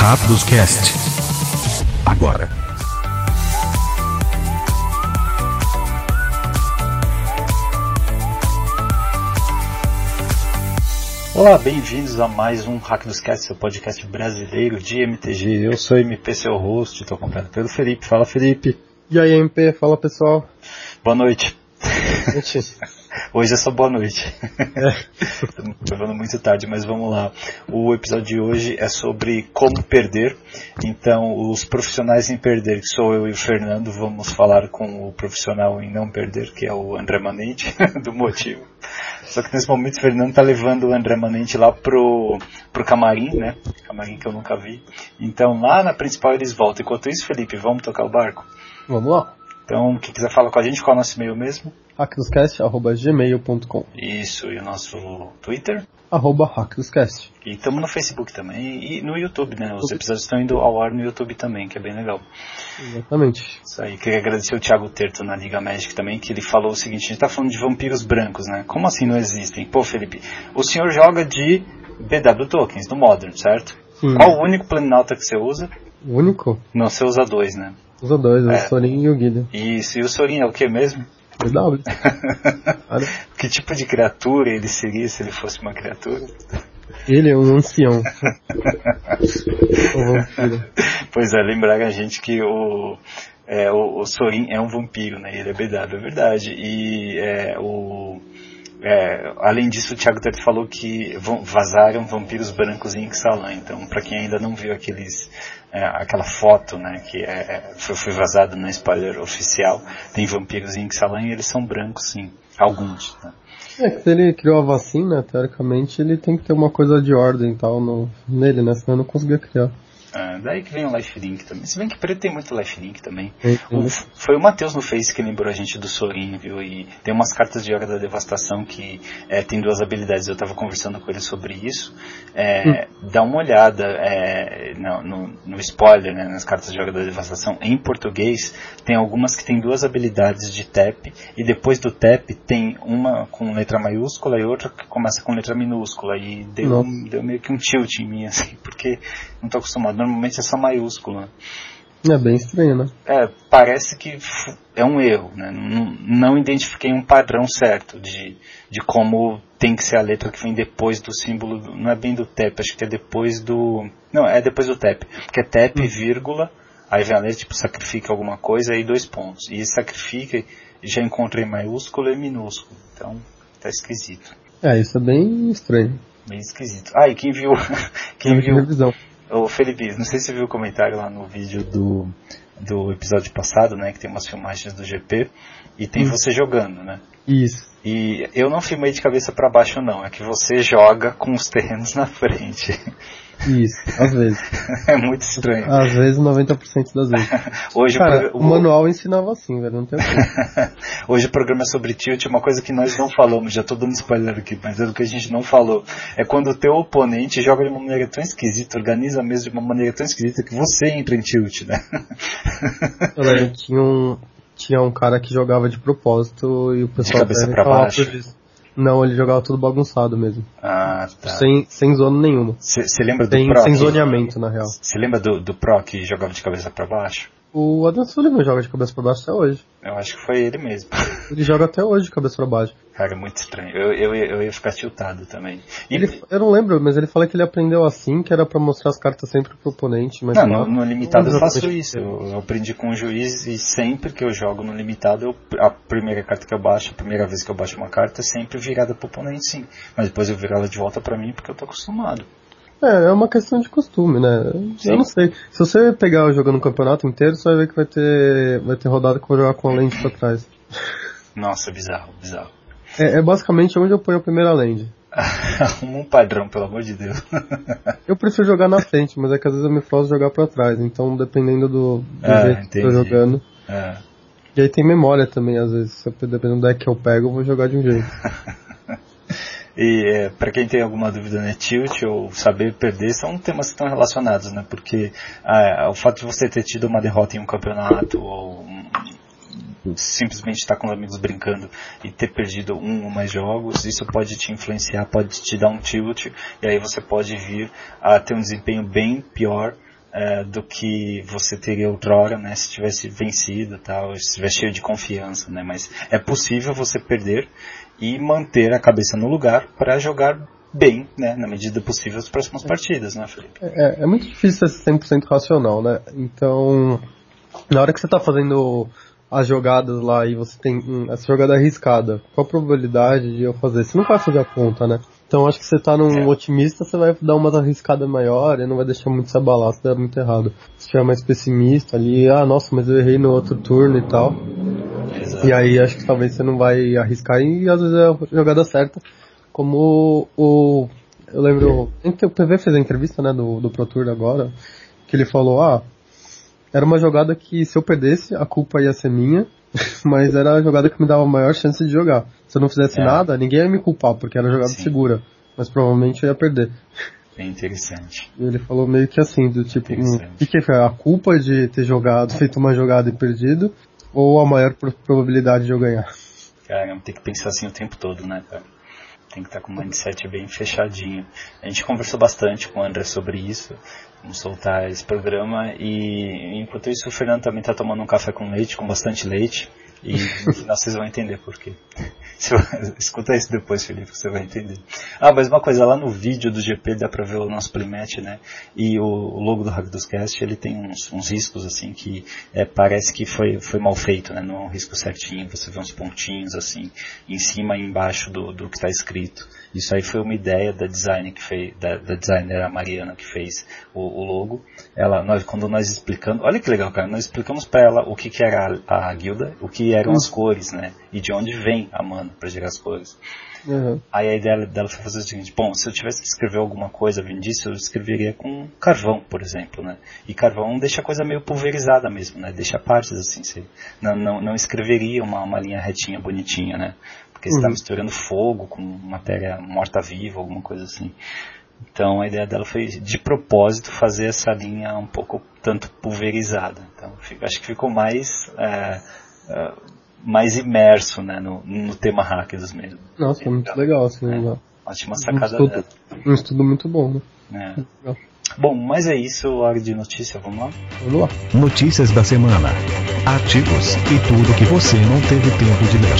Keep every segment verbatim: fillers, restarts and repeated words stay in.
Rápidos Cast. Agora. Olá, bem-vindos a mais um Rápidos Cast, seu podcast brasileiro de M T G. Eu sou M P, seu host, estou acompanhado pelo Felipe. Fala, Felipe. E aí, M P, fala pessoal. Boa noite. Hoje é só boa noite. Estamos gravando muito tarde, mas vamos lá. O episódio de hoje é sobre como perder. Então, os profissionais em perder, que sou eu e o Fernando, vamos falar com o profissional em não perder, que é o André Manente, do Motivo. Só que nesse momento o Fernando está levando o André Manente lá pro, pro camarim, né? Camarim que eu nunca vi. Então, lá na principal eles voltam. Enquanto isso, Felipe, vamos tocar o barco? Vamos lá. Então, quem quiser falar com a gente, qual é o nosso e-mail mesmo? hackdoscast arroba gmail ponto com. Isso, e o nosso Twitter? Arroba hackdoscast. E estamos no Facebook também e no YouTube, né? Os episódios estão indo ao ar no YouTube também, que é bem legal. Exatamente. Isso aí, queria agradecer o Thiago Terto na Liga Magic também, que ele falou o seguinte: a gente tá falando de vampiros brancos, né? Como assim não existem? Pô, Felipe, o senhor joga de B W Tokens, do Modern, certo? Sim. Qual o único Planinauta que você usa? O único? Não, você usa dois, né? Usa dois, É. o Sorin e o Guilherme. Isso, e o Sorin é o que mesmo? B W. Que tipo de criatura ele seria se ele fosse uma criatura? Ele é um ancião. O vampiro. Pois é, lembraram a gente que o, é, o, o Sorin é um vampiro, né? Ele é B W, é verdade. E é, o, é, além disso, o Thiago Teto falou que vão, vazaram vampiros brancos em Ixalan. Então, para quem ainda não viu aqueles, é, aquela foto, né, que é, foi, foi vazada no spoiler oficial, tem vampiros em Ixalan e eles são brancos, sim. Alguns, né? É que se ele criou a vacina, teoricamente ele tem que ter uma coisa de ordem e tal no, nele, né? Senão eu não conseguia criar. Ah, daí que vem o lifelink também. Se bem que preto tem muito lifelink também. Tem, tem. O, foi o Matheus no Face que lembrou a gente do Sorin, viu? E tem umas cartas de Hora da Devastação que é, tem duas habilidades. Eu estava conversando com ele sobre isso. É, hum. Dá uma olhada é, no, no, no spoiler, né, nas cartas de Hora da Devastação. Em português, tem algumas que tem duas habilidades de tap. E depois do tap tem uma com letra maiúscula e outra que começa com letra minúscula. E deu, um, deu meio que um tilt em mim, assim, porque não estou acostumado. Normalmente é só maiúscula. É bem estranho, né? É, parece que é um erro, né? Não, não identifiquei um padrão certo de, de como tem que ser a letra que vem depois do símbolo, do, não é bem do tap, acho que é depois do... Não, é depois do tap, porque é tap, hum. vírgula, aí vem a letra, tipo, sacrifica alguma coisa, aí dois pontos. E sacrifica, já encontrei maiúsculo e minúsculo, então tá esquisito. É, isso é bem estranho. Bem esquisito. Ah, e quem viu... quem viu... Revisão. Ô Felipe, não sei se você viu o comentário lá no vídeo do, do episódio passado, né, que tem umas filmagens do G P, e tem hum. você jogando, né? Isso. E eu não filmei de cabeça para baixo não, é que você joga com os terrenos na frente. Isso, às vezes. É muito estranho. Às vezes, noventa por cento das vezes. Hoje Cara, o, o manual ensinava assim, velho, não tem o que. Hoje o programa é sobre tilt, uma coisa que nós não falamos, já tô dando spoiler aqui, mas é o que a gente não falou. É quando o teu oponente joga de uma maneira tão esquisita, organiza a mesa de uma maneira tão esquisita que você entra em tilt, né? Olha, tinha um, tinha um cara que jogava de propósito e o pessoal... De cabeça pra baixo? Não, ele jogava tudo bagunçado mesmo. Ah, tá. Sem, sem zona nenhuma. Você lembra do sem, Pro? Sem zoneamento, na real. Você lembra do, do Pro que jogava de cabeça pra baixo? O Adam Sullivan joga de cabeça pra baixo até hoje. Eu acho que foi ele mesmo. Ele joga até hoje de cabeça pra baixo. Cara, muito estranho. Eu, eu, eu ia ficar tiltado também. E... Ele, eu não lembro, mas ele fala que ele aprendeu assim, que era pra mostrar as cartas sempre pro oponente. Mas não, não, no, no limitado eu faço isso. Eu, eu aprendi com o juiz e sempre que eu jogo no limitado, eu, a primeira carta que eu baixo, a primeira vez que eu baixo uma carta é sempre virada pro oponente, sim. Mas depois eu viro ela de volta pra mim porque eu tô acostumado. É, é uma questão de costume, né? Sim. Eu não sei. Se você pegar jogando um campeonato inteiro, você vai ver que vai ter, vai ter rodada que eu vou jogar com a lente pra trás. Nossa, bizarro, bizarro. É, é basicamente onde eu ponho a primeira land. Arruma um padrão, pelo amor de Deus. Eu prefiro jogar na frente, mas é que às vezes eu me forço jogar pra trás. Então, dependendo do, do ah, jeito entendi. que eu tô jogando. Ah. E aí tem memória também, às vezes. Dependendo do deck que eu pego, eu vou jogar de um jeito. E é, para quem tem alguma dúvida, né, tilt ou saber perder são temas que estão relacionados, né? Porque ah, o fato de você ter tido uma derrota em um campeonato ou um, simplesmente estar com os amigos brincando e ter perdido um ou mais jogos, isso pode te influenciar, pode te dar um tilt, e aí você pode vir a ter um desempenho bem pior é, do que você teria outrora, né, se tivesse vencido, tal, se estivesse cheio de confiança, né, mas é possível você perder e manter a cabeça no lugar para jogar bem, né, na medida possível as próximas partidas, né, Felipe? É, é muito difícil ser cem por cento racional, né, então na hora que você está fazendo as jogadas lá e você tem hum, essa jogada arriscada, qual a probabilidade de eu fazer? Você não vai fazer a conta, né? Então acho que você tá num é. otimista, você vai dar uma arriscada maior e não vai deixar muito se abalar, se der muito errado. Se tiver mais pessimista ali, ah, nossa, mas eu errei no outro turno e tal. Exato. E aí acho que talvez você não vai arriscar e às vezes é a jogada certa. Como o... eu lembro... o P V fez a entrevista, né, do, do Pro Tour agora, que ele falou, ah, era uma jogada que se eu perdesse, a culpa ia ser minha, mas era a jogada que me dava a maior chance de jogar. Se eu não fizesse é. nada, ninguém ia me culpar, porque era jogada Sim. segura. Mas provavelmente eu ia perder. É interessante. E ele falou meio que assim, do tipo, o um, que, que foi? A culpa de ter jogado, feito uma jogada e perdido, ou a maior pro- probabilidade de eu ganhar? Cara, tem que pensar assim o tempo todo, né, cara? Tem que estar com o mindset bem fechadinho. A gente conversou bastante com o André sobre isso. Vamos soltar esse programa. E enquanto isso, o Fernando também está tomando um café com leite, com bastante leite. E no final vocês vão entender por quê. Escuta isso depois, Felipe, que você vai entender. Ah, mas uma coisa, lá no vídeo do G P dá pra ver o nosso playmatch, né? E o, o logo do Hack dos Cast, ele tem uns, uns riscos, assim, que é, parece que foi, foi mal feito, né? Não é um risco certinho, você vê uns pontinhos, assim, em cima e embaixo do, do que está escrito. Isso aí foi uma ideia da designer que fez, da, da designer a Mariana que fez o, o logo. Ela, nós, quando nós explicamos, olha que legal, cara, nós explicamos pra ela o que, que era a, a guilda, o que eram as cores, né? E de onde vem a mana pra gerar as cores. Uhum. Aí a ideia dela foi fazer o seguinte, bom, se eu tivesse que escrever alguma coisa vindo disso, eu escreveria com carvão, por exemplo, né? E carvão deixa a coisa meio pulverizada mesmo, né? Deixa partes assim, você não, não, não escreveria uma, uma linha retinha, bonitinha, né? Porque você está uhum. misturando fogo com matéria morta-viva, alguma coisa assim. Então a ideia dela foi, de propósito, fazer essa linha um pouco tanto pulverizada. Então acho que ficou mais... É, é, mais imerso, né, no, no tema hackers mesmo. Nossa, é muito legal, assim, é, né? Ótima sacada um estudo, dela. Um estudo muito bom, né? É. Bom, mas é isso, hora de notícia, vamos lá? Vamos lá. Notícias da semana, artigos e tudo que você não teve tempo de ler.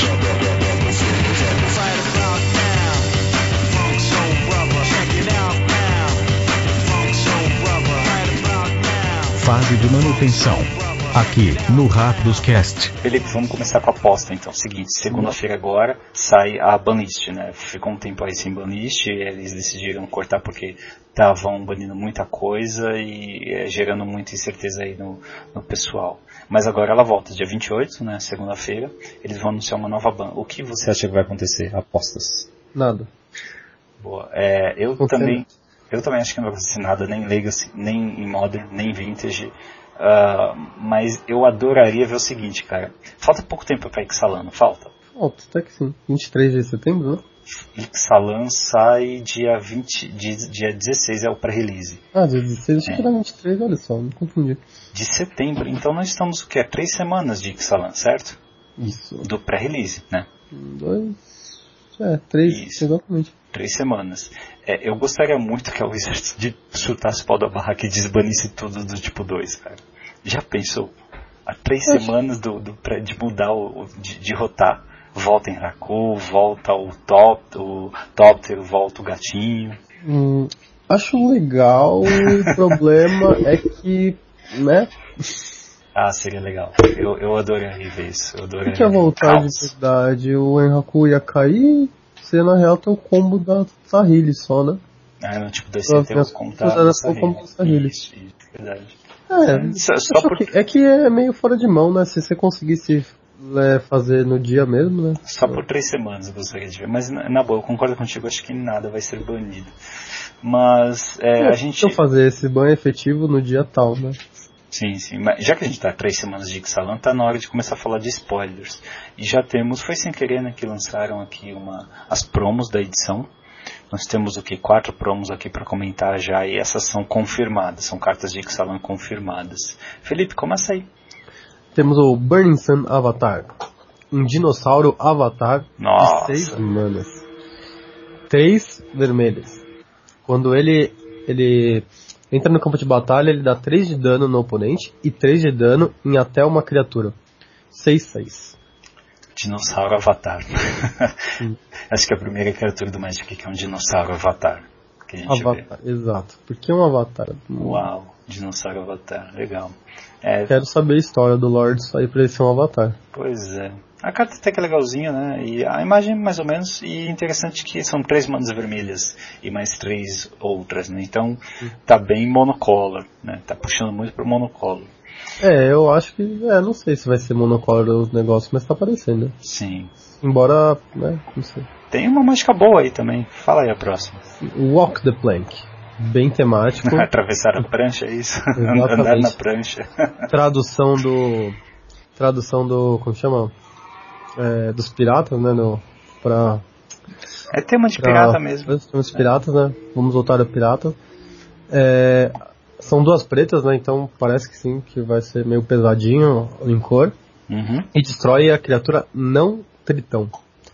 Fase de manutenção. Aqui no Rápidos Cast. Felipe, vamos começar com a aposta então. Seguinte, segunda-feira agora sai a banlist, né? Ficou um tempo aí sem banlist, eles decidiram cortar porque estavam banindo muita coisa e é, gerando muita incerteza aí no, no pessoal. Mas agora ela volta, dia vinte e oito, né? Segunda-feira, eles vão anunciar uma nova ban. O que você acha que vai acontecer? Apostas? Nada. Boa. É, eu também, eu também acho que não vai acontecer nada, nem Legacy, nem em Modern, nem Vintage. Uh, mas eu adoraria ver o seguinte, cara. Falta pouco tempo pra Ixalan, não falta? Falta, até que sim. vinte e três de setembro, né? Ixalan sai dia, vinte, dia dezesseis, é o pré-release. Ah, dia dezesseis, achei é. que era vinte e três, olha só, me confundi. De setembro, então nós estamos o quê? Três semanas de Ixalan, certo? Isso. Do pré-release, né? Dois... É, três, Isso. exatamente. Três semanas. É, eu gostaria muito que a Wizards de chutasse o pau da barraca e desbanisse tudo do tipo dois, cara. Já pensou? Há três eu semanas do, do, de mudar, o, de, de rotar. Volta em Raku, volta o top, o Topter, volta o gatinho. Hum, acho legal, o problema é que, né? Ah, seria legal. Eu, eu adoraria ver isso. Eu adoraria. Se ia voltar de verdade, o Enraku ia cair, você na real tem o combo da Sahili só, né? Ah, no tipo dois você tem o combo da Sahili. Isso, isso, verdade. É, só, só por... que, é que é meio fora de mão, né? Se você conseguisse é, fazer no dia mesmo, né? Só por três semanas eu gostaria de ver. Mas na boa, eu concordo contigo, acho que nada vai ser banido. Mas é, é, a gente... Deixa eu fazer esse banho efetivo no dia tal, né? Sim, sim. Mas já que a gente está três semanas de Ixalan, tá na hora de começar a falar de spoilers. E já temos, foi sem querer, né, que lançaram aqui uma, as promos da edição. Nós temos o que? Quatro promos aqui para comentar já, e essas são confirmadas, são cartas de Ixalan confirmadas. Felipe, começa aí. Temos o Burning Sun Avatar. Um dinossauro avatar Nossa. de seis manas. Três vermelhas. Quando ele, ele Entra no campo de batalha, ele dá três de dano no oponente e três de dano em até uma criatura. seis seis. Dinossauro Avatar. Acho que é a primeira criatura do Magic que é um dinossauro Avatar. Que a gente Avatar, vê. Exato. Por que um Avatar? Uau, dinossauro Avatar, legal. É... Quero saber a história do Lord aí pra ele ser um Avatar. Pois é. A carta até que é legalzinha, né? E a imagem mais ou menos, e interessante que são três manas vermelhas e mais três outras, né? Então tá bem monocolor, né? Tá puxando muito pro monocolor. É, eu acho que, é, não sei se vai ser monocolor o negócio, mas tá aparecendo. Sim. Embora, né, não sei. Tem uma mágica boa aí também. Fala aí a próxima. Walk the Plank. Bem temático. Atravessar a prancha, é isso? Andar na prancha. Tradução do... Tradução do... Como chama? É, dos piratas, né, no, pra... É tema de pra, pirata mesmo. Tema de piratas, né? Vamos voltar a pirata. É, são duas pretas, né? Então parece que sim, que vai ser meio pesadinho em cor. Uhum. E destrói a criatura não tritão.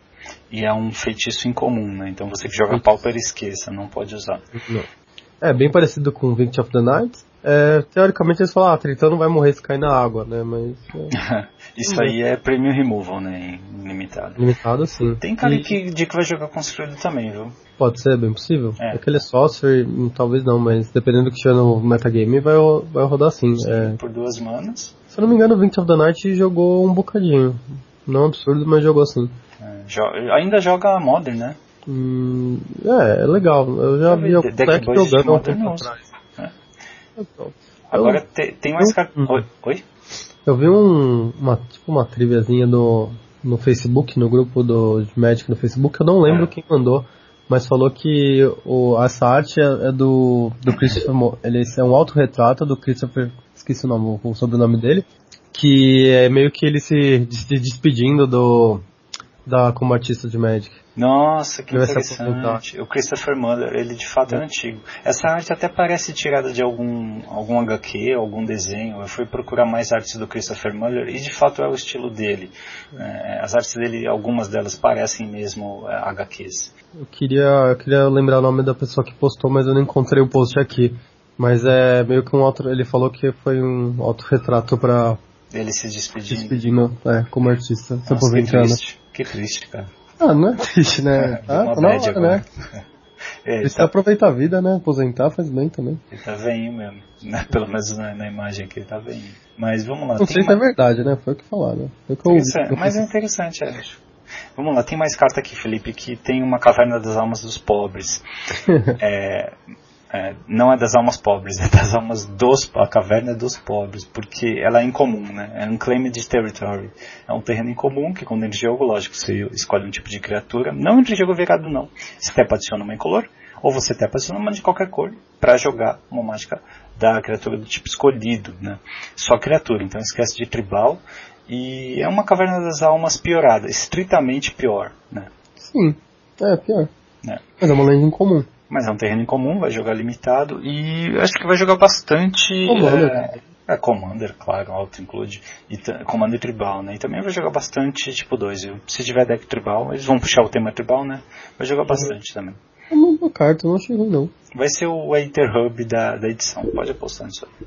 E é um feitiço incomum, né? Então você que joga Pauper esqueça, não pode usar. Não. É bem parecido com Victim of the Night. É, teoricamente eles falam, ah, Tritão não vai morrer se cair na água, né? Mas. É... Isso aí é Premium Removal, né? Limitado. Limitado, sim. Tem cara e... que diz que vai jogar construído também, viu? Pode ser, bem possível. É. Aquele Sorcerer, talvez não, mas dependendo do que tiver no metagame, vai, vai rodar sim. sim é... Por duas manas. Se eu não me engano, o Victim of the Night jogou um bocadinho. Não absurdo, mas jogou sim. É, jo... Ainda joga Modern, né? Hum, é, é legal. Eu já vi o deck jogando há um tempo atrás. É. Agora eu... tem, tem mais cartas. Hum. Oi? Oi? Eu vi um, uma, tipo uma triviazinha no, no Facebook, no grupo do Magic no Facebook, eu não lembro é. quem mandou, mas falou que o, essa arte é, é do, do Christopher Mo, ele é um autorretrato do Christopher, esqueci o nome, o sobrenome dele, que é meio que ele se, se despedindo do, da, como artista de Magic. Nossa, que interessante. O Christopher Muller, ele de fato é. é antigo. Essa arte até parece tirada de algum, algum H Q, algum desenho. Eu fui procurar mais artes do Christopher Muller e de fato é o estilo dele. É, as artes dele, algumas delas parecem mesmo é, H Qs. Eu queria, eu queria lembrar o nome da pessoa que postou, mas eu não encontrei o post aqui. Mas é meio que um auto, ele falou que foi um autorretrato pra... Ele se despedindo. Despedindo, é, como artista, se Nossa, que triste. Que triste, cara. Ah, não é triste, né? Ah, tá na hora, né? É, Precisa tá... aproveitar a vida, né? Aposentar faz bem também. Ele tá veinho mesmo. Né? Pelo menos na, na imagem aqui ele tá veinho. Mas vamos lá. Não sei se é verdade, né? Foi o que falaram. Foi o que eu ouvi. É, mas é interessante, acho. Vamos lá, tem mais carta aqui, Felipe, que tem uma Caverna das Almas dos Pobres. é... É, não é das almas pobres, é das almas dos... A caverna é dos pobres, porque ela é incomum, né? É Unclaimed Territory. É um terreno incomum que, com energia jogo, lógico, você escolhe um tipo de criatura. Não entre jogo virado, não. Você tepa adiciona uma incolor, ou você tepa adiciona uma de qualquer cor, para jogar uma mágica da criatura do tipo escolhido, né? Só criatura, então esquece de tribal. E é uma caverna das almas piorada, estritamente pior, né? Sim, é pior. É. Mas é uma lenda incomum. Mas é um terreno incomum, vai jogar limitado e acho que vai jogar bastante... Commander, é, é Commander, claro, auto-include, e t- Commander tribal, né? E também vai jogar bastante tipo dois, viu? Se tiver deck tribal, eles vão puxar o tema tribal, né? Vai jogar bastante também. É uma boa carta, não achei ruim não. Vai ser o Aether Hub da, da edição, pode apostar nisso aí.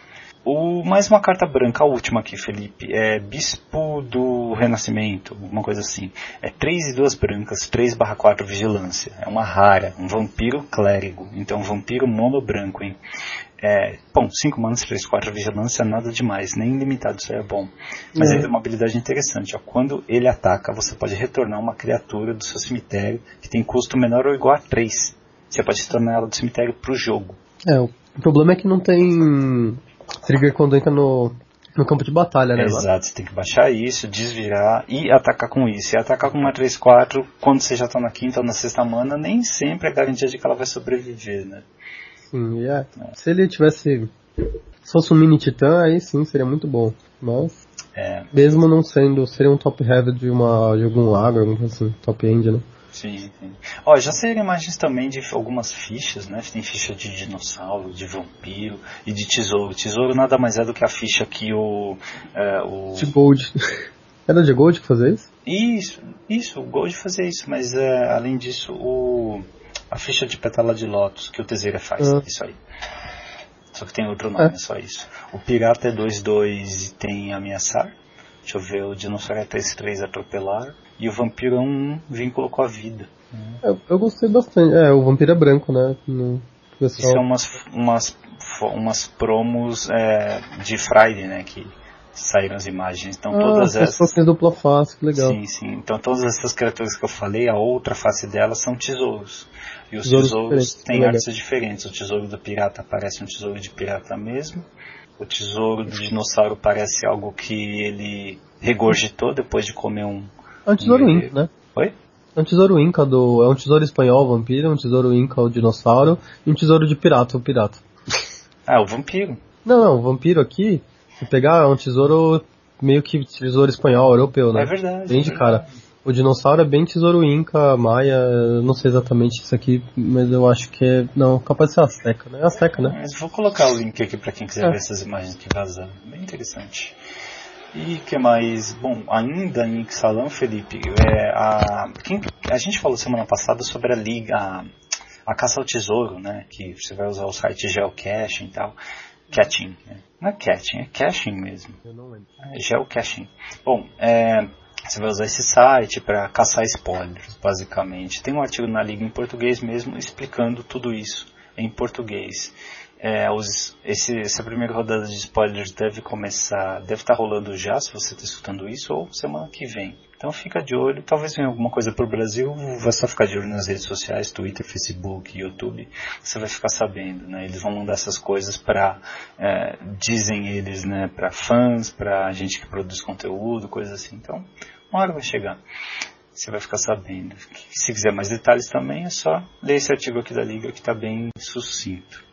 O, mais uma carta branca, a última aqui, Felipe, é Bispo do Renascimento, alguma coisa assim. É três e duas brancas, três barra quatro vigilância. É uma rara, um vampiro clérigo. Então, um vampiro mono branco, hein? É, bom, cinco manas, três, quatro vigilância, nada demais, nem limitado, isso aí é bom. Mas é. Ele tem uma habilidade interessante, ó. Quando ele ataca, você pode retornar uma criatura do seu cemitério que tem custo menor ou igual a três. Você pode retornar ela do cemitério pro jogo. É, o problema é que não tem... trigger quando entra no, no campo de batalha, né? Exato, você tem que baixar isso, desvirar e atacar com isso. E atacar com uma três quatro, quando você já está na quinta ou na sexta mana, nem sempre é garantia de que ela vai sobreviver, né? Sim, yeah. é. Se ele tivesse... Se fosse um mini titã, aí sim, seria muito bom. Mas, é. mesmo não sendo, seria um top heavy de, uma, de algum lago, alguma coisa assim, top end, né? Sim, sim. Ó, já saíram imagens também de algumas fichas, né? Tem ficha de dinossauro, de vampiro e de tesouro. Tesouro nada mais é do que a ficha que o... É, o... De Gold. Era de Gold que fazia isso? Isso, isso, o Gold fazia isso, mas é, além disso, o... a ficha de Pétala de Lótus que o Tezeira faz, ah. isso aí. Só que tem outro nome, é, é só isso. O Pirata é dois dois e tem Ameaçar. Deixa eu ver, o Dinossauro é três três Atropelar. E o Vampiro é um vínculo com a vida. Eu, eu gostei bastante. É, o Vampiro é branco, né? No pessoal... São umas, umas, umas promos é, de Friday, né? Que saíram as imagens. Então, ah, todas essas. Tem dupla face, que legal. Sim, sim. Então, todas essas criaturas que eu falei, a outra face delas são tesouros. E os tesouros, tesouros têm artes diferentes. O tesouro do pirata parece um tesouro de pirata mesmo. O tesouro do dinossauro parece algo que ele regurgitou depois de comer um. É um tesouro um... inca, né? Oi? É um tesouro inca do. É um tesouro espanhol, o vampiro, um tesouro inca, o dinossauro, e um tesouro de pirata, o pirata. Ah, o vampiro. Não, não, o vampiro aqui, se pegar, é um tesouro meio que tesouro espanhol, europeu, né? É verdade. Bem de é cara. verdade. O dinossauro é bem tesouro inca, maia, não sei exatamente isso aqui, mas eu acho que é. Não, capaz de ser Azteca, né? É Azteca, né? Mas vou colocar o link aqui pra quem quiser é. ver essas imagens que vazaram. Bem interessante. E que mais? Bom, ainda em Ixalan, Felipe, é, a, quem, a gente falou semana passada sobre a liga, a, a caça ao tesouro, né? Que você vai usar o site geocaching e tal. Caching, né? Não é caching, é caching mesmo. Eu não lembro. É geocaching. Bom, é, você vai usar esse site para caçar spoilers, basicamente. Tem um artigo na liga em português mesmo explicando tudo isso em português. É, os, esse, essa primeira rodada de spoilers deve começar, deve estar rolando já, se você está escutando isso, ou semana que vem. Então fica de olho, talvez venha alguma coisa para o Brasil, vai só ficar de olho nas redes sociais, Twitter, Facebook, YouTube, você vai ficar sabendo, né? Eles vão mandar essas coisas para, é, dizem eles, né, para fãs, para gente que produz conteúdo, coisas assim. Então, uma hora vai chegar. Você vai ficar sabendo. Se quiser mais detalhes também, é só ler esse artigo aqui da Liga que está bem sucinto.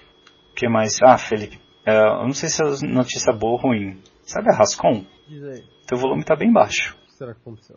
O que mais? Ah, Felipe, é, eu não sei se é notícia boa ou ruim. Sabe a Rascon? Diz aí. Teu volume está bem baixo. O que será que aconteceu?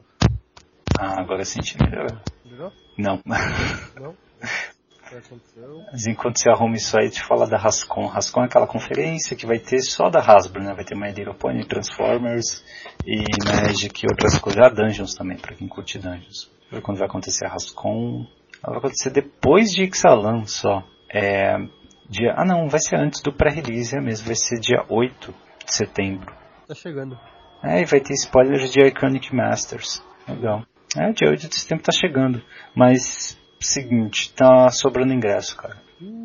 Ah, agora eu senti melhor. Melhor? Não. Não? O que aconteceu? Mas enquanto você arruma isso aí, te falar da Rascon. Rascon é aquela conferência que vai ter só da Hasbro, né? Vai ter My Little Pony, Transformers e Magic e outras coisas. Ah, Dungeons também, pra quem curte Dungeons. Quando vai acontecer a Rascon? Ela vai acontecer depois de Ixalan só. É... Dia... Ah não, vai ser antes do pré-release, é mesmo. Vai ser dia oito de setembro. Tá chegando. É, e vai ter spoilers de Iconic Masters. Legal. É, dia oito de setembro tá chegando. Mas, seguinte, tá sobrando ingresso, cara.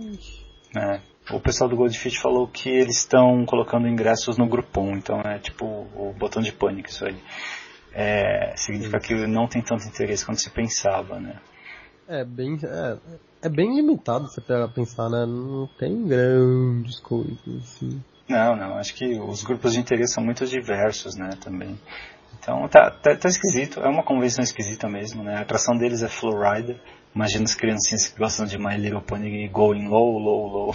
É, o pessoal do Goldfish falou que eles estão colocando ingressos no Groupon. Então é tipo o botão de pânico isso aí. É, significa que não tem tanto interesse quanto se pensava, né? É bem, é, é bem limitado você pegar pensar, né? Não tem grandes coisas assim. Não, não, acho que os grupos de interesse são muito diversos, né, também. Então tá, tá, tá esquisito, é uma convenção esquisita mesmo, né? A atração deles é Flowrider. Imagina as criancinhas que gostam de My Little Pony going low, low, low.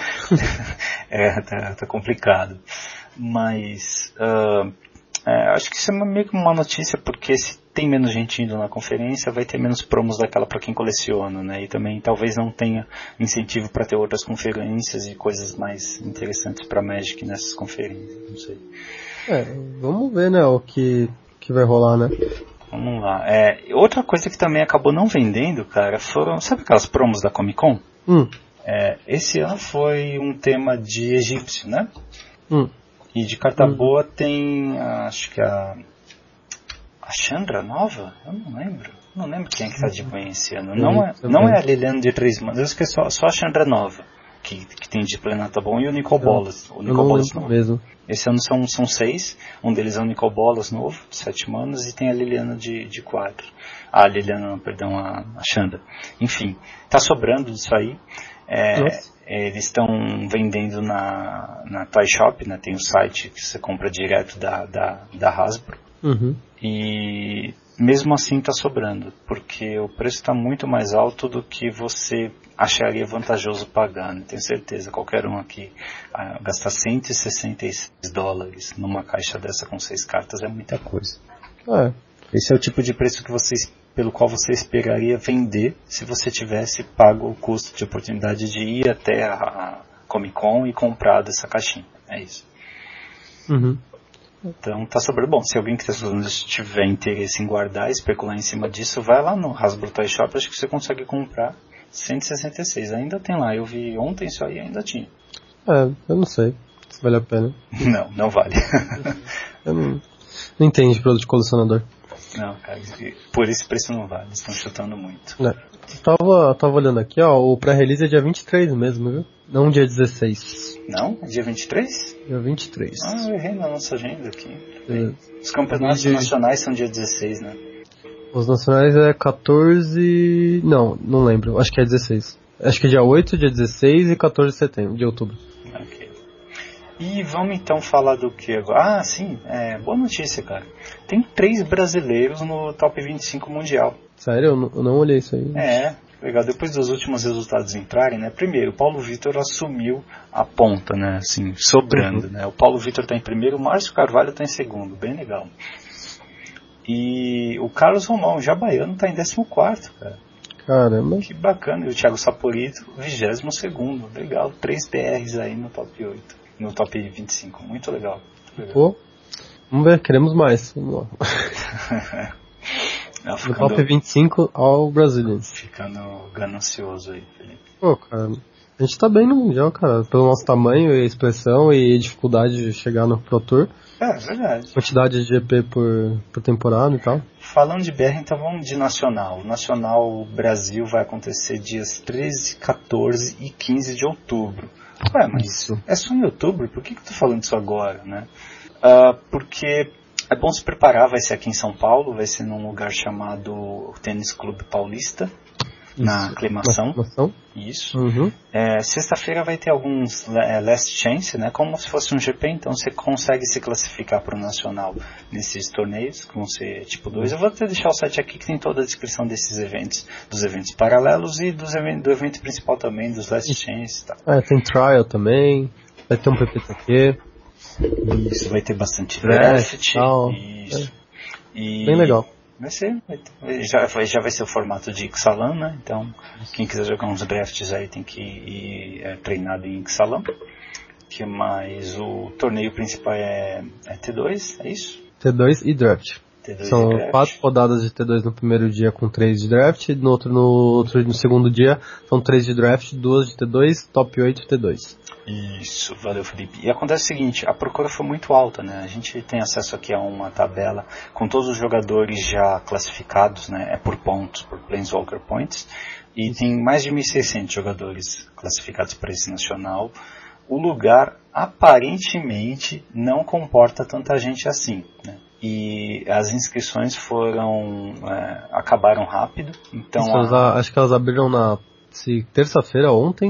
É, tá, tá complicado. Mas uh, é, acho que isso é meio que uma notícia, porque se tem menos gente indo na conferência, vai ter menos promos daquela para quem coleciona, né? E também talvez não tenha incentivo para ter outras conferências e coisas mais interessantes para Magic nessas conferências, não sei. É, vamos ver, né, o que, que vai rolar, né? Vamos lá. É, outra coisa que também acabou não vendendo, cara, foram, sabe aquelas promos da Comic Con? Hum. É, esse ano foi um tema de egípcio, né? Hum. E de carta hum. boa tem, acho que a a Chandra nova? Eu não lembro. Não lembro quem é que tá de banho esse ano. Não é, não é a Liliana de Três Manos, eu acho que é só, só a Chandra nova que, que tem de Planeta Bom e o Nicol Bolas. O Nicol Bolas novo. Mesmo. Esse ano são, são seis. Um deles é o Nicol Bolas novo, de sete manos, e tem a Liliana de, de quatro. A Liliana, não, perdão, a, a Chandra. Enfim, tá sobrando disso aí. É, eles estão vendendo na, na Toy Shop, né? Tem o site que você compra direto da, da, da Hasbro. Uhum. E mesmo assim está sobrando, porque o preço está muito mais alto do que você acharia vantajoso pagar, né? Tenho certeza, qualquer um aqui ah, gastar cento e sessenta e seis dólares numa caixa dessa com seis cartas é muita coisa. É. Esse é o tipo de preço que você, pelo qual você esperaria vender se você tivesse pago o custo de oportunidade de ir até a, a Comic Con e comprado essa caixinha. É isso. Uhum. Então tá sobrando. Bom, se alguém que está estudando tiver interesse em guardar, especular em cima disso, vai lá no Hasbro Toy Shop, acho que você consegue comprar cento e sessenta e seis. Ainda tem lá, eu vi ontem isso aí, ainda tinha. É, eu não sei se vale a pena. Não, não vale. Eu não, não entendo de produto de colecionador. Não, cara, por esse preço não vale, estão chutando muito. É. Tava, tava olhando aqui, ó, o pré-release é dia vinte e três mesmo, viu? Não dia dezesseis. Não? Dia vinte e três? Dia vinte e três. Ah, eu errei na nossa agenda aqui. É. Os campeonatos Dia... nacionais são dia dezesseis, né? Os nacionais é quatorze... Não, não lembro, acho que é dezesseis. Acho que é dia oito, dia dezesseis e quatorze de setembro, de outubro. Ok. E vamos então falar do que agora? Ah, sim, é, boa notícia, cara. Tem três brasileiros no top vinte e cinco mundial. Sério? Eu não, eu não olhei isso aí. É, legal. Depois dos últimos resultados entrarem, né? Primeiro, o Paulo Vitor assumiu a ponta, né? Assim, sobrando, uhum. né? O Paulo Vitor está em primeiro, o Márcio Carvalho está em segundo. Bem legal. E o Carlos Romão, já baiano, está em décimo quarto, cara. Caramba. Que bacana. E o Thiago Saporito, vigésimo segundo. Legal. Três P Rs aí no top oito. No top vinte e cinco. Muito legal. Muito legal. Pô, vamos ver, queremos mais. Vamos lá. Não, ficando, no top vinte e cinco ao Brazilians. Ficando ganancioso aí, Felipe. Pô, cara, a gente tá bem no Mundial, cara. Pelo nosso tamanho e expressão e dificuldade de chegar no Pro Tour. É, verdade. Quantidade de G P por, por temporada e tal. Falando de B R, então vamos de Nacional. O Nacional Brasil vai acontecer dias treze, quatorze e quinze de outubro. Ué, mas isso. É só em outubro? Por que que eu tô falando isso agora, né? Uh, porque é bom se preparar, vai ser aqui em São Paulo, vai ser num lugar chamado Tênis Clube Paulista, isso. na Aclimação. Aclimação. Isso. Uhum. É, sexta-feira vai ter alguns é, last chance, né? Como se fosse um G P, então você consegue se classificar para o Nacional nesses torneios, que vão ser tipo dois. Eu vou até deixar o site aqui que tem toda a descrição desses eventos, dos eventos paralelos e dos eventos, do evento principal também, dos last chance e tal. É, tem trial também, vai ter um P P T Q. Isso, vai ter bastante draft. Isso. É. E bem legal. Vai ser, vai ter, já, já vai ser o formato de Ixalan, né? Então, quem quiser jogar uns drafts aí tem que ir é, treinado em Ixalan. Que mais? O torneio principal é, é T dois, é isso? T dois e draft. T dois São e draft. quatro rodadas de T dois no primeiro dia com três de draft, no outro no, outro, no segundo dia são três de draft, duas de T dois, top oito T dois. Isso, valeu Felipe. E acontece o seguinte, a procura foi muito alta, né? A gente tem acesso aqui a uma tabela com todos os jogadores já classificados, né? É por pontos, por Planeswalker Points. E tem mais de mil e seiscentos jogadores classificados para esse nacional. O lugar aparentemente não comporta tanta gente assim, né? E as inscrições foram é, acabaram rápido. Então Isso, a... acho que elas abriram na se terça-feira, ontem,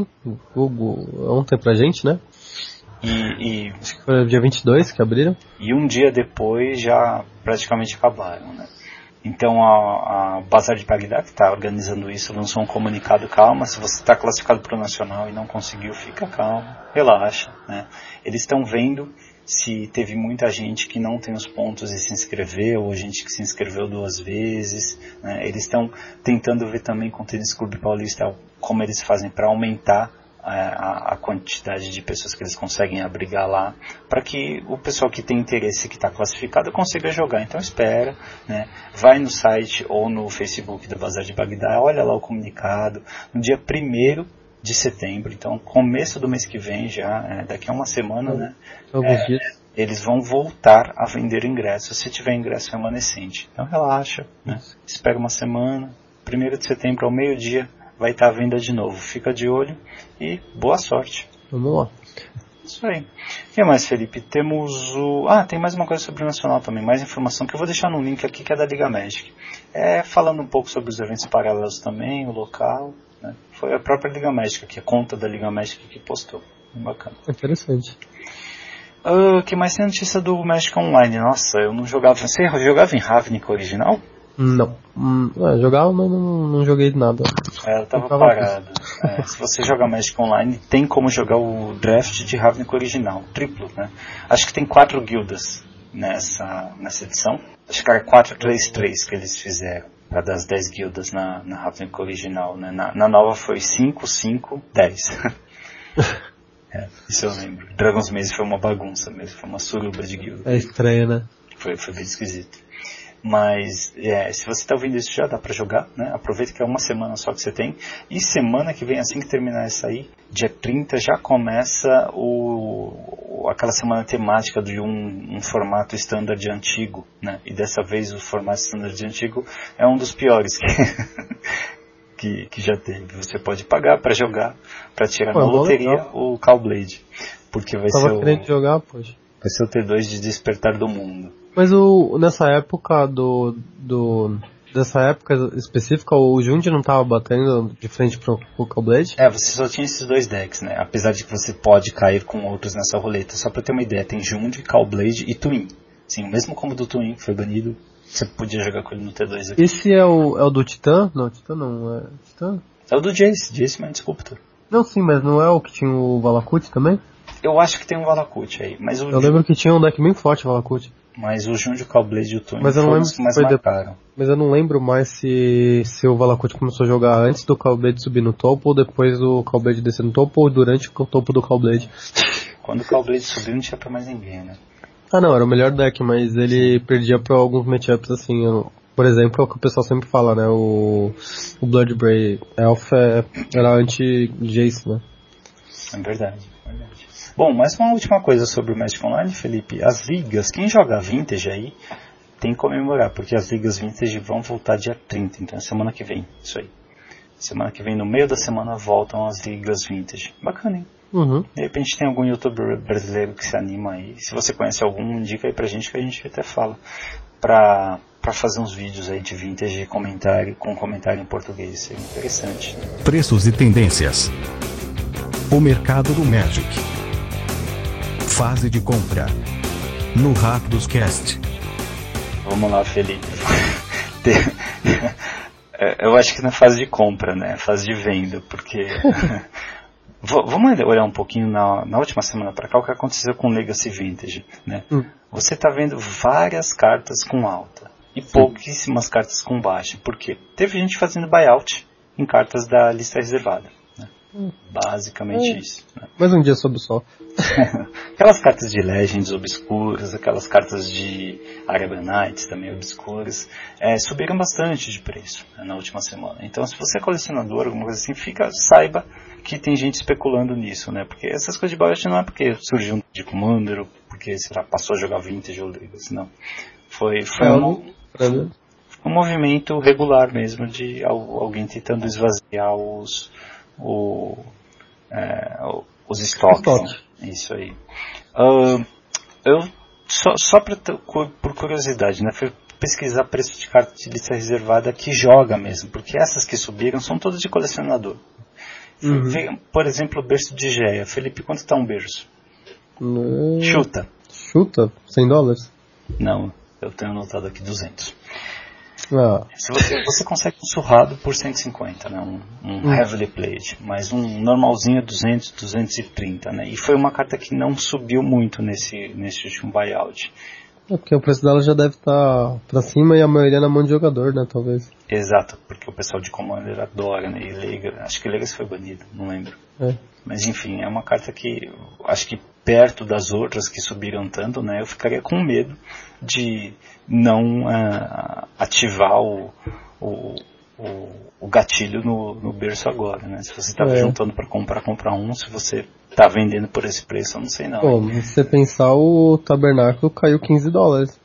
ontem pra gente, né? E, e, Acho que foi dia vinte e dois que abriram. E um dia depois já praticamente acabaram, né? Então a, a Bazar de Bagdá, que está organizando isso, lançou um comunicado: calma, se você está classificado para o Nacional e não conseguiu, fica calmo, relaxa, né? Eles estão vendo se teve muita gente que não tem os pontos e se inscreveu, ou gente que se inscreveu duas vezes, né? Eles estão tentando ver também com o Tênis Clube Paulista como eles fazem para aumentar a, a quantidade de pessoas que eles conseguem abrigar lá, para que o pessoal que tem interesse, que está classificado, consiga jogar. Então espera, né? Vai no site ou no Facebook do Bazar de Bagdá, olha lá o comunicado, no dia primeiro de setembro, então começo do mês que vem já, é, daqui a uma semana, né? Alguns é, dias. Eles vão voltar a vender ingressos, se tiver ingresso remanescente. Então relaxa, né? Espera uma semana, primeiro de setembro ao meio-dia vai estar à venda de novo. Fica de olho e boa sorte. Vamos lá. Isso aí. O que mais, Felipe? Temos o... Ah, tem mais uma coisa sobre o Nacional também, mais informação que eu vou deixar no link aqui, que é da Liga Magic. É, falando um pouco sobre os eventos paralelos também, o local, né? Foi a própria Liga Magic aqui, a conta da Liga Magic que postou. Bem bacana. Interessante. O uh, que mais tem notícia do Magic Online? Nossa, eu não jogava... Você jogava em Ravnica original? Não. Hum, é, jogava, mas não, não joguei nada. É, eu tava parado. É, se você jogar Magic Online, tem como jogar o draft de Ravnica original, triplo, né? Acho que tem quatro guildas nessa, nessa edição. Acho que era quatro três três que eles fizeram, para das dez guildas na, na Ravnica original, né? Na, na nova foi cinco, cinco, dez. É, isso eu lembro. Dragon's Maze foi uma bagunça mesmo, foi uma suruba de guilda. É estranho, né? Foi, foi bem esquisito. Mas é, se você está ouvindo isso já dá para jogar, né? Aproveita que é uma semana só que você tem. E semana que vem, assim que terminar essa aí, dia trinta, já começa o, aquela semana temática de um, um formato standard antigo, né? E dessa vez o formato standard antigo é um dos piores que, que, que já teve. Você pode pagar para jogar, para tirar Pô, na loteria legal. o Callblade. Porque vai Tava ser, querendo o, jogar, poxa. vai ser o T dois de Despertar do Mundo. Mas o, nessa época do, do dessa época específica, o Jund não tava batendo de frente pro, pro Callblade? É, você só tinha esses dois decks, né? Apesar de que você pode cair com outros nessa roleta. Só pra ter uma ideia, tem Jund, Callblade e Twin. Sim, o mesmo combo do Twin, que foi banido, você podia jogar com ele no T dois aqui. Esse é o, é o do Titã? Não, Titã não, é Titã? É o do Jace, Jace Man Sculptor. Não, sim, mas não é o que tinha o Valakut também? Eu acho que tem um Valakut aí, mas o Eu lembro que tinha um deck bem forte, o Valakut. Mas o Jund, o Callblade e o Twin mas eu não foram lembro os que mais foi marcaram. De... Mas eu não lembro mais se, se o Valakut começou a jogar antes do Callblade subir no topo, ou depois do Callblade descer no topo, ou durante o topo do Callblade. Quando o Callblade subiu não tinha pra mais ninguém, né? Ah não, era o melhor deck, mas ele perdia pra alguns matchups assim, eu, por exemplo, é o que o pessoal sempre fala, né, o, o Bloodbraid Elf é, era anti-Jace, né? É verdade, é verdade. Bom, mais uma última coisa sobre o Magic Online, Felipe. As ligas, quem joga Vintage aí, tem que comemorar, porque as ligas Vintage vão voltar dia trinta, então é semana que vem, isso aí. Semana que vem, no meio da semana, voltam as ligas Vintage. Bacana, hein? Uhum. De repente tem algum youtuber brasileiro que se anima aí. Se você conhece algum, indica aí pra gente que a gente até fala. Pra, pra fazer uns vídeos aí de Vintage e comentário, com comentário em português. Isso é interessante. Preços e tendências. O mercado do Magic. Fase de compra. No Rápidos Cast. Vamos lá, Felipe. Eu acho que na fase de compra, né? Fase de venda, porque... Vamos olhar um pouquinho na, na última semana para cá o que aconteceu com o Legacy Vintage, né? Hum. Você está vendo várias cartas com alta e Sim. pouquíssimas cartas com baixa. Por quê? Teve gente fazendo buyout em cartas da lista reservada. Né? Hum. Basicamente hum. isso. Né? Mais um dia sob o sol. Aquelas cartas de Legends obscuras, aquelas cartas de Arabian Nights também obscuras, é, subiram bastante de preço, né, na última semana. Então, se você é colecionador, alguma coisa assim, fica, saiba que tem gente especulando nisso, né? Porque essas coisas de buyout não é porque surgiu um de Commander, ou porque você passou a jogar Vintage ou Legacy, não. Foi, foi um, um movimento regular mesmo de alguém tentando esvaziar os, o, é, os estoques. Estoque. Isso aí. Uh, eu, só só pra, por curiosidade, né? Fui pesquisar preço de carta de lista reservada que joga mesmo, porque essas que subiram são todas de colecionador. Uhum. Por exemplo, o berço de Geia. Felipe, quanto está um berço? Uhum. Chuta. Chuta? cem dólares? Não, eu tenho anotado aqui duzentos. Ah. Se você, você consegue um surrado por cento e cinquenta, né? Um, um hum. heavily played, mas um normalzinho duzentos, duzentos e trinta, né? E foi uma carta que não subiu muito nesse, nesse último buyout. É porque o preço dela já deve estar pra cima e a maioria na mão de jogador, né, talvez. Exato, porque o pessoal de Commander adora, né, e Legacy, acho que Legacy foi banido, não lembro. É. Mas enfim, é uma carta que, acho que perto das outras que subiram tanto, né, eu ficaria com medo de não uh, ativar o, o, o, o gatilho no, no berço agora, né, se você estava é. juntando para comprar, comprar um, se você tá vendendo por esse preço, eu não sei não. Pô, se você pensar, o Tabernáculo caiu quinze dólares.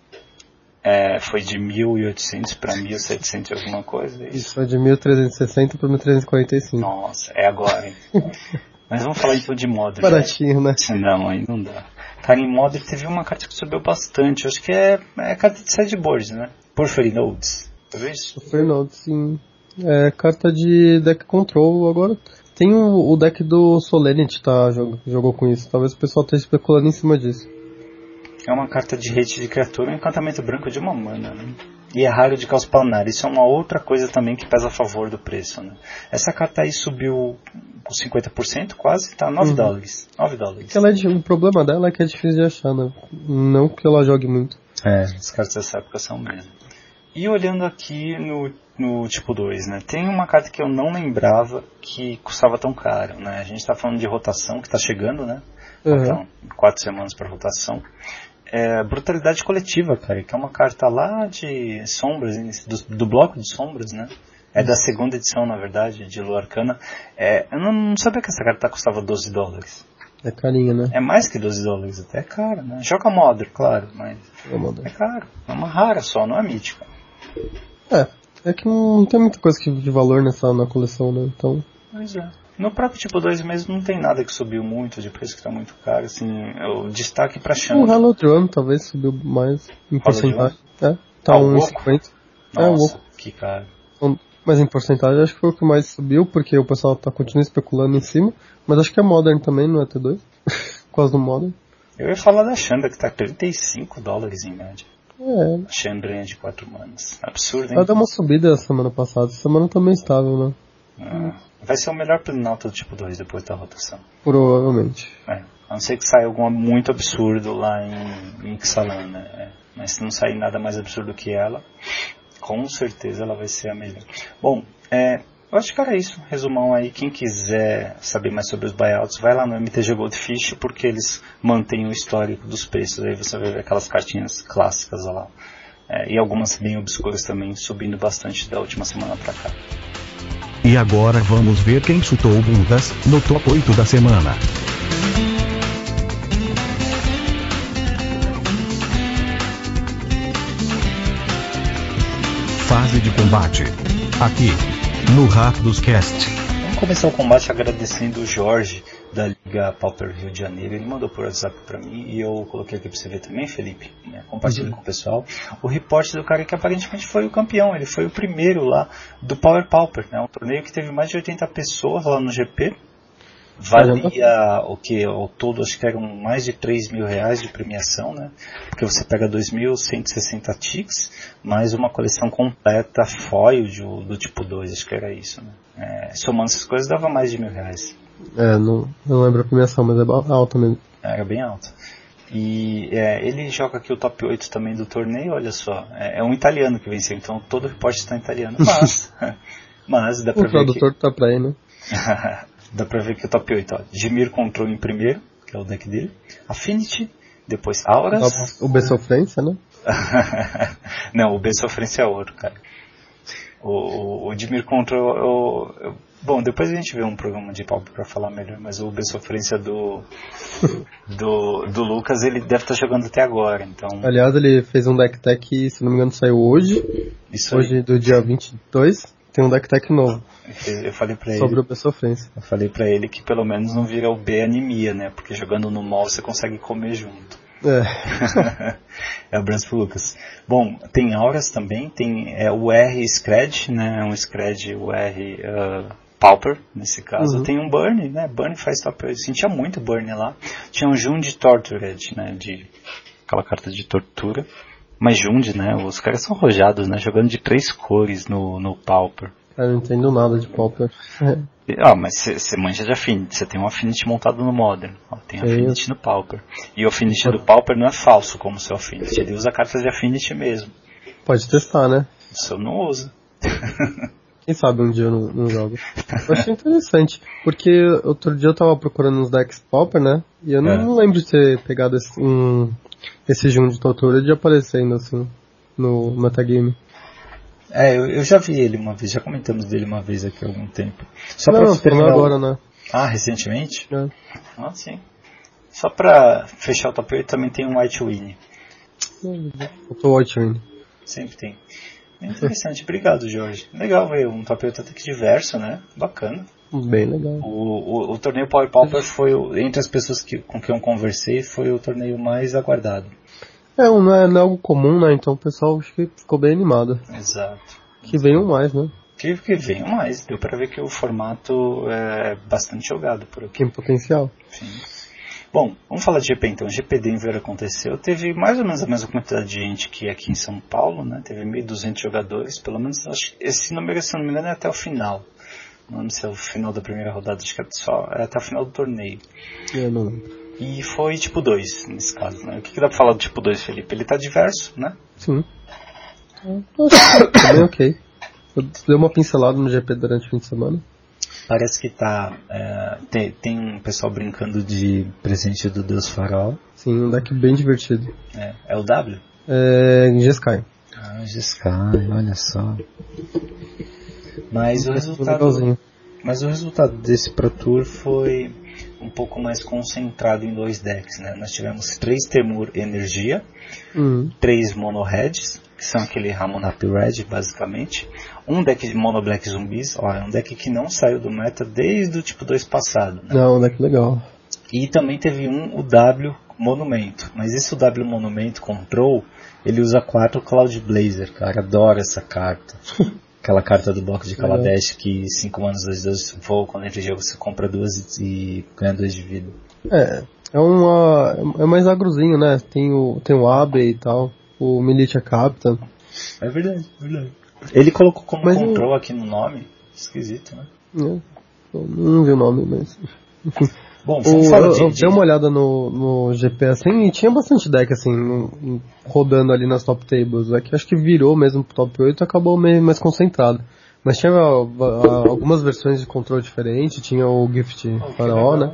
É, foi de mil e oitocentos para mil e setecentos alguma coisa. Isso, isso foi de mil trezentos e sessenta para mil trezentos e quarenta e cinco. Nossa, é agora, hein? Mas vamos falar então de Modern. Baratinho, né? Não, aí não dá. Cara, em Modern teve uma carta que subiu bastante. Acho que é, é carta de sideboard, né? Porphyry Nodes. Tá isso? Porphyry Nodes, sim. É carta de deck control agora. Tem o, o deck do Solenity, tá? Jogou, jogou com isso. Talvez o pessoal esteja especulando em cima disso. É uma carta de hate de criatura, um encantamento branco de uma mana, né? E é raro de caos planar. Isso é uma outra coisa também que pesa a favor do preço, né? Essa carta aí subiu com cinquenta por cento quase, tá? nove dólares. nove dólares. Ela é de, o problema dela é que é difícil de achar, né? Não que ela jogue muito. É, as cartas dessa época são mesmo. E olhando aqui no, no tipo dois, né? Tem uma carta que eu não lembrava que custava tão caro, né? A gente tá falando de rotação que tá chegando, né? Uhum. Então, quatro semanas para rotação. é Brutalidade Coletiva, cara, que é uma carta lá de sombras, do, do bloco de sombras, né? É da segunda edição, na verdade, de Lua Arcana. É, eu não, não sabia que essa carta custava doze dólares. É carinha, né? É mais que doze dólares, até é caro, né? Joga Modern, claro, mas é, é caro. É uma rara só, não é mítica. É, é que não tem muita coisa de valor nessa na coleção, né? Então... Pois é. No próprio tipo dois mesmo não tem nada que subiu muito, de preço que tá muito caro, assim, o destaque pra Chandra. O Hello Drum talvez subiu mais em porcentagem. É, tá um e cinquenta. É, o Nossa, que caro. Mas em porcentagem acho que foi o que mais subiu, porque o pessoal tá continuando especulando em cima. Mas acho que é Modern também, não é T dois? Quase do Modern. Eu ia falar da Chandra, que tá trinta e cinco dólares em média. É. A Chandrinha de quatro manas. Absurdo, hein? Ela deu uma subida semana passada, semana também estável, né? Ah, vai ser o melhor Planalto do tipo dois depois da rotação. Provavelmente. É. A não ser que saia alguma muito absurdo lá em, em Ixalan, né? É. Mas se não sair nada mais absurdo que ela, com certeza ela vai ser a melhor. Bom, é, eu acho que era isso. Resumão aí. Quem quiser saber mais sobre os buyouts, vai lá no M T G Goldfish, porque eles mantêm o histórico dos preços. Aí você vai ver aquelas cartinhas clássicas lá. É, e algumas bem obscuras também, subindo bastante da última semana pra cá. E agora vamos ver quem chutou bundas no top oito da semana. Fase de combate. Aqui, no Rápidos Cast. Vamos começar o combate agradecendo o Jorge, da Liga Pauper Rio de Janeiro. Ele mandou por WhatsApp pra mim e eu coloquei aqui pra você ver também, Felipe. Né? Compartilhe uhum. com o pessoal. O reporte do cara que aparentemente foi o campeão. Ele foi o primeiro lá do Power Pauper. Né? Um torneio que teve mais de oitenta pessoas lá no G P. Valia o que? Ao todo acho que eram mais de três mil reais de premiação, né? Porque você pega dois mil cento e sessenta ticks, mais uma coleção completa foil de, do tipo dois, acho que era isso, né? É, somando essas coisas dava mais de mil reais. É, não, não lembro a premiação, mas é alta mesmo. Era bem alta. E é, ele joga aqui o top oito também do torneio, olha só. É, é um italiano que venceu, então todo o reporte está em italiano. Mas, mas dá pra o ver que... O tradutor tá pra aí, né? Dá pra ver que o top oito, ó. Dimir Control em primeiro, que é o deck dele. Affinity, depois Auras. O B Sofrência, né? Não, o B Sofrência é outro, cara. O, o, o Dimir Control, eu, eu, bom, depois a gente vê um programa de palco pra falar melhor, mas o B Sofrência do, do, do Lucas, ele deve estar jogando até agora, então... Aliás, ele fez um deck tech que, se não me engano, saiu hoje. Isso hoje, aí. Do dia vinte e dois. Tem um deck tech novo. Eu falei pra Sobre ele, o B-Sofrência. Eu falei pra ele que pelo menos não vira o B anemia, né? Porque jogando no mall você consegue comer junto. É. É abraço pro Lucas. Bom, tem auras também, tem é, o R Scred, né? Um Scred, o R uh, Pauper, nesse caso. Uhum. Tem um Burn, né? Burn faz top. Eu sentia muito Burn lá. Tinha um Jund Tortured, né? De aquela carta de tortura. Mas Jund, né? Os caras são rojados, né? Jogando de três cores no, no Pauper. Eu não entendo nada de Pauper. Ah, mas você manja de Affinity. Você tem um Affinity montado no Modern. Ó, tem é Affinity isso. No Pauper. E o Affinity do Pauper não é falso como o seu Affinity. Ele usa cartas de Affinity mesmo. Pode testar, né? O seu não usa. Quem sabe um dia eu não, não jogo. Eu achei interessante. Porque outro dia eu tava procurando uns decks Pauper, né? E eu não, é. não lembro de ter pegado esse... Um... Esse Jund de tortura de aparecendo assim no metagame. É, eu, eu já vi ele uma vez, já comentamos dele uma vez aqui há algum tempo. Só não, pra não, agora, né? Ah, recentemente? É. Ah, sim. Só pra fechar o top oito também tem um White Winnie. Faltou White Winnie. Sempre tem. Bem interessante, obrigado Jorge. Legal ver um top oito até que diverso, né? Bacana. Bem legal. O, o, o torneio Power Pauper foi, entre as pessoas que, com quem eu conversei, foi o torneio mais aguardado. É, não é, não é algo comum, né? Então o pessoal acho que ficou bem animado. Exato. Que venham mais, né? Que, que venham mais. Deu pra ver que o formato é bastante jogado por aqui. Tem potencial. Sim. Bom, vamos falar de G P então. O G P Denver aconteceu. Teve mais ou menos a mesma quantidade de gente que aqui em São Paulo, né? Teve mil e duzentos jogadores. Pelo menos, acho que esse número, se não me engano, é até o final. Não lembro se é o final da primeira rodada, acho que é, só, é até o final do torneio. Eu não lembro. E foi tipo dois, nesse caso, né? O que, que dá pra falar do tipo dois, Felipe? Ele tá diverso, né? Sim. Eu acho que tá bem ok. Eu dei uma pincelada no G P durante o fim de semana. Parece que tá. É, tem, tem um pessoal brincando de presente do Deus Faraó. Sim, um deck bem divertido. É, é o W? É G-Sky. Ah, G-Sky, olha só. Mas o resultado. Mas o resultado desse Pro Tour foi um pouco mais concentrado em dois decks, né? Nós tivemos três Temur Energia, uhum. três Mono Reds, que são aquele Ramunap Red, basicamente. Um deck de Mono Black Zumbis, ó, é um deck que não saiu do meta desde o tipo dois passado, né? Não, um deck legal. E também teve um, o W Monumento. Mas esse W Monumento Control, ele usa quatro Cloud Blazer, cara. Adoro essa carta. Aquela carta do bloco de Kaladesh que cinco manos, dois, dois voam, quando entra em jogo você compra duas e, e ganha dois de vida. É, é uma. É mais agrozinho, né? Tem o, tem o Abe e tal, o Militia Captain. É verdade, é verdade. Ele colocou como mas control eu... aqui no nome, esquisito, né? É, eu não vi o nome, mas. Enfim. Bom, o, eu, eu dei uma olhada no, no G P assim e tinha bastante deck assim no, rodando ali nas top tables. É que acho que virou mesmo pro top oito e acabou meio mais concentrado. Mas tinha a, a, algumas versões de controle diferentes, tinha o Gift oh, Faraó, né?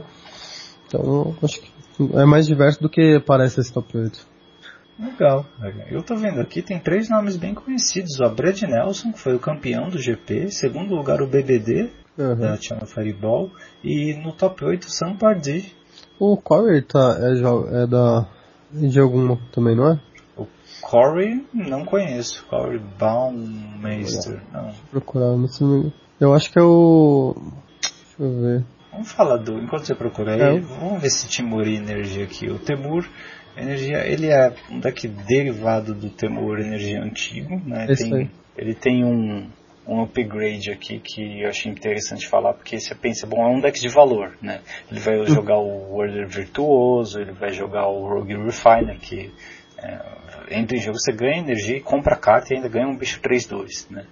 Então acho que é mais diverso do que parece esse top oito. Legal. Eu tô vendo aqui, tem três nomes bem conhecidos. O Abred Nelson, que foi o campeão do G P. Em segundo lugar, o B B D. Uhum. Da Channel Fireball, e no top oito Sam Pardy. O Corey tá, é, é da de alguma também, não é? O Corey não conheço. Corey Baumeister, não. Deixa eu procurar, não sei. Eu acho que é o. Deixa eu ver. Vamos falar do. Enquanto você procura aí, é. Vamos ver se Temur Energia aqui. O Temur Energia, ele é um deck derivado do Temur Energia antigo, né? Esse tem, aí. Ele tem um. um upgrade aqui que eu achei interessante falar, porque você pensa, bom, é um deck de valor, né? Ele vai jogar o Warrior Virtuoso, ele vai jogar o Rogue Refiner, que é, entra em jogo, você ganha energia e compra a carta e ainda ganha um bicho três dois, né?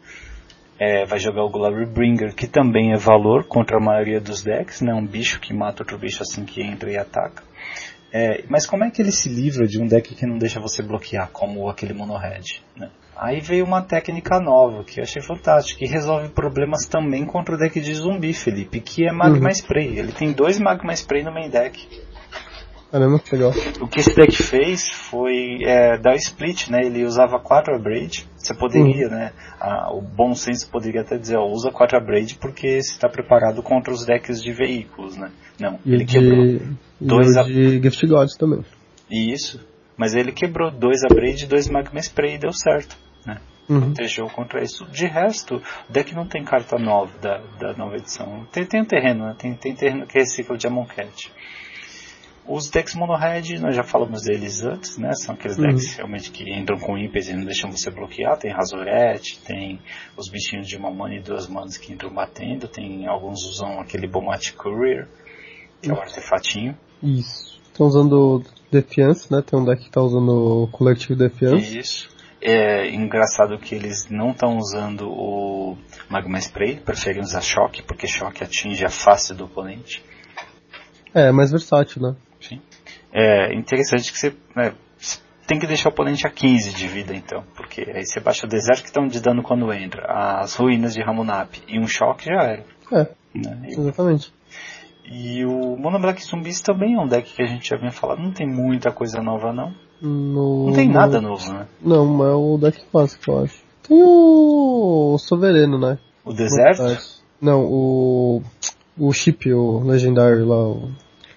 É, vai jogar o Glory Bringer, que também é valor contra a maioria dos decks, né? Um bicho que mata outro bicho assim que entra e ataca. É, mas como é que ele se livra de um deck que não deixa você bloquear, como aquele Mono Red, né? Aí veio uma técnica nova, que eu achei fantástica, que resolve problemas também contra o deck de zumbi, Felipe, que é Magma uhum. Spray. Ele tem dois Magma Spray no main deck. Caramba, que legal. O que esse deck fez foi é, dar split, né? Ele usava quatro Abrade. Você poderia, uhum. né? A, o bom senso poderia até dizer, ó, usa quatro Abrade porque você está preparado contra os decks de veículos, né? Não, e ele de, quebrou e dois de ab... Gift Gods também. Isso, mas ele quebrou dois Abrade e dois Magma Spray e deu certo, né? Uhum. Protegeu contra isso. De resto, o deck não tem carta nova da, da nova edição. Tem, tem um terreno, né? Tem, tem terreno que recicla de Amonkhet. Os decks Mono Red, nós já falamos deles antes, né? São aqueles uhum. decks realmente que entram com ímpetos e não deixam você bloquear. Tem Razorette, tem os bichinhos de uma mana e duas manas que entram batendo. Tem alguns usam aquele Bomat Courier, que uhum. é o artefatinho. Isso. Estão usando Defiance, né? Tem um deck que está usando o Collective Defiance. Isso. É engraçado que eles não estão usando o Magma Spray, preferem usar Choque, porque Choque atinge a face do oponente. É, mais versátil, né? Sim. É interessante que você, né, tem que deixar o oponente a quinze de vida, então, porque aí você baixa o deserto que estão de dano quando entra, as ruínas de Ramunap e um choque já era. É, né? e, exatamente. E o Mono Black Zumbis também é um deck que a gente já vinha falando, não tem muita coisa nova não. No, não tem no... nada novo, né? Não, mas é o deck clássico, eu acho. Tem o, o Soberano, né? O deserto? Não, o o chip, o legendário lá, o,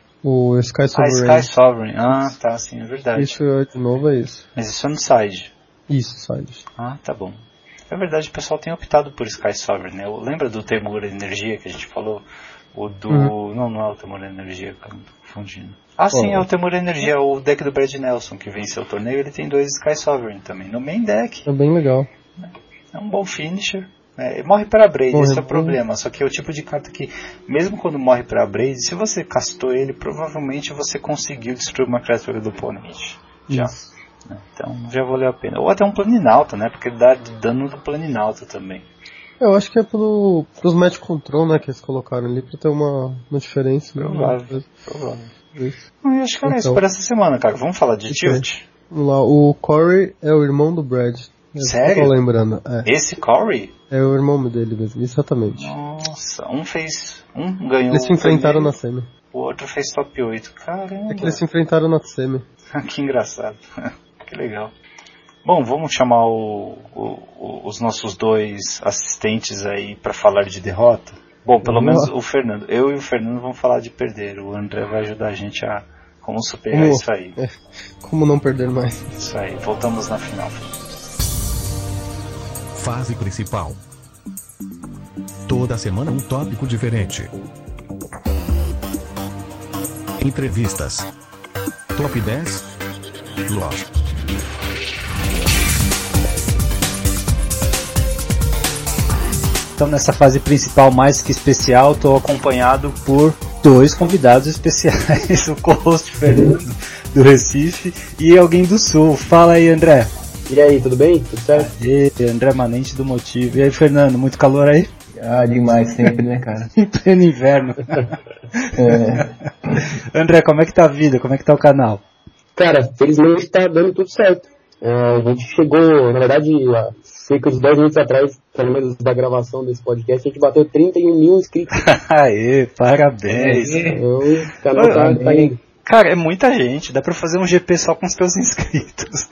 o Sky Sovereign. Ah, Sky Sovereign, ah, tá, sim, é verdade. Isso de novo é isso. Mas isso é no side. Isso, side. Ah, tá bom. É verdade, o pessoal tem optado por Sky Sovereign, né? Lembra do Temur Energia que a gente falou? O do... Uhum. Não, não é o Temur Energia, cara, tô confundindo. Ah, sim, oh. é o Temur Energia, o deck do Brad Nelson, que venceu o torneio, ele tem dois Sky Sovereign também, no main deck. É bem legal. É um bom finisher. É, morre para Braid, morre, esse é o problema. Só que é o tipo de carta que, mesmo quando morre para Braid, se você castou ele, provavelmente você conseguiu destruir uma criatura do oponente. Já. Isso. Então já valeu a pena. Ou até um Planinauta, né? Porque dá dano do Planinauta também. Eu acho que é pelo, pelos match control, né, que eles colocaram ali pra ter uma, uma diferença. Provável, né? provável. Isso. Eu acho que era então, isso por essa semana, cara. Vamos falar de Tilt? Vamos lá, o Corey é o irmão do Brad. Sério? Tô lembrando. É. Esse Corey? É o irmão dele mesmo, exatamente. Nossa, um fez... Um ganhou... Eles se enfrentaram na semi. O outro fez top oito. Caramba. É que eles se enfrentaram na semi. Que engraçado. Que legal. Bom, vamos chamar o, o, os nossos dois assistentes aí para falar de derrota. Bom, pelo vamos menos lá. o Fernando. Eu e o Fernando vamos falar de perder. O André vai ajudar a gente a como superar como, isso aí. É, como não perder mais. Isso aí. Voltamos na final. Fase principal. Toda semana um tópico diferente. Entrevistas. Top dez. Lost. Então, nessa fase principal mais que especial, estou acompanhado por dois convidados especiais. O co-host Fernando, do Recife, e alguém do Sul. Fala aí, André. E aí, tudo bem? Tudo certo? E André Manente do Motivo. E aí, Fernando, muito calor aí? Ah, demais sempre, né, cara? Em pleno inverno. É. André, como é que tá a vida? Como é que tá o canal? Cara, felizmente tá dando tudo certo. É, a gente chegou, na verdade, há cerca de dez minutos atrás, pelo menos da gravação desse podcast, a gente bateu trinta e um mil inscritos. Aê, parabéns. Então, o canal tá, tá indo. Cara, é muita gente, dá pra fazer um G P só com os teus inscritos.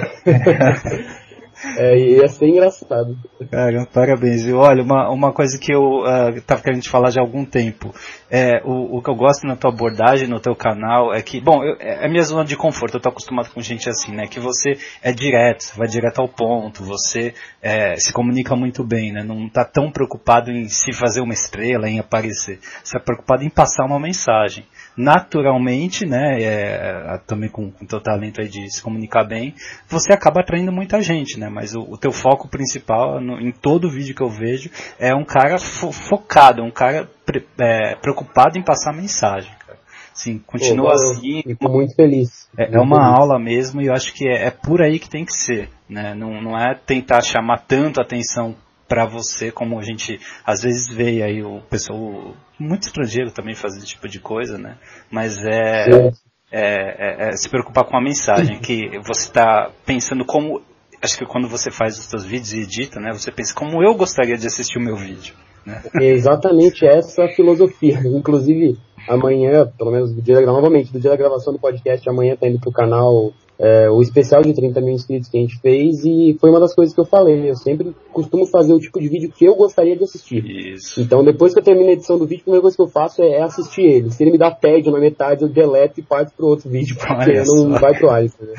É, ia ser engraçado. Cara, parabéns, viu? Olha, uma, uma coisa que eu uh, tava querendo te falar já há algum tempo, é, o, o que eu gosto na tua abordagem, no teu canal, é que, bom, eu, é a minha zona de conforto, eu tô acostumado com gente assim, né, que você é direto, você vai direto ao ponto, você é, se comunica muito bem, né, não tá tão preocupado em se fazer uma estrela, em aparecer, você é preocupado em passar uma mensagem. Naturalmente, né, é, também com o teu talento aí de se comunicar bem, você acaba atraindo muita gente, né, mas o, o teu foco principal, no, em todo vídeo que eu vejo, é um cara fo- focado, um cara pre, é, preocupado em passar mensagem, cara. Sim, continua Pô, assim. Fico muito feliz. É, muito é uma feliz. aula mesmo, e eu acho que é, é por aí que tem que ser, né, não, não é tentar chamar tanto atenção para você, como a gente às vezes vê aí o pessoal muito estrangeiro também faz esse tipo de coisa, né? Mas é, é, é, é se preocupar com a mensagem, que você está pensando como, acho que quando você faz os seus vídeos e edita, né? Você pensa como eu gostaria de assistir o meu vídeo, né? É exatamente essa a filosofia. Inclusive, amanhã, pelo menos do dia da, novamente, do dia da gravação do podcast, amanhã tá indo pro canal é, o especial de trinta mil inscritos que a gente fez, e foi uma das coisas que eu falei. Eu sempre costumo fazer o tipo de vídeo que eu gostaria de assistir. Isso. Então, depois que eu termino a edição do vídeo, a primeira coisa que eu faço é, é assistir ele. Se ele me dá tédio na metade, eu deleto e parto pro outro vídeo, porque Olha não só. vai pro ar, entendeu?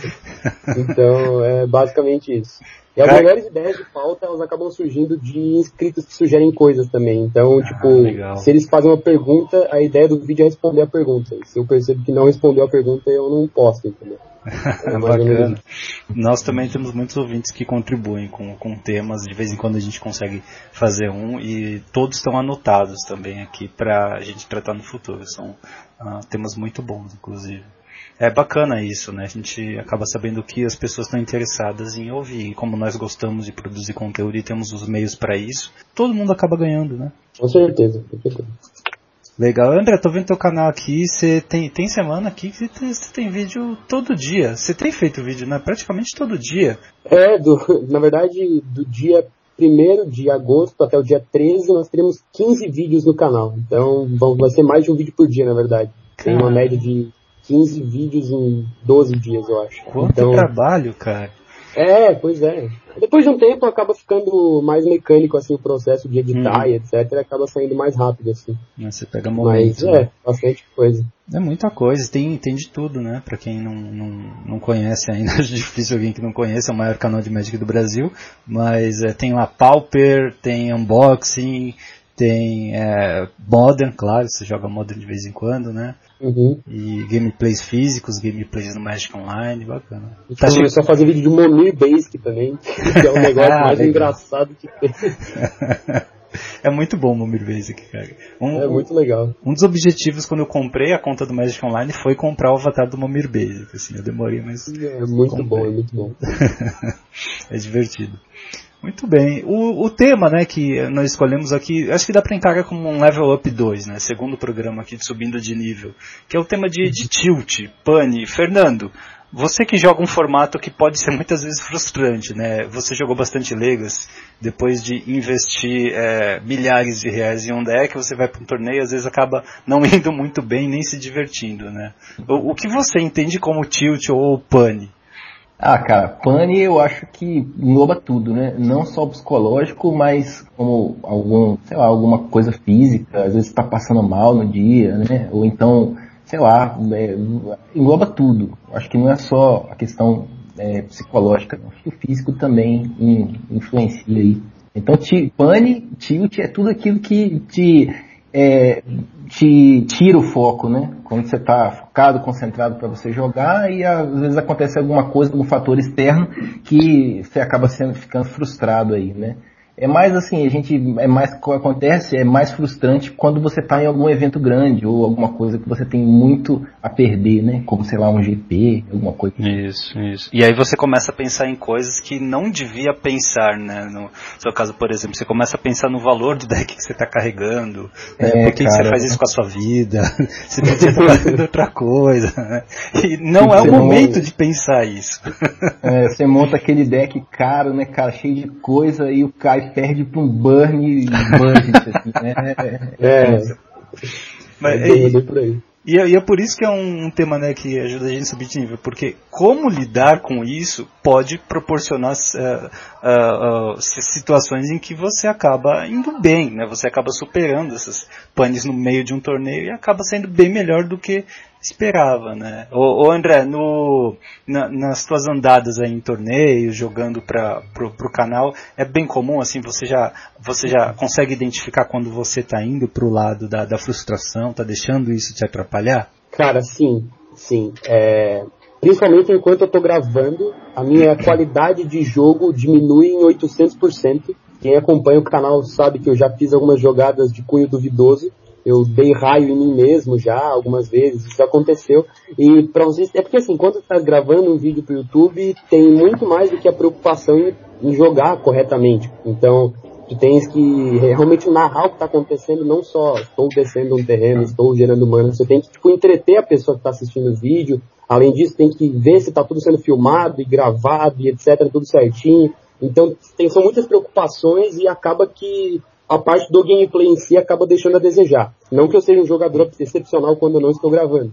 Então, é basicamente isso. E as Cara... melhores ideias de pauta, elas acabam surgindo de inscritos que sugerem coisas também. Então, ah, tipo, legal. Se eles fazem uma pergunta, a ideia do vídeo é responder a pergunta. Se eu percebo que não respondeu a pergunta, eu não posto, entendeu? É Bacana. Nós também temos muitos ouvintes que contribuem com, com temas, de vez em quando a gente consegue fazer um, e todos estão anotados também aqui para a gente tratar no futuro. São uh, temas muito bons, inclusive. É bacana isso, né? A gente acaba sabendo que as pessoas estão interessadas em ouvir, e como nós gostamos de produzir conteúdo e temos os meios para isso, todo mundo acaba ganhando, né? Com certeza, com certeza. Legal. André, tô vendo teu canal aqui, você tem, tem semana aqui que você tem vídeo todo dia. Você tem feito vídeo, né? Praticamente todo dia. É, do, na verdade, do dia primeiro de agosto até o dia treze, nós teremos quinze vídeos no canal. Então, vão, vai ser mais de um vídeo por dia, na verdade. Tem uma média de quinze vídeos em doze dias, eu acho. Quanto então, trabalho, cara. É, pois é. Depois de um tempo acaba ficando mais mecânico, assim, o processo de editar hum. e etcétera. Acaba saindo mais rápido, assim. Você pega momento. Mas é, bastante coisa. É muita coisa, tem, tem de tudo, né? Pra quem não, não, não conhece ainda, é difícil alguém que não conheça, é o maior canal de Magic do Brasil. Mas é, tem lá Pauper, tem unboxing, tem é, Modern, claro, você joga Modern de vez em quando, né? Uhum. E gameplays físicos, gameplays no Magic Online, bacana. A gente tá começou a fazer vídeo de Momir Basic também, que é um negócio ah, mais legal. engraçado que tem. É muito bom o Momir Basic, cara. Um, é muito legal. Um dos objetivos quando eu comprei a conta do Magic Online foi comprar o avatar do Momir Basic, assim, eu demorei, mas... É muito comprei. bom, é muito bom. É divertido. Muito bem. O, o tema, né, que nós escolhemos aqui, acho que dá para encarar como um Level Up dois, né, segundo programa aqui de Subindo de Nível, que é o tema de, de tilt, pane. Fernando, você que joga um formato que pode ser muitas vezes frustrante, né? Você jogou bastante Legacy, depois de investir é, milhares de reais em um deck, você vai para um torneio e às vezes acaba não indo muito bem, nem se divertindo, né? O, o que você entende como tilt ou pane? Ah, cara, pane eu acho que engloba tudo, né? Não só o psicológico, mas como algum, sei lá, alguma coisa física, às vezes você tá passando mal no dia, né? Ou então, sei lá, é, engloba tudo. Acho que não é só a questão é, psicológica, acho que o físico também in, influencia aí. Então, ti, pane, tilt é tudo aquilo que te, é, te tira o foco, né? Quando você está focado, concentrado para você jogar e às vezes acontece alguma coisa, algum fator externo que você acaba sendo, ficando frustrado aí, né? É mais assim, a gente, é mais, o que acontece é mais frustrante quando você está em algum evento grande ou alguma coisa que você tem muito a perder, né? Como, sei lá, um G P, alguma coisa. Isso, isso. E aí você começa a pensar em coisas que não devia pensar, né? No seu caso, por exemplo, você começa a pensar no valor do deck que você está carregando, né? É, Por que, cara, que você faz isso com a sua vida? Você podia estar fazendo outra coisa, né? E não é o momento de pensar isso. É, você monta aquele deck caro, né, cara, cheio de coisa e o Kai perde pra um burn budget, assim, né? É, é. Mas, é, e, por aí. E, é, e é por isso que é um, um tema, né, que ajuda a gente a subir de nível, porque como lidar com isso pode proporcionar uh, uh, uh, situações em que você acaba indo bem, né? Você acaba superando essas panes no meio de um torneio e acaba sendo bem melhor do que esperava, né? Ô, ô André, no, na, nas tuas andadas aí em torneios, jogando para pro, pro canal, é bem comum, assim, você já, você já consegue identificar quando você tá indo pro lado da, da frustração, tá deixando isso te atrapalhar? Cara, sim, sim. É, principalmente enquanto eu tô gravando, a minha qualidade de jogo diminui em oitocentos por cento. Quem acompanha o canal sabe que eu já fiz algumas jogadas de cunho duvidoso. Eu dei raio em mim mesmo já, algumas vezes, isso aconteceu. E pra vocês, é porque assim, quando você tá gravando um vídeo pro YouTube, tem muito mais do que a preocupação em, em jogar corretamente. Então, tu tens que realmente narrar o que tá acontecendo, não só estou descendo um terreno, estou gerando mana, você tem que, tipo, entreter a pessoa que tá assistindo o vídeo. Além disso, tem que ver se tá tudo sendo filmado e gravado e etcétera, tudo certinho. Então, tem, são muitas preocupações e acaba que a parte do gameplay em si acaba deixando a desejar. Não que eu seja um jogador excepcional quando eu não estou gravando,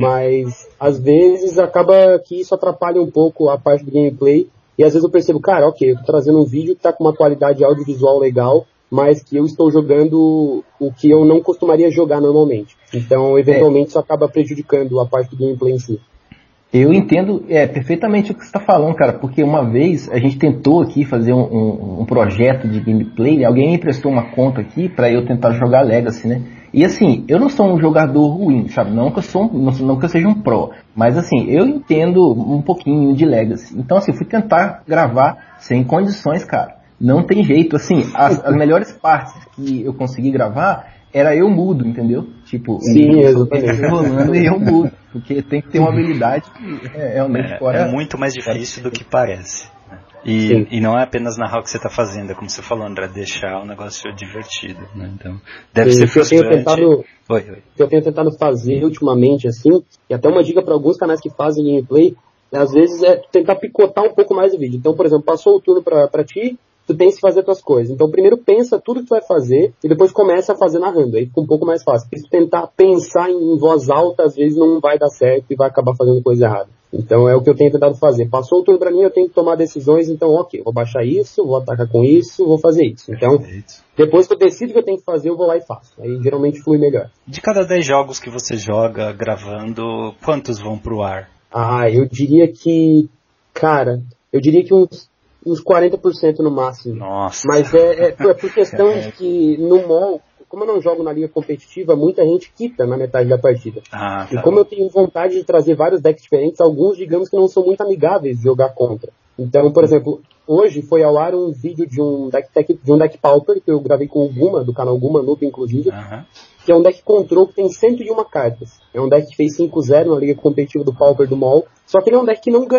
mas às vezes acaba que isso atrapalha um pouco a parte do gameplay, e às vezes eu percebo, cara, ok, eu estou trazendo um vídeo que está com uma qualidade audiovisual legal, mas que eu estou jogando o que eu não costumaria jogar normalmente. Então, eventualmente, é. isso acaba prejudicando a parte do gameplay em si. Eu entendo é, perfeitamente o que você está falando, cara, porque uma vez a gente tentou aqui fazer um, um, um projeto de gameplay, alguém me emprestou uma conta aqui para eu tentar jogar Legacy, né? E assim, eu não sou um jogador ruim, sabe? Não que eu, sou, não, não que eu seja um pro, mas assim, eu entendo um pouquinho de Legacy. Então assim, eu fui tentar gravar sem condições, cara. Não tem jeito, assim, as, as melhores partes que eu consegui gravar era eu mudo, entendeu? Tipo, sim, exatamente. Rolando e eu mudo, porque tem que ter uma habilidade que é realmente é, fora. É muito mais difícil do que parece. Né? E, e não é apenas narrar o que você está fazendo, é como você falou, André, deixar o negócio divertido. Né? Então, deve sim, ser frustrante. Eu tenho tentado, oi, oi. que eu tenho tentado fazer ultimamente, assim, e até uma dica para alguns canais que fazem gameplay, às vezes é tentar picotar um pouco mais o vídeo. Então, por exemplo, passou o turno para ti, tu tens que fazer as tuas coisas. Então, primeiro pensa tudo que tu vai fazer e depois começa a fazer narrando. Aí fica um pouco mais fácil. Porque se tentar pensar em voz alta, às vezes não vai dar certo e vai acabar fazendo coisa errada. Então, é o que eu tenho tentado fazer. Passou o turno pra mim, eu tenho que tomar decisões. Então, ok, vou baixar isso, vou atacar com isso, vou fazer isso. Então, depois que eu decido o que eu tenho que fazer, eu vou lá e faço. Aí, geralmente, flui melhor. De cada dez jogos que você joga gravando, quantos vão pro ar? Ah, eu diria que... Cara, eu diria que uns... uns quarenta por cento no máximo. Nossa. Mas é, é, é por questão de que no mall, como eu não jogo na liga competitiva, muita gente quita na metade da partida. Ah, tá. E como eu tenho vontade de trazer vários decks diferentes, alguns, digamos que não são muito amigáveis de jogar contra. Então, por exemplo, hoje foi ao ar um vídeo de um deck, de um deck Pauper, que eu gravei com o Guma, do canal Guma Noob, inclusive, uh-huh. que é um deck Control que tem cento e uma cartas. É um deck que fez cinco zero na liga competitiva do Pauper do mall, só que ele é um deck que não ganha.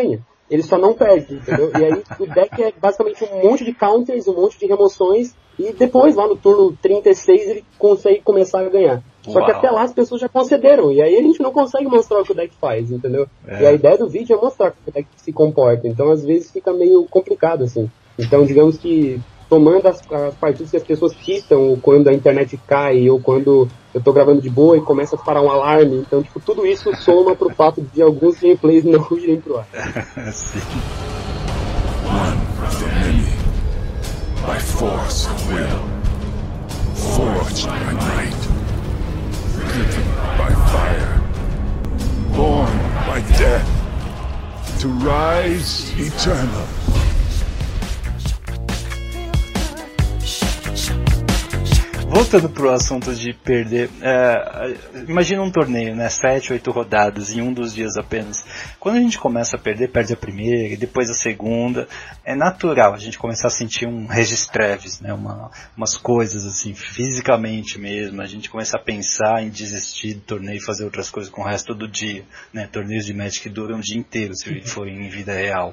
ele só não perde, entendeu? E aí o deck é basicamente um monte de counters, um monte de remoções, e depois, lá no turno trinta e seis, ele consegue começar a ganhar. Só Uau. que até lá as pessoas já concederam, e aí a gente não consegue mostrar o que o deck faz, entendeu? É. E a ideia do vídeo é mostrar como o deck se comporta, então às vezes fica meio complicado, assim. Então, digamos que, tomando as, as partidas que as pessoas quitam, ou quando a internet cai, ou quando eu tô gravando de boa e começa a parar um alarme, então, tipo, tudo isso soma pro fato de alguns gameplays não irem pro ar. Sim. One of the many, by force of will, forged by night, driven by fire, born by death, to rise eternal. Voltando pro assunto de perder, é, imagina um torneio, né, sete, oito rodadas em um dos dias apenas. Quando a gente começa a perder, perde a primeira e depois a segunda, é natural a gente começar a sentir um registreves, né, uma, umas coisas assim, fisicamente mesmo, a gente começa a pensar em desistir do torneio e fazer outras coisas com o resto do dia, né, torneios de Magic duram o dia inteiro se forem em vida real.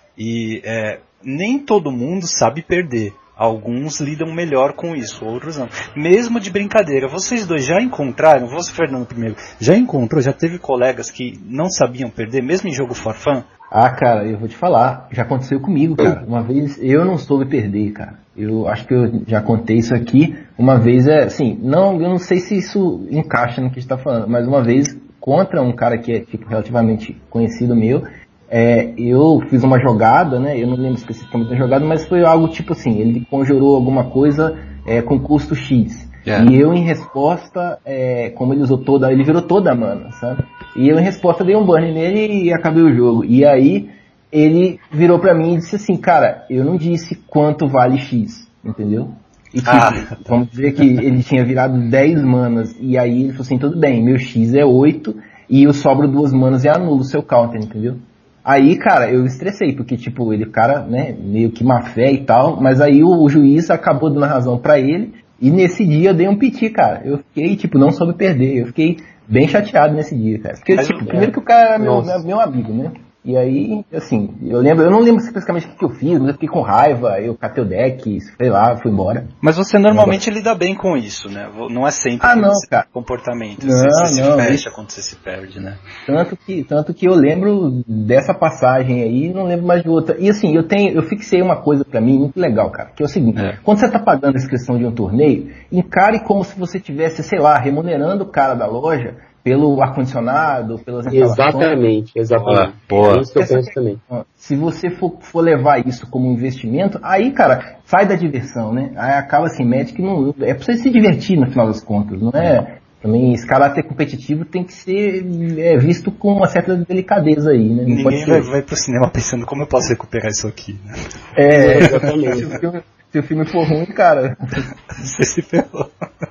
E é, nem todo mundo sabe perder. Alguns lidam melhor com isso, outros não. Mesmo de brincadeira, vocês dois já encontraram, você, Fernando, primeiro, já encontrou, já teve colegas que não sabiam perder, mesmo em jogo for fun? Ah, cara, eu vou te falar, já aconteceu comigo, cara. Uma vez eu não soube perder, cara. Eu acho que eu já contei isso aqui. Uma vez, é assim, não, eu não sei se isso encaixa no que a gente tá falando, mas uma vez, contra um cara que é tipo, relativamente conhecido meu, É, eu fiz uma jogada, né? Eu não lembro especificamente da jogada, mas foi algo tipo assim, ele conjurou alguma coisa é, com custo X. Yeah. E eu em resposta, é, como ele usou toda, ele virou toda a mana, sabe? E eu em resposta dei um burn nele e acabei o jogo. E aí ele virou pra mim e disse assim, cara, eu não disse quanto vale X, entendeu? E tipo, ah, vamos dizer que ele tinha virado dez manas, e aí ele falou assim, tudo bem, meu X é oito, e eu sobro duas manas e anulo o seu counter, entendeu? Aí, cara, eu estressei, porque, tipo, ele, o cara, né, meio que má fé e tal, mas aí o, o juiz acabou dando razão pra ele, e nesse dia eu dei um piti, cara. Eu fiquei, tipo, não soube perder, eu fiquei bem chateado nesse dia, cara. Porque, mas, tipo, é. primeiro que o cara era meu, meu, meu amigo, né? E aí, assim, eu lembro, eu não lembro especificamente o que eu fiz, mas eu fiquei com raiva, eu catei o deck, sei lá, fui embora. Mas você normalmente lida bem com isso, né? Não é sempre ah, não, cara. comportamento. Não, você não, se fecha isso. quando você se perde, né? Tanto que, tanto que eu lembro dessa passagem aí e não lembro mais de outra. E assim, eu tenho, eu fixei uma coisa pra mim muito legal, cara, que é o seguinte, é. quando você tá pagando a inscrição de um torneio, encare como se você tivesse, sei lá, remunerando o cara da loja pelo ar-condicionado, pelas instalações. Exatamente, exatamente. Boa. É isso que eu penso também. Se você for, for levar isso como investimento, aí, cara, sai da diversão, né? Aí acaba assim, Magic não... É pra você se divertir, no final das contas, não é... Também, esse caráter competitivo tem que ser é, visto com uma certa delicadeza aí, né? Não Ninguém pode ser... vai, vai pro cinema pensando como eu posso recuperar isso aqui, né? É, exatamente. Se o filme for ruim, cara... Você se ferrou.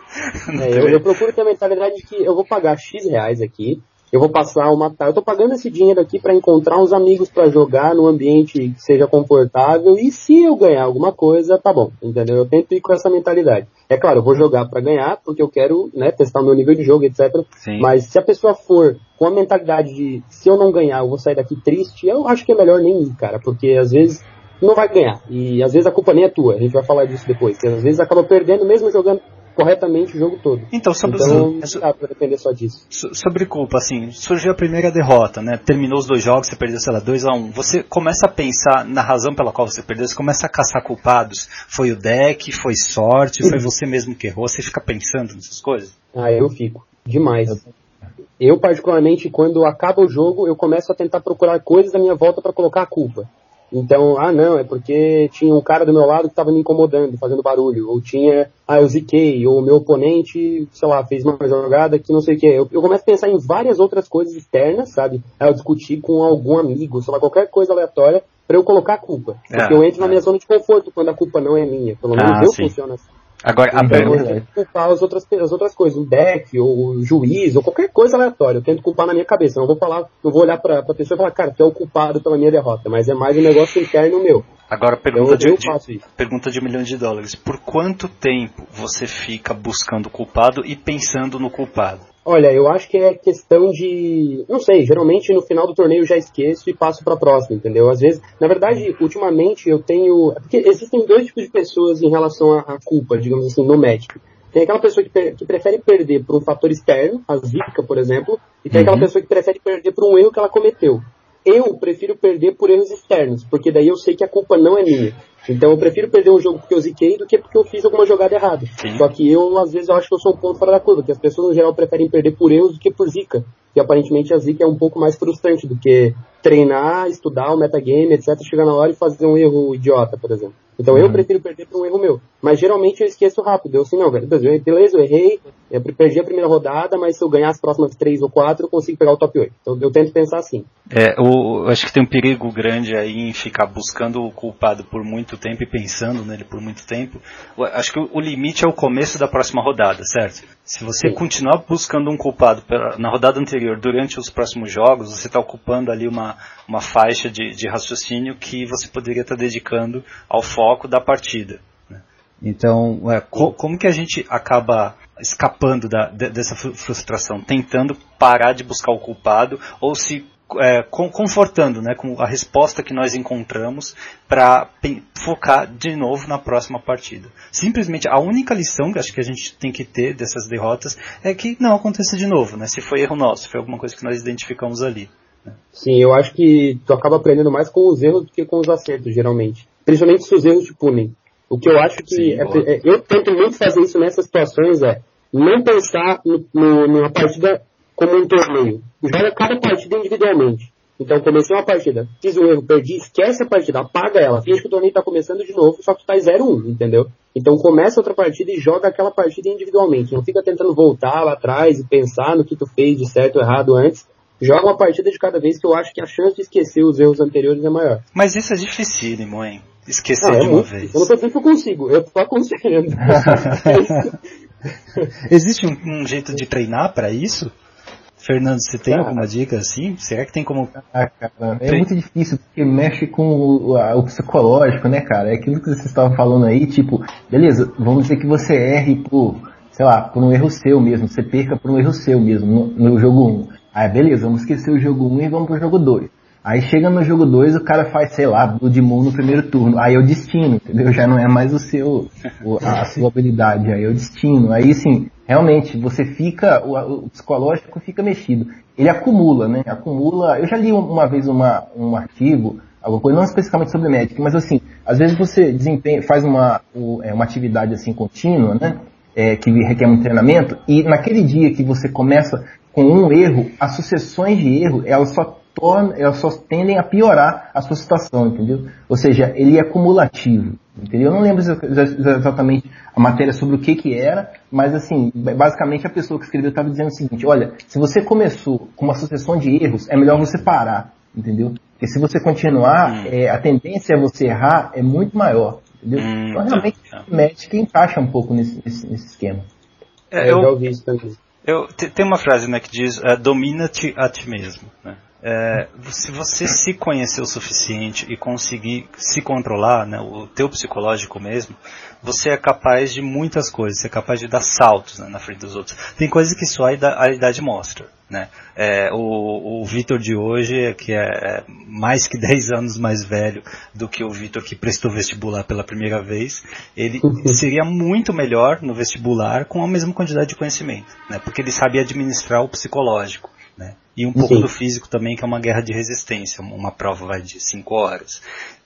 É, eu, eu procuro ter a mentalidade de que eu vou pagar X reais aqui, eu vou passar uma... Eu tô pagando esse dinheiro aqui pra encontrar uns amigos pra jogar num ambiente que seja confortável, e se eu ganhar alguma coisa, tá bom, entendeu? Eu tento ir com essa mentalidade. É claro, eu vou jogar pra ganhar, porque eu quero, né, testar o meu nível de jogo, etcétera. Sim. Mas se a pessoa for com a mentalidade de, se eu não ganhar, eu vou sair daqui triste, eu acho que é melhor nem ir, cara, porque às vezes não vai ganhar. E às vezes a culpa nem é tua, a gente vai falar disso depois, porque às vezes acaba perdendo mesmo jogando corretamente o jogo todo. Então, sobre então não dá pra depender só disso. Sobre culpa, assim, surgiu a primeira derrota, né? Terminou os dois jogos, você perdeu, sei lá, dois a um. Você começa a pensar na razão pela qual você perdeu, você começa a caçar culpados. Foi o deck, foi sorte, foi você mesmo que errou, você fica pensando nessas coisas? Ah, eu fico. Demais. Eu, particularmente, quando acaba o jogo, eu começo a tentar procurar coisas à minha volta pra colocar a culpa. Então, ah não, é porque tinha um cara do meu lado que estava me incomodando, fazendo barulho, ou tinha, ah, eu ziquei, ou o meu oponente, sei lá, fez uma jogada que não sei o que. Eu, eu começo a pensar em várias outras coisas externas, sabe? Ah, eu discuti com algum amigo, sei lá, qualquer coisa aleatória, para eu colocar a culpa. É, porque eu entro é. na minha zona de conforto quando a culpa não é minha. Pelo menos ah, eu sim. funciono assim. Agora, então, a pergunta... eu tento culpar as outras, as outras coisas, o deck, ou o juiz, ou qualquer coisa aleatória. Eu tento culpar na minha cabeça. Eu não vou falar, não vou olhar pra, pra pessoa e falar, cara, tu é o culpado pela minha derrota. Mas é mais um negócio interno meu. Agora, pergunta, então, de, de, pergunta de um milhão de dólares. Por quanto tempo você fica buscando o culpado e pensando no culpado? Olha, eu acho que é questão de... Não sei, geralmente no final do torneio eu já esqueço e passo pra próxima, entendeu? Às vezes, na verdade, ultimamente eu tenho... Porque existem dois tipos de pessoas em relação à culpa, digamos assim, no Magic. Tem aquela pessoa que, que prefere perder por um fator externo, a zica, por exemplo, e tem uhum. aquela pessoa que prefere perder por um erro que ela cometeu. Eu prefiro perder por erros externos, porque daí eu sei que a culpa não é minha. Então eu prefiro perder um jogo porque eu ziquei do que porque eu fiz alguma jogada errada. Sim. Só que eu, às vezes, eu acho que eu sou um ponto fora da curva, que as pessoas, no geral, preferem perder por erros do que por zica. E aparentemente a zica é um pouco mais frustrante do que treinar, estudar o metagame, etcétera, chegar na hora e fazer um erro idiota, por exemplo. Então uhum. eu prefiro perder por um erro meu. Mas geralmente eu esqueço rápido. Eu assim, não, velho, beleza, eu errei, eu perdi a primeira rodada, mas se eu ganhar as próximas três ou quatro, eu consigo pegar o top oito. Então eu tento pensar assim. É, eu, eu acho que tem um perigo grande aí em ficar buscando o culpado por muito tempo e pensando nele por muito tempo. Eu acho que o, o limite é o começo da próxima rodada, certo? Se você Sim. continuar buscando um culpado pela, na rodada anterior, durante os próximos jogos, você está ocupando ali uma, uma faixa de, de raciocínio que você poderia estar dedicando ao foco da partida. Né? Então, é, co, como que a gente acaba escapando da, de, dessa frustração? Tentando parar de buscar o culpado ou se é, com, confortando, né, com a resposta que nós encontramos para focar de novo na próxima partida. Simplesmente a única lição que acho que a gente tem que ter dessas derrotas é que não aconteça de novo, né? Se foi erro nosso, se foi alguma coisa que nós identificamos ali. Né? Sim, eu acho que tu acaba aprendendo mais com os erros do que com os acertos, geralmente. Principalmente se os erros te punem. O que eu acho que... Sim, é, é, eu tento muito fazer isso nessas situações é não pensar no, no, numa partida como um torneio. Joga cada partida individualmente. Então, comecei uma partida, fiz um erro, perdi, esquece a partida, apaga ela, finge que o torneio tá começando de novo, só que tu tá zero a um, entendeu? Então, começa outra partida e joga aquela partida individualmente. Não fica tentando voltar lá atrás e pensar no que tu fez de certo ou errado antes. Joga uma partida de cada vez, que eu acho que a chance de esquecer os erros anteriores é maior. Mas isso é dificílimo, hein? Esquecer não, de é uma muito, vez. Eu não tô dizendo que eu consigo, eu tô aconselhando. Existe um, um jeito de treinar pra isso? Fernando, você tem ah, alguma dica assim? Será que tem como... Ah, cara, é muito difícil, porque mexe com o, a, o psicológico, né, cara? É aquilo que vocês estavam falando aí, tipo, beleza, vamos dizer que você erre por, sei lá, por um erro seu mesmo, você perca por um erro seu mesmo, no, no jogo um. Aí, beleza, vamos esquecer o jogo um e vamos pro jogo dois. Aí chega no jogo dois, o cara faz, sei lá, Blood Moon no primeiro turno. Aí é o destino, entendeu? Já não é mais o seu, o, a sua habilidade, aí é o destino. Aí, sim, realmente, você fica, o, o psicológico fica mexido. Ele acumula, né? Acumula. Eu já li uma vez uma, um artigo, alguma coisa, não especificamente sobre Magic, mas assim, às vezes você desempenha, faz uma, uma atividade assim contínua, né? É, que requer um treinamento, e naquele dia que você começa com um erro, as sucessões de erro, elas só tornam, elas só tendem a piorar a sua situação, entendeu? Ou seja, ele é cumulativo, entendeu? Eu não lembro exatamente a matéria sobre o que que era, mas assim, basicamente a pessoa que escreveu estava dizendo o seguinte: olha, se você começou com uma sucessão de erros, é melhor você parar, entendeu? Porque se você continuar, hum. é, a tendência a você errar é muito maior, entendeu? Hum, então realmente tá, tá. o Magic encaixa um pouco nesse, nesse, nesse esquema. É, eu já ouvi isso também. Eu, tem uma frase, né, que diz, uh, domina-te a ti mesmo, né? É, se você se conhecer o suficiente e conseguir se controlar, né, o teu psicológico mesmo, você é capaz de muitas coisas, você é capaz de dar saltos, né, na frente dos outros. Tem coisas que só a idade, a idade mostra, né? É, o o Vitor de hoje, que é mais que dez anos mais velho do que o Vitor que prestou vestibular pela primeira vez, ele seria muito melhor no vestibular com a mesma quantidade de conhecimento, né? Porque ele sabia administrar o psicológico, né? E um pouco Sim. do físico também, que é uma guerra de resistência, uma prova vai de cinco horas.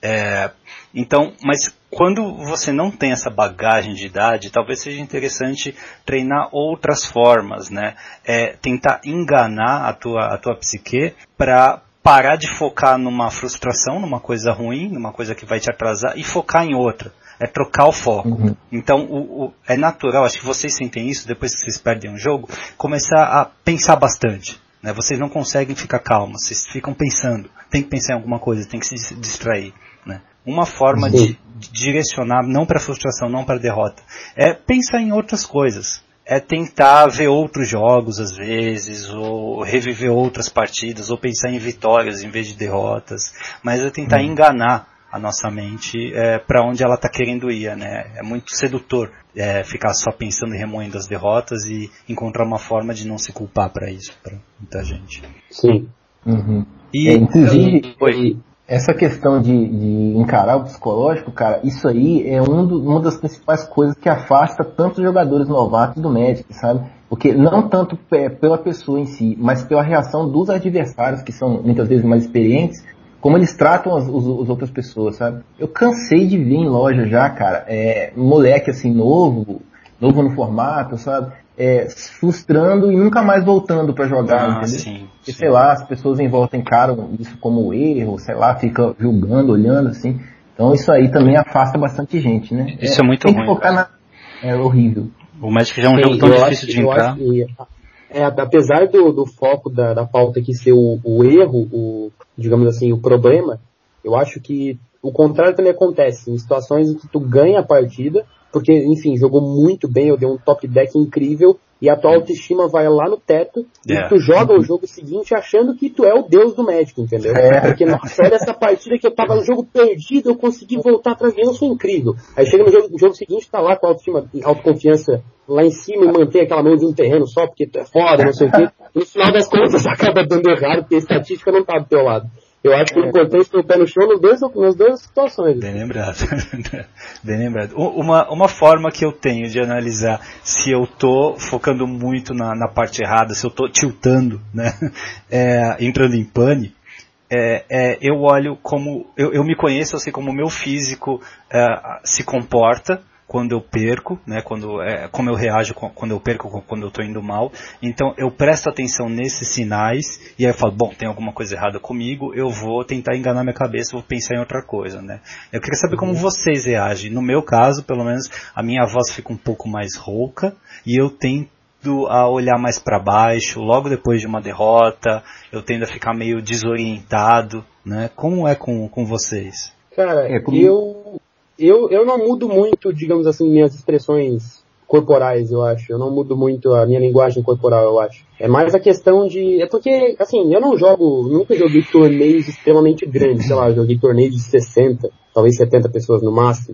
É, então, mas quando você não tem essa bagagem de idade, talvez seja interessante treinar outras formas, né? É, tentar enganar a tua, a tua psique para parar de focar numa frustração, numa coisa ruim, numa coisa que vai te atrasar, e focar em outra. É trocar o foco. Uhum. Então, o, o, é natural, acho que vocês sentem isso, depois que vocês perdem um jogo, começar a pensar bastante. Né? Vocês não conseguem ficar calmos, vocês ficam pensando, tem que pensar em alguma coisa, tem que se distrair. Né? Uma forma de, de direcionar, não para a frustração, não para a derrota, é pensar em outras coisas. É tentar ver outros jogos às vezes, ou reviver outras partidas, ou pensar em vitórias em vez de derrotas, mas é tentar uhum. enganar a nossa mente é, para onde ela está querendo ir, né? É muito sedutor é, ficar só pensando e remoendo as derrotas e encontrar uma forma de não se culpar para isso, para muita gente. Sim. Uhum. E, é, inclusive, Oi. essa questão de, de encarar o psicológico, cara, isso aí é um do, uma das principais coisas que afasta tanto os jogadores novatos do Magic, sabe? Porque não tanto pela pessoa em si, mas pela reação dos adversários, que são muitas vezes mais experientes, como eles tratam as, as, as outras pessoas, sabe? Eu cansei de ver em loja já, cara, é, moleque assim, novo, novo no formato, sabe? É, frustrando e nunca mais voltando pra jogar, ah, entendeu? Sim, Porque, sim. sei lá, as pessoas em volta encaram isso como erro, sei lá, fica julgando, olhando assim. Então isso aí também afasta bastante gente, né? Isso é, é muito tem ruim. Que focar na... É horrível. O Magic já é um Sim, jogo tão difícil acho, de entrar. Que, é, apesar do, do foco da, da pauta aqui ser o, o erro, o, digamos assim, o problema, eu acho que o contrário também acontece. Em situações em que tu ganha a partida, porque, enfim, jogou muito bem, eu dei um top deck incrível, e a tua autoestima vai lá no teto, yeah. E tu joga o jogo seguinte achando que tu é o deus do Magic, entendeu? É. Porque, nossa, era essa partida que eu tava no jogo perdido, eu consegui voltar atrás, eu sou incrível. Aí chega no jogo, no jogo seguinte, tá lá com a autoestima, autoconfiança lá em cima e mantém aquela mão de um terreno só porque tu é foda, não sei o quê. No final das contas acaba dando errado, porque a estatística não tá do teu lado. Eu acho que o importante é ter o pé no chão nos dois, nas duas situações. Bem lembrado. Bem lembrado. Uma, uma forma que eu tenho de analisar se eu tô focando muito na, na parte errada, se eu tô tiltando, né, é, entrando em pane, é, é, eu olho como, eu, eu me conheço, eu sei como o meu físico é, se comporta quando eu perco, né, quando, é, como eu reajo quando eu perco, quando eu estou indo mal. Então eu presto atenção nesses sinais e aí eu falo, bom, tem alguma coisa errada comigo, eu vou tentar enganar minha cabeça, vou pensar em outra coisa, né. Eu queria saber como vocês reagem. No meu caso, pelo menos, a minha voz fica um pouco mais rouca e eu tento a olhar mais para baixo, logo depois de uma derrota, eu tendo a ficar meio desorientado, né. Como é com, com vocês? Cara, é, como... eu... Eu, eu não mudo muito, digamos assim, minhas expressões corporais, eu acho. Eu não mudo muito a minha linguagem corporal, eu acho. É mais a questão de... É porque, assim, eu não jogo... Nunca joguei torneios extremamente grandes. Sei lá, eu joguei torneios de sessenta, talvez setenta pessoas no máximo.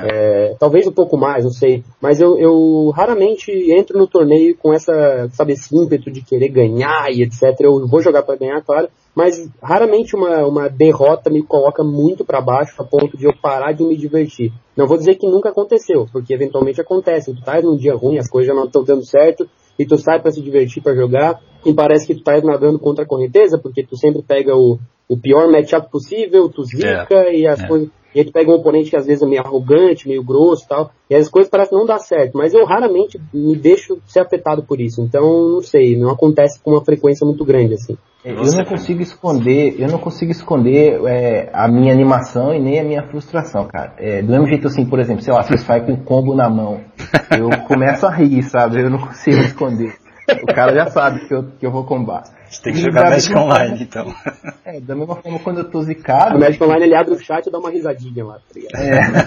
É, talvez um pouco mais, não sei. Mas eu, eu raramente entro no torneio com essa, sabe, esse ímpeto de querer ganhar e etcétera. Eu vou jogar para ganhar, claro. Mas raramente uma, uma derrota me coloca muito para baixo a ponto de eu parar de me divertir. Não vou dizer que nunca aconteceu, porque eventualmente acontece. Tu tá num dia ruim, as coisas já não estão dando certo, e tu sai para se divertir, para jogar, e parece que tu tá nadando contra a correnteza, porque tu sempre pega o, o pior matchup possível, tu zica, é, e as é. coisas... E aí tu pega um oponente que às vezes é meio arrogante, meio grosso e tal, e as coisas parecem não dar certo, mas eu raramente me deixo ser afetado por isso, então não sei, não acontece com uma frequência muito grande assim. Eu não consigo esconder, eu não consigo esconder é, a minha animação e nem a minha frustração, cara. É, do mesmo jeito assim, por exemplo, sei lá, vocês fazem com um combo na mão, eu começo a rir, sabe, eu não consigo esconder. O cara já sabe que eu, que eu vou combar. Você tem que jogar Magic Online, então. É, da mesma forma quando eu tô zicado... O Magic Online ele abre o chat e dá uma risadinha lá, tá ligado?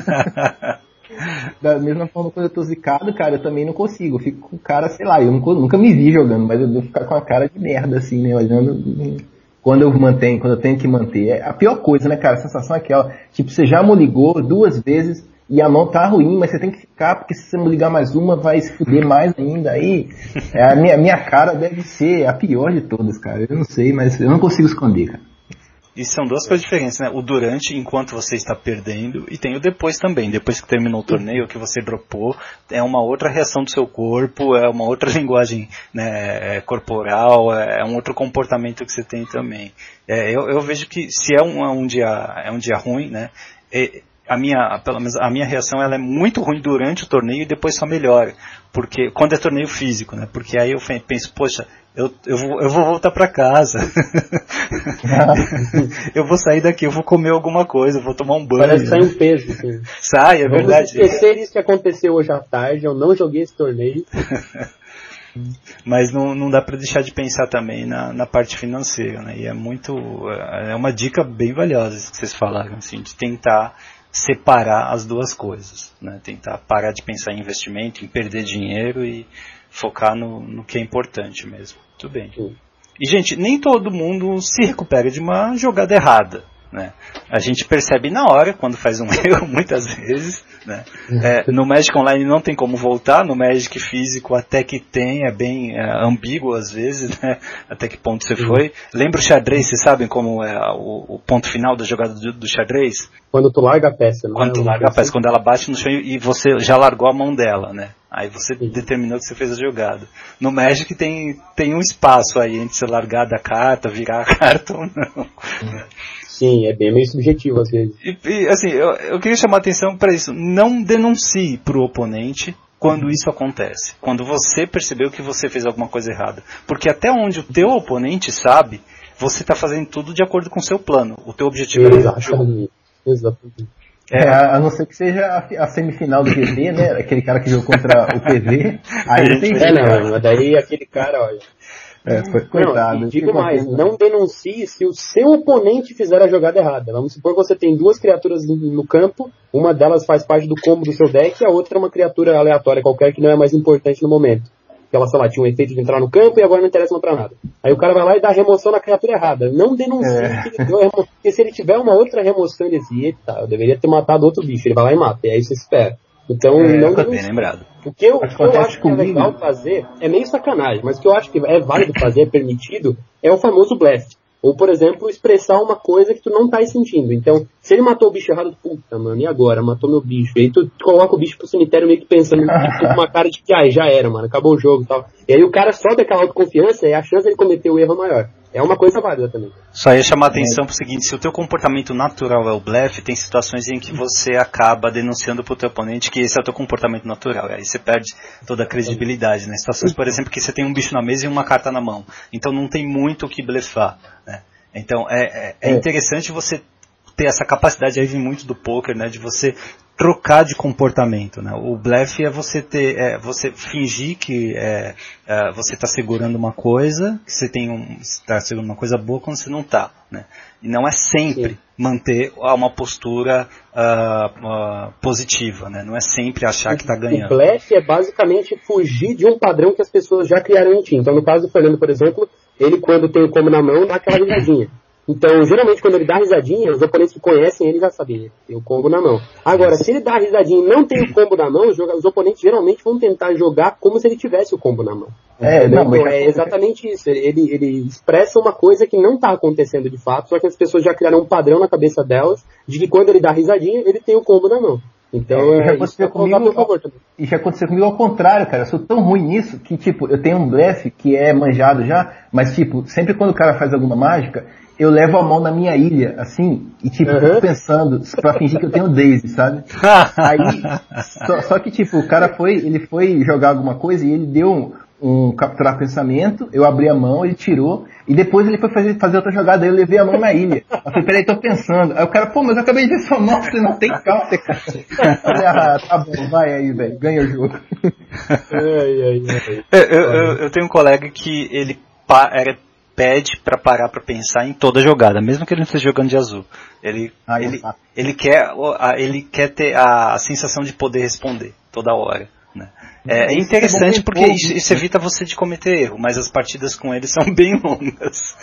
É. Da mesma forma quando eu tô zicado, cara, eu também não consigo. Eu fico com o cara, sei lá, eu nunca, nunca me vi jogando, mas eu devo ficar com a cara de merda, assim, né, olhando... Quando eu mantenho, quando eu tenho que manter. É a pior coisa, né, cara? A sensação é aquela, tipo, você já moligou duas vezes... E a mão tá ruim, mas você tem que ficar, porque se você não ligar mais uma, vai se fuder mais ainda. Aí, a minha, minha cara deve ser a pior de todas, cara. Eu não sei, mas eu não consigo esconder, cara. E são duas coisas diferentes, né? O durante, enquanto você está perdendo, e tem o depois também. Depois que terminou o torneio, que você dropou, é uma outra reação do seu corpo, é uma outra linguagem, né, corporal, é um outro comportamento que você tem também. É, eu, eu vejo que se é um, um, dia, é um dia ruim, né? É, A minha, pelo menos a minha reação ela é muito ruim durante o torneio e depois só melhora. Porque, quando é torneio físico, né? Porque aí eu penso, poxa, eu, eu, vou, eu vou voltar pra casa. Eu vou sair daqui, eu vou comer alguma coisa, eu vou tomar um banho. Parece que sai um peso, assim. Sai, é Vamos verdade. Vamos esquecer isso que aconteceu hoje à tarde, eu não joguei esse torneio. Mas não, não dá para deixar de pensar também na, na parte financeira, né? E é muito, é uma dica bem valiosa isso que vocês falaram, assim, de tentar separar as duas coisas, né? Tentar parar de pensar em investimento, em perder dinheiro e focar no, no que é importante mesmo. Muito bem. E, gente, nem todo mundo se recupera de uma jogada errada, né? A gente percebe na hora quando faz um erro, muitas vezes, né? É, no Magic Online não tem como voltar, no Magic físico até que tem, é bem é, ambíguo às vezes, né? Até que ponto você foi. Lembra o xadrez, vocês sabem como é o, o ponto final da jogada do, do xadrez? Quando tu larga a peça, né? Quando tu larga a peça, quando ela bate no chão e você já largou a mão dela, né? Aí você Sim. determinou que você fez a jogada. No Magic tem, tem um espaço aí entre você largar da carta, virar a carta ou não. Sim, é bem meio subjetivo às vezes. E, e assim, eu, eu queria chamar a atenção para isso. Não denuncie para o oponente quando isso acontece. Quando você percebeu que você fez alguma coisa errada. Porque até onde o teu oponente sabe, você está fazendo tudo de acordo com o seu plano. O teu objetivo é o jogo. Exatamente. É, a não ser que seja a, a semifinal do G P, né? Aquele cara que jogou contra o P V. Aí não tem É, não, mas daí aquele cara, olha. É, foi, coitado. Não, e digo mais, não denuncie se o seu oponente fizer a jogada errada. Vamos supor que você tem duas criaturas no campo, uma delas faz parte do combo do seu deck e a outra é uma criatura aleatória qualquer que não é mais importante no momento. Que ela, sei lá, tinha um efeito de entrar no campo e agora não interessa mais pra nada. Aí o cara vai lá e dá a remoção na criatura errada. Não denuncie é. que ele deu a remoção, porque se ele tiver uma outra remoção, ele diz, eita, eu deveria ter matado outro bicho. Ele vai lá e mata, e aí você espera. Então, é, não tá bem lembrado. O que eu, o que eu acho que é legal fazer, é meio sacanagem, mas o que eu acho que é válido fazer, é permitido, é o famoso blefe. Ou, por exemplo, expressar uma coisa que tu não tá aí sentindo. Então, se ele matou o bicho errado, puta, mano, e agora? Matou meu bicho. E aí tu coloca o bicho pro cemitério meio que pensando com uma cara de que, ah, já era, mano, acabou o jogo e tal. E aí o cara sobe aquela autoconfiança e a chance de ele cometer o erro é maior. É uma coisa válida também. Só ia chamar a atenção pro seguinte, se o teu comportamento natural é o blefe, tem situações em que você acaba denunciando pro teu oponente que esse é o teu comportamento natural. Aí você perde toda a credibilidade, né? Situações, por exemplo, que você tem um bicho na mesa e uma carta na mão. Então não tem muito o que blefar, né? Então é, é, é interessante você ter essa capacidade, aí vem muito do poker, né? De você trocar de comportamento, né? O blefe é você ter, é, você fingir que é, é, você está segurando uma coisa, que você tem um, está segurando uma coisa boa quando você não está, né? E não é sempre Sim. manter uma postura uh, uh, positiva, né? Não é sempre achar que está ganhando. O blefe é basicamente fugir de um padrão que as pessoas já criaram em ti. Então, no caso do Fernando, por exemplo, ele quando tem o combo na mão, dá aquela risadinha. Então, geralmente, quando ele dá risadinha, os oponentes que conhecem ele já sabem, tem o combo na mão. Agora, se ele dá risadinha e não tem o combo na mão, os oponentes geralmente vão tentar jogar como se ele tivesse o combo na mão. É, não, então, é exatamente isso. Ele, ele expressa uma coisa que não está acontecendo de fato, só que as pessoas já criaram um padrão na cabeça delas de que quando ele dá risadinha, ele tem o combo na mão. Então, é, já aconteceu comigo, por favor, também. E já aconteceu comigo ao contrário, cara. Eu sou tão ruim nisso que, tipo, eu tenho um blefe que é manjado já, mas, tipo, sempre quando o cara faz alguma mágica, eu levo a mão na minha ilha, assim, e, tipo, uhum. tô pensando pra fingir que eu tenho Daisy, sabe? Aí, só, só que, tipo, o cara foi, ele foi jogar alguma coisa e ele deu um, um capturar pensamento, eu abri a mão, ele tirou, e depois ele foi fazer, fazer outra jogada, aí eu levei a mão na ilha. Eu falei, peraí, tô pensando. Aí o cara, pô, mas eu acabei de ver sua mão, você não tem counter, cara. Eu falei, ah, tá bom, vai aí, velho, ganha o jogo. Ai, ai, ai. Eu, eu, eu tenho um colega que ele era... pede para parar para pensar em toda jogada, mesmo que ele não esteja jogando de azul. Ele, ah, ele, tá. ele, quer, ele quer ter a, a sensação de poder responder toda hora. Né? É, é interessante é porque isso, isso evita você de cometer erro, mas as partidas com ele são bem longas.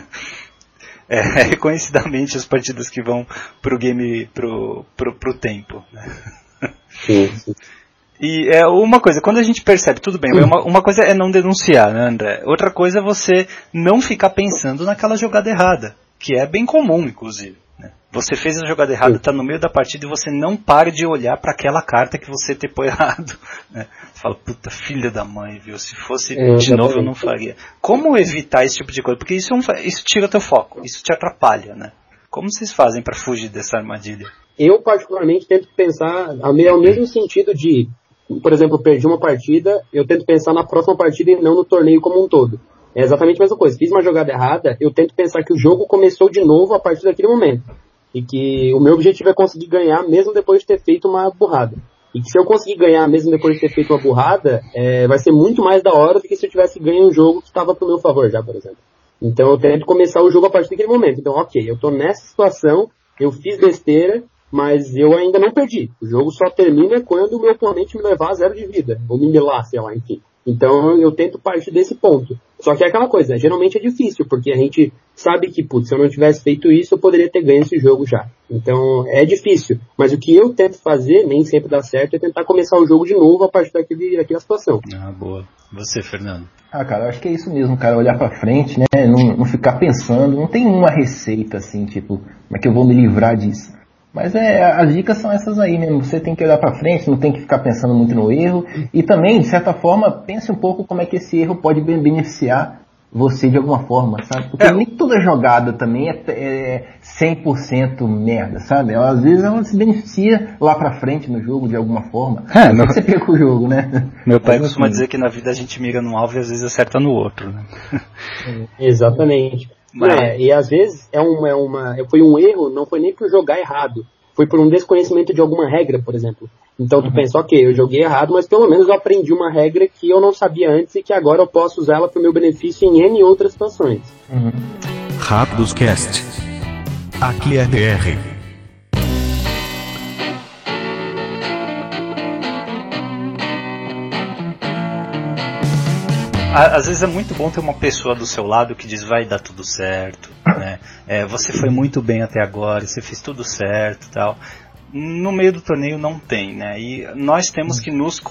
É, reconhecidamente as partidas que vão pro game, pro, pro, pro tempo. Né? Sim, sim. E é uma coisa, quando a gente percebe, tudo bem, uma, uma coisa é não denunciar, né, André? Outra coisa é você não ficar pensando naquela jogada errada, que é bem comum, inclusive. Né? Você fez a jogada errada, está no meio da partida e você não para de olhar para aquela carta que você tepou errado. Né? Você fala, puta, filha da mãe, viu? Se fosse é, de novo eu não faria. Como evitar esse tipo de coisa? Porque isso, é um, isso tira teu foco, isso te atrapalha, né? Como vocês fazem para fugir dessa armadilha? Eu, particularmente, tento pensar ao mesmo sentido de... Por exemplo, eu perdi uma partida, eu tento pensar na próxima partida e não no torneio como um todo. É exatamente a mesma coisa. Fiz uma jogada errada, eu tento pensar que o jogo começou de novo a partir daquele momento. E que o meu objetivo é conseguir ganhar mesmo depois de ter feito uma burrada. E que se eu conseguir ganhar mesmo depois de ter feito uma burrada, é, vai ser muito mais da hora do que se eu tivesse ganho um jogo que estava pro meu favor já, por exemplo. Então eu tento começar o jogo a partir daquele momento. Então, ok, eu tô nessa situação, eu fiz besteira, mas eu ainda não perdi. O jogo só termina quando o meu oponente me levar a zero de vida. Ou me milar, sei lá, enfim. Então eu tento partir desse ponto. Só que é aquela coisa, geralmente é difícil, porque a gente sabe que, putz, se eu não tivesse feito isso, eu poderia ter ganho esse jogo já. Então é difícil. Mas o que eu tento fazer, nem sempre dá certo, é tentar começar o jogo de novo a partir daquele, daquela situação. Ah, boa. Você, Fernando? Ah, cara, eu acho que é isso mesmo, cara, olhar pra frente, né, não, não ficar pensando, não tem uma receita assim, tipo, como é que eu vou me livrar disso? Mas é, as dicas são essas aí mesmo, você tem que olhar pra frente, não tem que ficar pensando muito no erro, e também, de certa forma, pense um pouco como é que esse erro pode beneficiar você de alguma forma, sabe? Porque é. nem toda jogada também é, é cem por cento merda, sabe? Ela, às vezes ela se beneficia lá pra frente no jogo de alguma forma. É, não... você pega o jogo, né? Meu pai costuma assim dizer que na vida a gente mira num alvo e às vezes acerta no outro, né? Exatamente. Mas... Não, e às vezes é uma, é uma, foi um erro, não foi nem por jogar errado, foi por um desconhecimento de alguma regra, por exemplo. Então tu uhum. pensa, ok, eu joguei errado, mas pelo menos eu aprendi uma regra que eu não sabia antes e que agora eu posso usá-la para o meu benefício em N outras situações. Uhum. Rápidos Cast. Aqui é D R. Às vezes é muito bom ter uma pessoa do seu lado que diz vai dar tudo certo, né? É, você foi muito bem até agora, você fez tudo certo e tal. No meio do torneio não tem, né? E nós temos que nos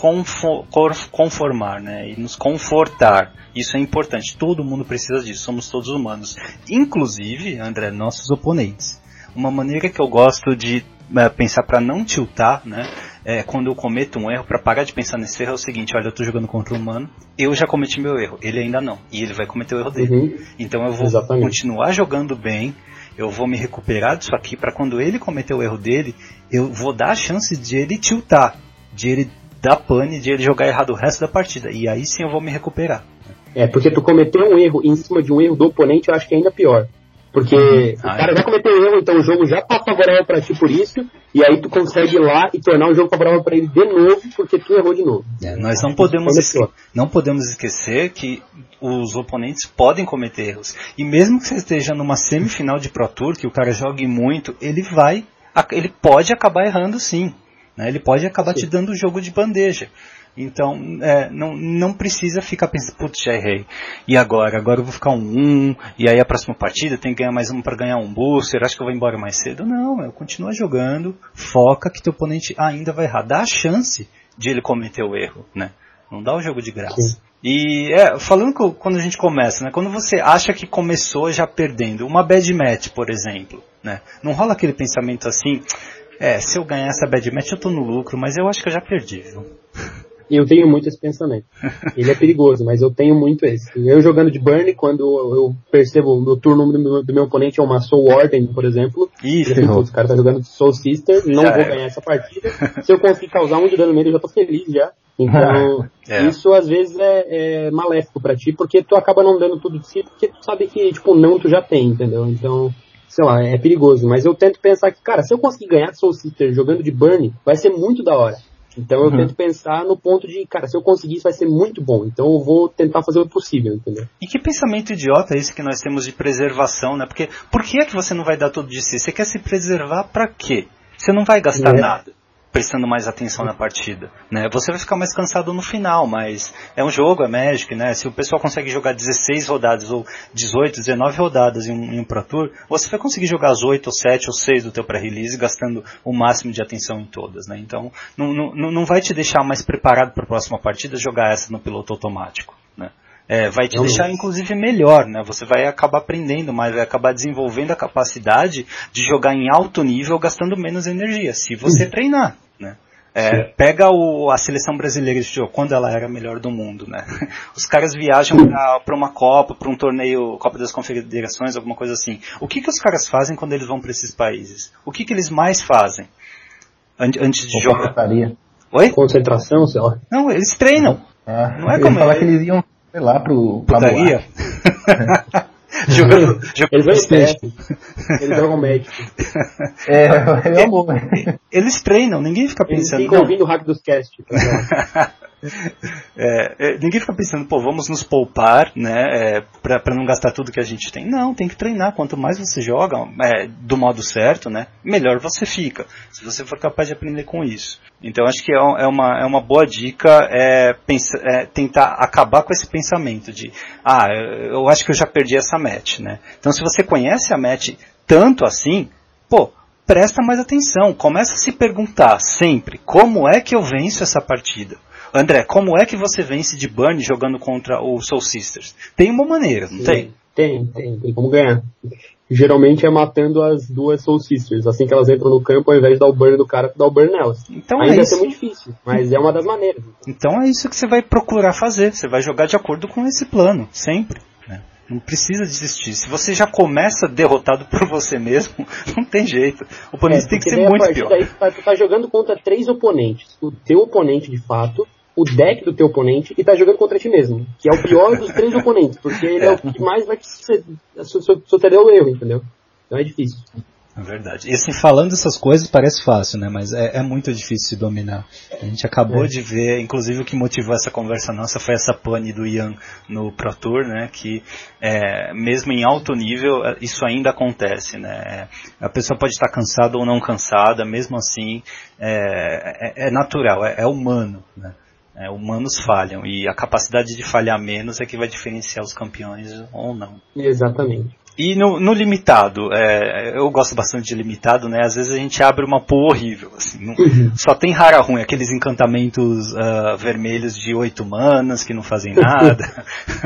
conformar, né? E nos confortar. Isso é importante. Todo mundo precisa disso. Somos todos humanos. Inclusive, André, nossos oponentes. Uma maneira que eu gosto de é, pensar para não tiltar, né? É, quando eu cometo um erro, para parar de pensar nesse erro, é o seguinte: olha, eu tô jogando contra um humano, eu já cometi meu erro, ele ainda não, e ele vai cometer o erro dele. Uhum. Então eu vou Exatamente. continuar jogando bem, eu vou me recuperar disso aqui, para quando ele cometer o erro dele, eu vou dar a chance de ele tiltar, de ele dar pane, de ele jogar errado o resto da partida, e aí sim eu vou me recuperar. É, porque tu cometeu um erro em cima de um erro do oponente, eu acho que é ainda pior. Porque hum, o cara já cometeu erro, então o jogo já tá favorável pra ti por isso, e aí tu consegue ir lá e tornar o jogo favorável pra ele de novo, porque tu errou de novo. É, nós não podemos, esque- não podemos esquecer que os oponentes podem cometer erros. E mesmo que você esteja numa semifinal de Pro Tour, que o cara jogue muito, ele vai, ele pode acabar errando sim. Né? Ele pode acabar sim. te dando o jogo de bandeja. Então, é, não, não precisa ficar pensando, putz, já errei. E agora? Agora eu vou ficar um um, e aí a próxima partida tem que ganhar mais um para ganhar um booster, acho que eu vou embora mais cedo. Não, eu continuo jogando, foca que teu oponente ainda vai errar. Dá a chance de ele cometer o erro, né? Não dá o jogo de graça. Sim. E, é, falando que, quando a gente começa, né? Quando você acha que começou já perdendo, uma bad match, por exemplo, né? Não rola aquele pensamento assim, é, se eu ganhar essa bad match eu tô no lucro, mas eu acho que eu já perdi, viu? Eu tenho muito esse pensamento. Ele é perigoso, mas eu tenho muito esse. Eu jogando de Burn, quando eu percebo no turno do meu, do meu oponente é uma Soul Warden, por exemplo, Isso, os caras tá jogando de Soul Sister, não já vou é. ganhar essa partida. Se eu conseguir causar um de dano nele, eu já tô feliz já. Então, é. isso às vezes é, é maléfico pra ti, porque tu acaba não dando tudo de si, porque tu sabe que, tipo, não tu já tem, entendeu? Então, sei lá, é perigoso. Mas eu tento pensar que, cara, se eu conseguir ganhar de Soul Sister jogando de Burn, vai ser muito da hora. Então eu uhum. tento pensar no ponto de, cara, se eu conseguir isso vai ser muito bom. Então eu vou tentar fazer o possível, entendeu? E que pensamento idiota é esse que nós temos de preservação, né? Porque por que é que você não vai dar tudo de si? Você quer se preservar pra quê? Você não vai gastar é. nada prestando mais atenção na partida, né? Você vai ficar mais cansado no final, mas é um jogo, é Magic, né? Se o pessoal consegue jogar dezesseis rodadas ou dezoito, dezenove rodadas em um, em um Pro Tour, você vai conseguir jogar as oito, ou sete, ou seis do teu pré-release, gastando o máximo de atenção em todas, né? Então, não, não, não vai te deixar mais preparado para a próxima partida jogar essa no piloto automático, né? É, vai te não deixar, inclusive, melhor, né? Você vai acabar aprendendo mais, vai acabar desenvolvendo a capacidade de jogar em alto nível gastando menos energia, se você uhum. treinar, né? É, pega o, a seleção brasileira de jogo, quando ela era a melhor do mundo, né? Os caras viajam para uma Copa, para um torneio, Copa das Confederações, alguma coisa assim. O que que os caras fazem quando eles vão para esses países? O que que eles mais fazem antes de jogar? Oi? Concentração, sei lá. Não, eles treinam. Ah, não é como falar que eles iam sei lá, pro putaria. jogando, eles vão médico. Eles jogam médico. É, é amor. Eles treinam, ninguém fica pensando. Eles ficam ouvindo o Hack dos Cast. É, é, ninguém fica pensando, pô, vamos nos poupar, né, é, pra, pra não gastar tudo que a gente tem. Não, tem que treinar. Quanto mais você joga, é, do modo certo, né, melhor você fica, se você for capaz de aprender com isso. Então acho que é, é, uma, é uma boa dica é, pensa, é, tentar acabar com esse pensamento de, ah, eu acho que eu já perdi essa match, né. Então se você conhece a match tanto assim, pô, presta mais atenção, começa a se perguntar sempre, como é que eu venço essa partida? André, como é que você vence de Burn jogando contra o Soul Sisters? Tem uma maneira, não Sim, tem? Tem, tem, tem como ganhar. Geralmente é matando as duas Soul Sisters, assim que elas entram no campo, ao invés de dar o Burn do cara, dá o Burn nelas. Então Ainda é vai isso. ser muito difícil, mas é uma das maneiras. Então é isso que você vai procurar fazer, você vai jogar de acordo com esse plano, sempre. Né? Não precisa desistir. Se você já começa derrotado por você mesmo, não tem jeito. O oponente é, tem que ser muito pior. Daí, tu tá jogando contra três oponentes. O teu oponente, de fato, o deck do teu oponente, e tá jogando contra ti mesmo. Que é o pior dos três oponentes, porque ele é, é o que mais vai te suceder o erro, entendeu? Então é difícil. É verdade. E assim, falando essas coisas parece fácil, né? Mas é, é muito difícil de dominar. A gente acabou é. de ver, inclusive o que motivou essa conversa nossa foi essa pane do Ian no Pro Tour, né? Que é, mesmo em alto nível, isso ainda acontece, né? A pessoa pode estar cansada ou não cansada, mesmo assim, é, é, é natural, é, é humano, né? É, humanos falham, e a capacidade de falhar menos é que vai diferenciar os campeões ou não. Exatamente. E no, no limitado, é, eu gosto bastante de limitado, né? Às vezes a gente abre uma pool horrível, assim, não, uhum. Só tem rara ruim, aqueles encantamentos uh, vermelhos de oito manas que não fazem nada,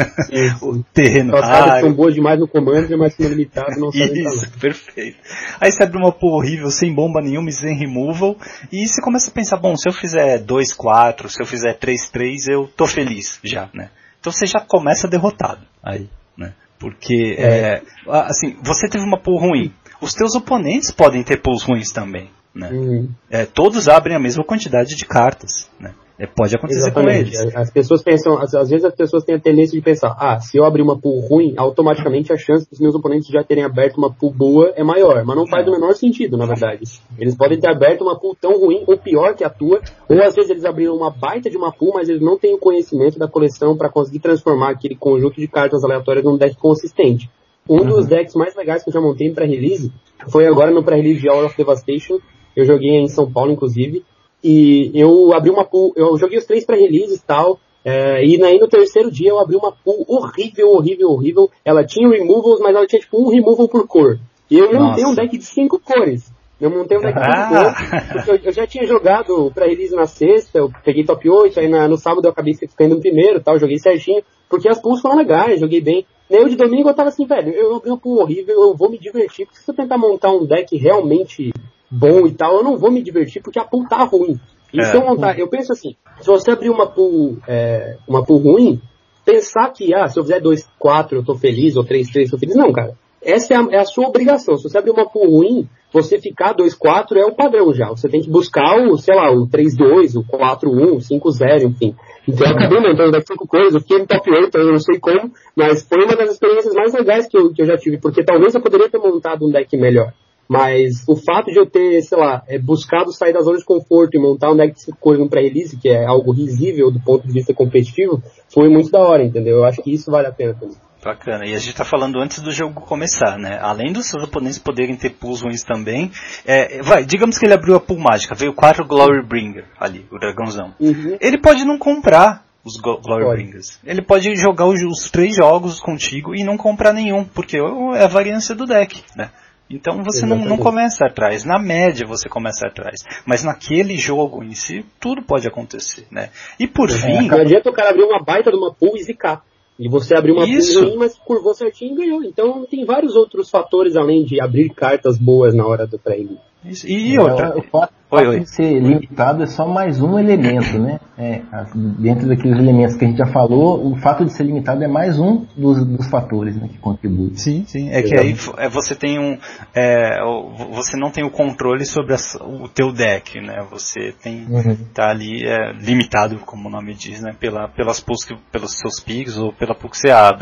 o terreno raro. São boas demais no Commander, mas no limitado não fazem nada. Isso, perfeito. Aí você abre uma pool horrível, sem bomba nenhuma e sem removal, e você começa a pensar, bom, se eu fizer dois quatro, se eu fizer três três, eu tô feliz já, né? Então você já começa derrotado aí, né? Porque, é. É, assim, você teve uma pool ruim. Os teus oponentes podem ter pools ruins também, né? Uhum. É, todos abrem a mesma quantidade de cartas, né? É, pode acontecer Exatamente. com eles. As pessoas pensam, às, às vezes as pessoas têm a tendência de pensar, ah, se eu abrir uma pool ruim, automaticamente a chance dos meus oponentes já terem aberto uma pool boa é maior. Mas não faz o menor sentido, na verdade. Eles podem ter aberto uma pool tão ruim ou pior que a tua, ou às vezes eles abriram uma baita de uma pool, mas eles não têm o conhecimento da coleção para conseguir transformar aquele conjunto de cartas aleatórias num deck consistente. Um uhum. dos decks mais legais que eu já montei em pré-release foi agora no pré-release de Hour of Devastation. Eu joguei em São Paulo, inclusive. E eu abri uma pool, eu joguei os três pré-releases e tal, é, e aí no terceiro dia eu abri uma pool horrível, horrível, horrível. Ela tinha removals, mas ela tinha tipo um removal por cor. E eu montei um deck de cinco cores. Eu montei um deck de cinco cores, porque eu, eu já tinha jogado o pré-release na sexta, eu peguei top oito, aí na, no sábado eu acabei ficando no primeiro tal, joguei certinho, porque as pools foram legais, joguei bem. E aí de domingo eu tava assim, velho, eu abri uma pool horrível, eu vou me divertir, porque se eu tentar montar um deck realmente bom e tal, eu não vou me divertir porque a pool tá ruim. E é. se eu montar, eu penso assim, se você abrir uma pool, é, uma pool ruim, pensar que, ah, se eu fizer dois quatro eu tô feliz, ou três três eu tô feliz, não, cara. Essa é a, é a sua obrigação. Se você abrir uma pool ruim, você ficar dois quatro é o padrão já. Você tem que buscar o, sei lá, o três dois, o quatro um, o cinco zero, enfim. Então eu acabei montando das cinco coisas, eu fiquei no top oito, eu não sei como, mas foi uma das experiências mais legais que eu, que eu já tive, porque talvez eu poderia ter montado um deck melhor. Mas o fato de eu ter, sei lá, é, buscado sair da zona de conforto e montar um deck de cinco cores no pré-release, que é algo risível do ponto de vista competitivo, foi muito da hora, entendeu? Eu acho que isso vale a pena também. Bacana, e a gente tá falando antes do jogo começar, né? Além dos seus oponentes poderem ter pools ruins também, é, vai, digamos que ele abriu a pool mágica, veio quatro Glorybringer ali, o dragãozão. Uhum. Ele pode não comprar os Glorybringers. Ele pode jogar os, os três jogos contigo e não comprar nenhum, porque é a variância do deck, né? Então você não, não começa atrás, na média você começa atrás, mas naquele jogo em si, tudo pode acontecer, né? E por é, fim... Não adianta o cara abrir uma baita de uma pool e zicar. E você abriu uma pool ruim, mas curvou certinho e ganhou. Então tem vários outros fatores além de abrir cartas boas na hora do prêmio. Isso. E outra... O fato, oi, oi. de ser limitado é só mais um elemento, né? É, dentro daqueles elementos que a gente já falou, o fato de ser limitado é mais um dos, dos fatores, né, que contribui. Sim, sim. É que aí você tem um... É, você não tem o controle sobre a, o teu deck, né? Você tem... Uhum. Tá ali é, limitado, como o nome diz, né? Pela, pelas pools que, pelos seus picks ou pela pool que você abre.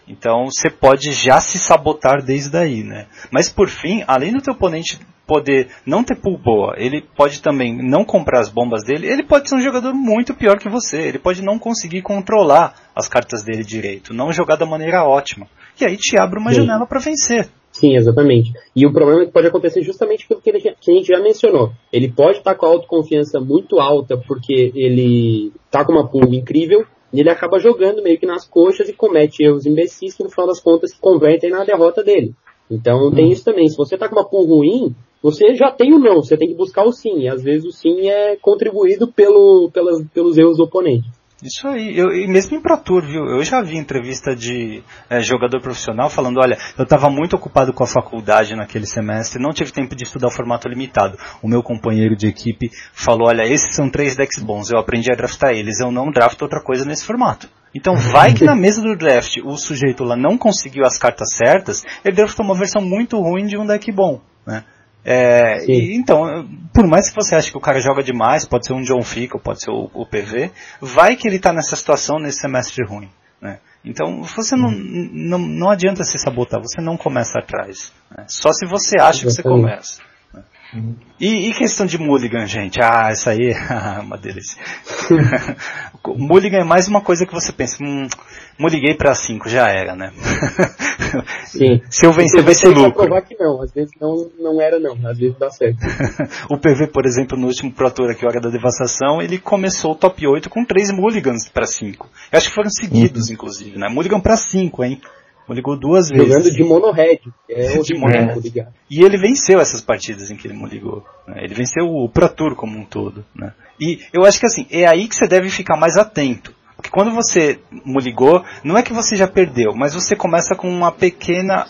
Então você pode já se sabotar desde aí, né? Mas por fim, além do teu oponente poder não ter pool boa, ele pode também não comprar as bombas dele, ele pode ser um jogador muito pior que você, ele pode não conseguir controlar as cartas dele direito, não jogar da maneira ótima. E aí te abre uma Sim. janela para vencer. Sim, exatamente. E o problema é que pode acontecer justamente pelo que, ele, que a gente já mencionou. Ele pode estar com a autoconfiança muito alta porque ele está com uma pool incrível, e ele acaba jogando meio que nas coxas e comete erros imbecis que no final das contas se convertem na derrota dele. Então tem isso também. Se você tá com uma pool ruim, você já tem o não, você tem que buscar o sim. E às vezes o sim é contribuído pelo, pelas, pelos erros do oponente. Isso aí, eu, e mesmo em Pro Tour, viu? Eu já vi entrevista de é, jogador profissional falando, olha, eu estava muito ocupado com a faculdade naquele semestre, não tive tempo de estudar o formato limitado. O meu companheiro de equipe falou, olha, esses são três decks bons, eu aprendi a draftar eles, eu não drafto outra coisa nesse formato. Então vai que na mesa do draft o sujeito lá não conseguiu as cartas certas, ele draftou uma versão muito ruim de um deck bom, né? É, e, então, por mais que você ache que o cara joga demais, pode ser um John Fickle, pode ser o, o P V, vai que ele está nessa situação nesse semestre ruim, né? Então você não, não, não adianta se sabotar, você não começa atrás, né? Só se você acha que você começa, né? E, e questão de mulligan, gente, ah, isso aí é uma delícia. Mulligan é mais uma coisa que você pensa, hum, mulliguei pra cinco, já era, né? Sim. Se eu vencer vai ser lucro. provar que não, às vezes não, não era não, às vezes dá certo. O P V, por exemplo, no último Pro Tour aqui, Hora da Devastação, ele começou o top oito com três mulligans pra cinco. Eu acho que foram seguidos, uhum. inclusive, né? Mulligan pra cinco, hein? Mulligou duas vezes. Jogando de mono-red. É de mono-red. É. E ele venceu essas partidas em que ele mulligou, né? Ele venceu o Pro Tour como um todo, né? E eu acho que assim, é aí que você deve ficar mais atento. Porque quando você mulligou, não é que você já perdeu, mas você começa com uma pequena...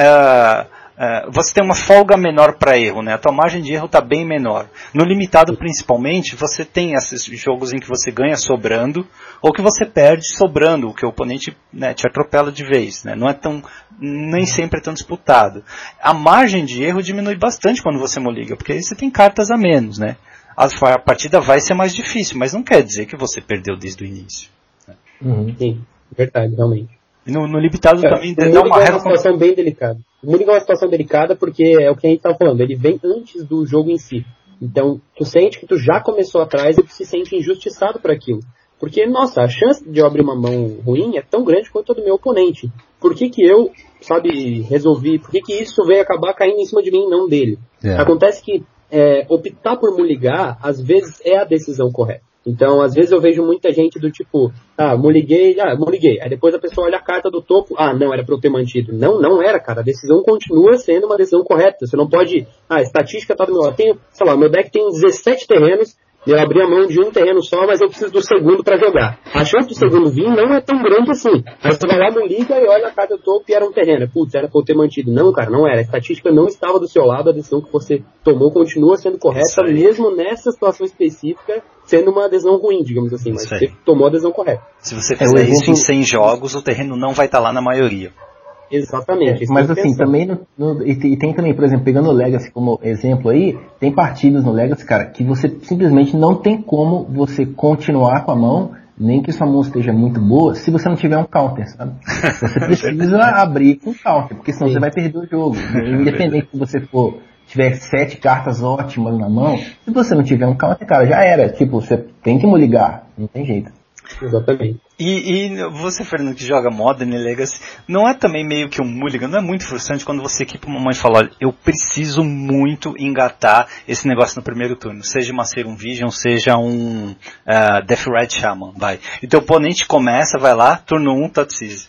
Uh, Uh, você tem uma folga menor para erro, né? A tua margem de erro está bem menor. No limitado, principalmente, você tem esses jogos em que você ganha sobrando, ou que você perde sobrando, o que o oponente, né, te atropela de vez, né? Não é tão, nem sempre é tão disputado. A margem de erro diminui bastante quando você mulliga, porque aí você tem cartas a menos, né? A, a partida vai ser mais difícil, mas não quer dizer que você perdeu desde o início, né? Uhum, sim, verdade, realmente. E no, no limitado é, também dá uma regra. É uma situação bem delicada. O Mulligan é uma situação delicada porque é o que a gente estava falando, ele vem antes do jogo em si. Então, tu sente que tu já começou atrás e tu se sente injustiçado por aquilo. Porque, nossa, a chance de eu abrir uma mão ruim é tão grande quanto a do meu oponente. Por que que eu, sabe, resolvi, por que que isso veio acabar caindo em cima de mim e não dele? Yeah. Acontece que é, optar por mulligar, às vezes, é a decisão correta. Então, às vezes eu vejo muita gente do tipo, ah, muliguei, ah, muliguei. Aí depois a pessoa olha a carta do topo, ah, não, era pra eu ter mantido. Não, não era, cara. A decisão continua sendo uma decisão correta. Você não pode, ah, a estatística tá do meu lado. Tenho, sei lá, meu deck tem dezessete terrenos, eu abri a mão de um terreno só, mas eu preciso do segundo pra jogar. A chance do segundo vir não é tão grande assim. Aí você vai lá, muliga e olha a carta do topo e era um terreno. Putz, era pra eu ter mantido. Não, cara, não era. A estatística não estava do seu lado, a decisão que você tomou continua sendo correta, mesmo nessa situação específica, sendo uma adesão ruim, digamos assim, mas você tomou a adesão correta. Se você fizer é, isso exemplo... em cem jogos, o terreno não vai estar lá na maioria. Exatamente. É, mas assim, também, no, no, e, e tem também, por exemplo, pegando o Legacy como exemplo aí, tem partidas no Legacy, cara, que você simplesmente não tem como você continuar com a mão, nem que sua mão esteja muito boa, se você não tiver um counter, sabe? Você precisa abrir com counter, porque senão Sim. você vai perder o jogo. Independente se você for... tiver sete cartas ótimas na mão, se você não tiver um counter, cara, já era. Tipo, você tem que ligar, não tem jeito. Exatamente. E, e você, Fernando, que joga Modern e Legacy, não é também meio que um mulligan? Não é muito frustrante quando você equipa uma mão e fala, olha, eu preciso muito engatar esse negócio no primeiro turno, seja uma Serum Vision, seja um uh, Death Red Shaman, vai. E teu oponente começa, vai lá, turno um, Tatsise.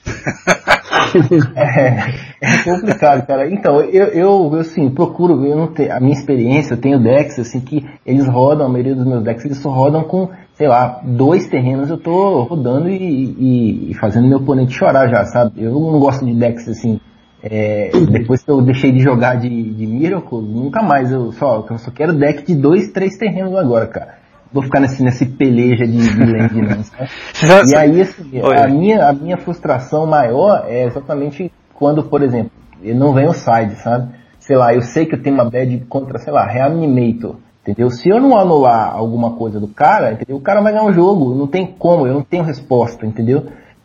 é, é complicado, cara. Então, eu, eu, eu assim, procuro, eu não tenho, a minha experiência, eu tenho decks, assim, que eles rodam, a maioria dos meus decks, eles só rodam com, sei lá, dois terrenos, eu tô rodando e, e, e fazendo meu oponente chorar já, sabe? Eu não gosto de decks, assim, é, depois que eu deixei de jogar de, de Miracle, nunca mais, eu só, eu só quero deck de dois, três terrenos agora, cara. Vou ficar nesse, nesse peleja de, de land, não, sabe? E aí, assim, a minha, a minha frustração maior é exatamente quando, por exemplo, não vem o side, sabe? Sei lá, eu sei que eu tenho uma bad contra, sei lá, Reanimator, entendeu? Se eu não anular alguma coisa do cara, entendeu? O cara vai ganhar um jogo, não tem como, eu não tenho resposta, entendeu?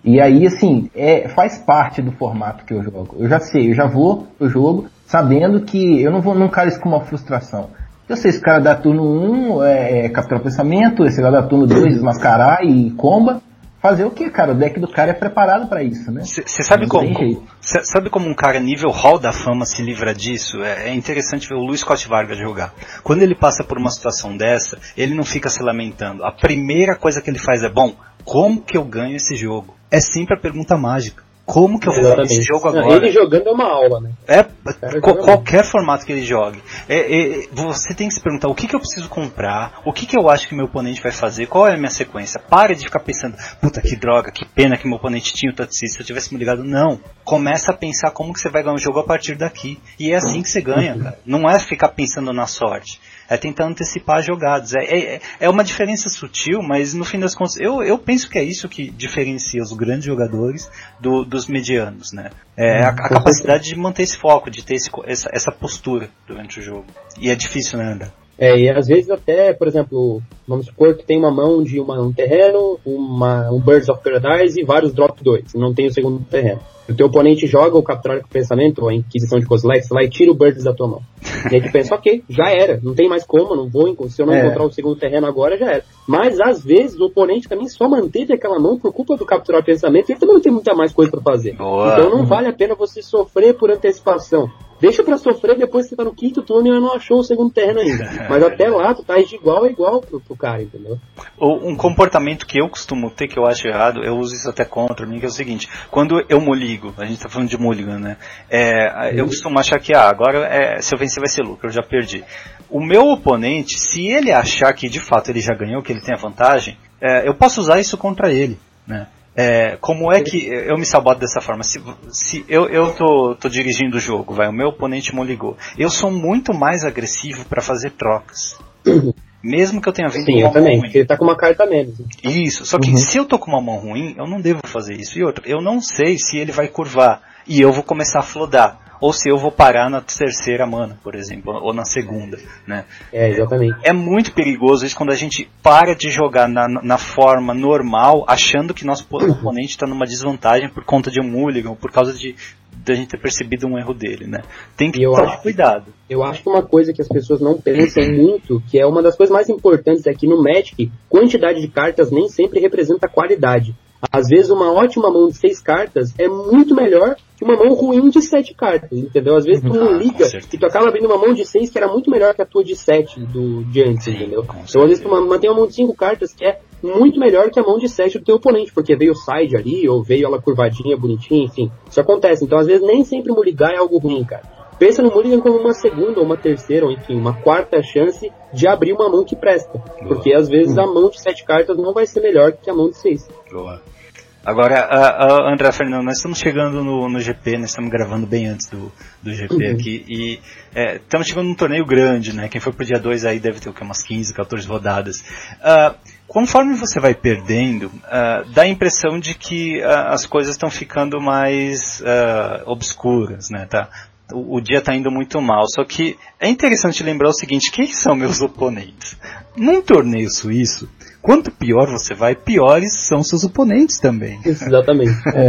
E aí, assim, é, faz parte do formato que eu jogo. Eu já sei, eu já vou pro jogo sabendo que eu não vou num cara isso com uma frustração. Eu sei se o cara dá turno um, é, é capturar o pensamento, se o cara dá turno dois, desmascarar e comba. Fazer o que, cara? O deck do cara é preparado pra isso, né? Você sabe como, cê sabe como um cara nível Hall da Fama se livra disso? É, é interessante ver o Luiz Scott Vargas jogar. Quando ele passa por uma situação dessa, ele não fica se lamentando. A primeira coisa que ele faz é, bom, como que eu ganho esse jogo? É sempre a pergunta mágica. Como que eu vou ganhar esse jogo agora? Ele jogando é uma aula, né? É, co qualquer formato que ele jogue. É, é, você tem que se perguntar o que, que eu preciso comprar, o que, que eu acho que meu oponente vai fazer, qual é a minha sequência. Para de ficar pensando, puta que droga, que pena que meu oponente tinha o Tatsi, se eu tivesse me ligado. Não. Começa a pensar como que você vai ganhar um jogo a partir daqui. E é assim que você ganha, cara. Não é ficar pensando na sorte. É tentar antecipar as jogadas. É, é, é uma diferença sutil, mas no fim das contas, eu, eu penso que é isso que diferencia os grandes jogadores do, dos medianos, né? É a, a capacidade de manter esse foco, de ter esse, essa, essa postura durante o jogo. E é difícil, né, André? É, e às vezes até, por exemplo, vamos supor que tem uma mão de uma, um terreno, uma, um Birds of Paradise e vários Drop dois, não tem o segundo terreno. O teu oponente joga o Capturar com o Pensamento, ou a Inquisição de Kozilek, lá e tira o Birds da tua mão. E aí tu pensa, ok, já era, não tem mais como, não vou, se eu não é. encontrar o segundo terreno agora, já era. Mas às vezes o oponente também só manteve aquela mão por culpa do Capturar o Pensamento, e ele também não tem muita mais coisa pra fazer. Boa. Então não vale a pena você sofrer por antecipação. Deixa pra sofrer depois que você tá no quinto turno e não achou o segundo terreno ainda. Mas até lá, tu tá de igual a igual pro, pro cara, entendeu? Um comportamento que eu costumo ter, que eu acho errado, eu uso isso até contra mim, que é o seguinte: quando eu moligo, a gente tá falando de mulligan, né? É, eu costumo achar que, ah, agora é, se eu vencer vai ser lucro, eu já perdi. O meu oponente, se ele achar que de fato ele já ganhou, que ele tem a vantagem, é, eu posso usar isso contra ele, né? É, como é que eu me saboto dessa forma? Se, se eu, eu tô, tô dirigindo o jogo, vai, o meu oponente moligou, eu sou muito mais agressivo para fazer trocas. Mesmo que eu tenha vindo Sim, com uma eu também, porque ele tá com uma carta menos. Isso, só que uhum. se eu tô com uma mão ruim, eu não devo fazer isso. E outra, eu não sei se ele vai curvar e eu vou começar a flodar. Ou se eu vou parar na terceira mana, por exemplo, ou na segunda, né? É, exatamente. É, é muito perigoso isso quando a gente para de jogar na, na forma normal, achando que nosso oponente está numa desvantagem por conta de um mulligan, ou por causa de, de a gente ter percebido um erro dele, né? Tem que tomar acho, cuidado. Eu acho que uma coisa que as pessoas não pensam muito, que é uma das coisas mais importantes aqui no Magic, quantidade de cartas nem sempre representa qualidade. Às vezes uma ótima mão de seis cartas é muito melhor que uma mão ruim de sete cartas, entendeu? Às vezes tu não liga e tu acaba abrindo uma mão de seis que era muito melhor que a tua de sete do, de antes, entendeu? Então às vezes tu mantém uma mão de cinco cartas que é muito melhor que a mão de sete do teu oponente, porque veio o side ali, ou veio ela curvadinha, bonitinha, enfim. Isso acontece. Então às vezes nem sempre mulligar é algo ruim, cara. Pensa no mulligan como uma segunda, ou uma terceira, ou enfim, uma quarta chance de abrir uma mão que presta. Boa. Porque às vezes a mão de sete cartas não vai ser melhor que a mão de seis. Boa. Agora, a, a André Fernando, nós estamos chegando no, no G P, nós estamos gravando bem antes do, do G P uhum. aqui, e é, estamos chegando num torneio grande, né? Quem foi pro dia dois aí deve ter o que, umas quinze, quatorze rodadas. Uh, conforme você vai perdendo, uh, dá a impressão de que uh, as coisas estão ficando mais uh, obscuras, né? Tá? O, o dia está indo muito mal, só que é interessante lembrar o seguinte: quem são meus oponentes? Num torneio suíço, quanto pior você vai, piores são seus oponentes também. Exatamente.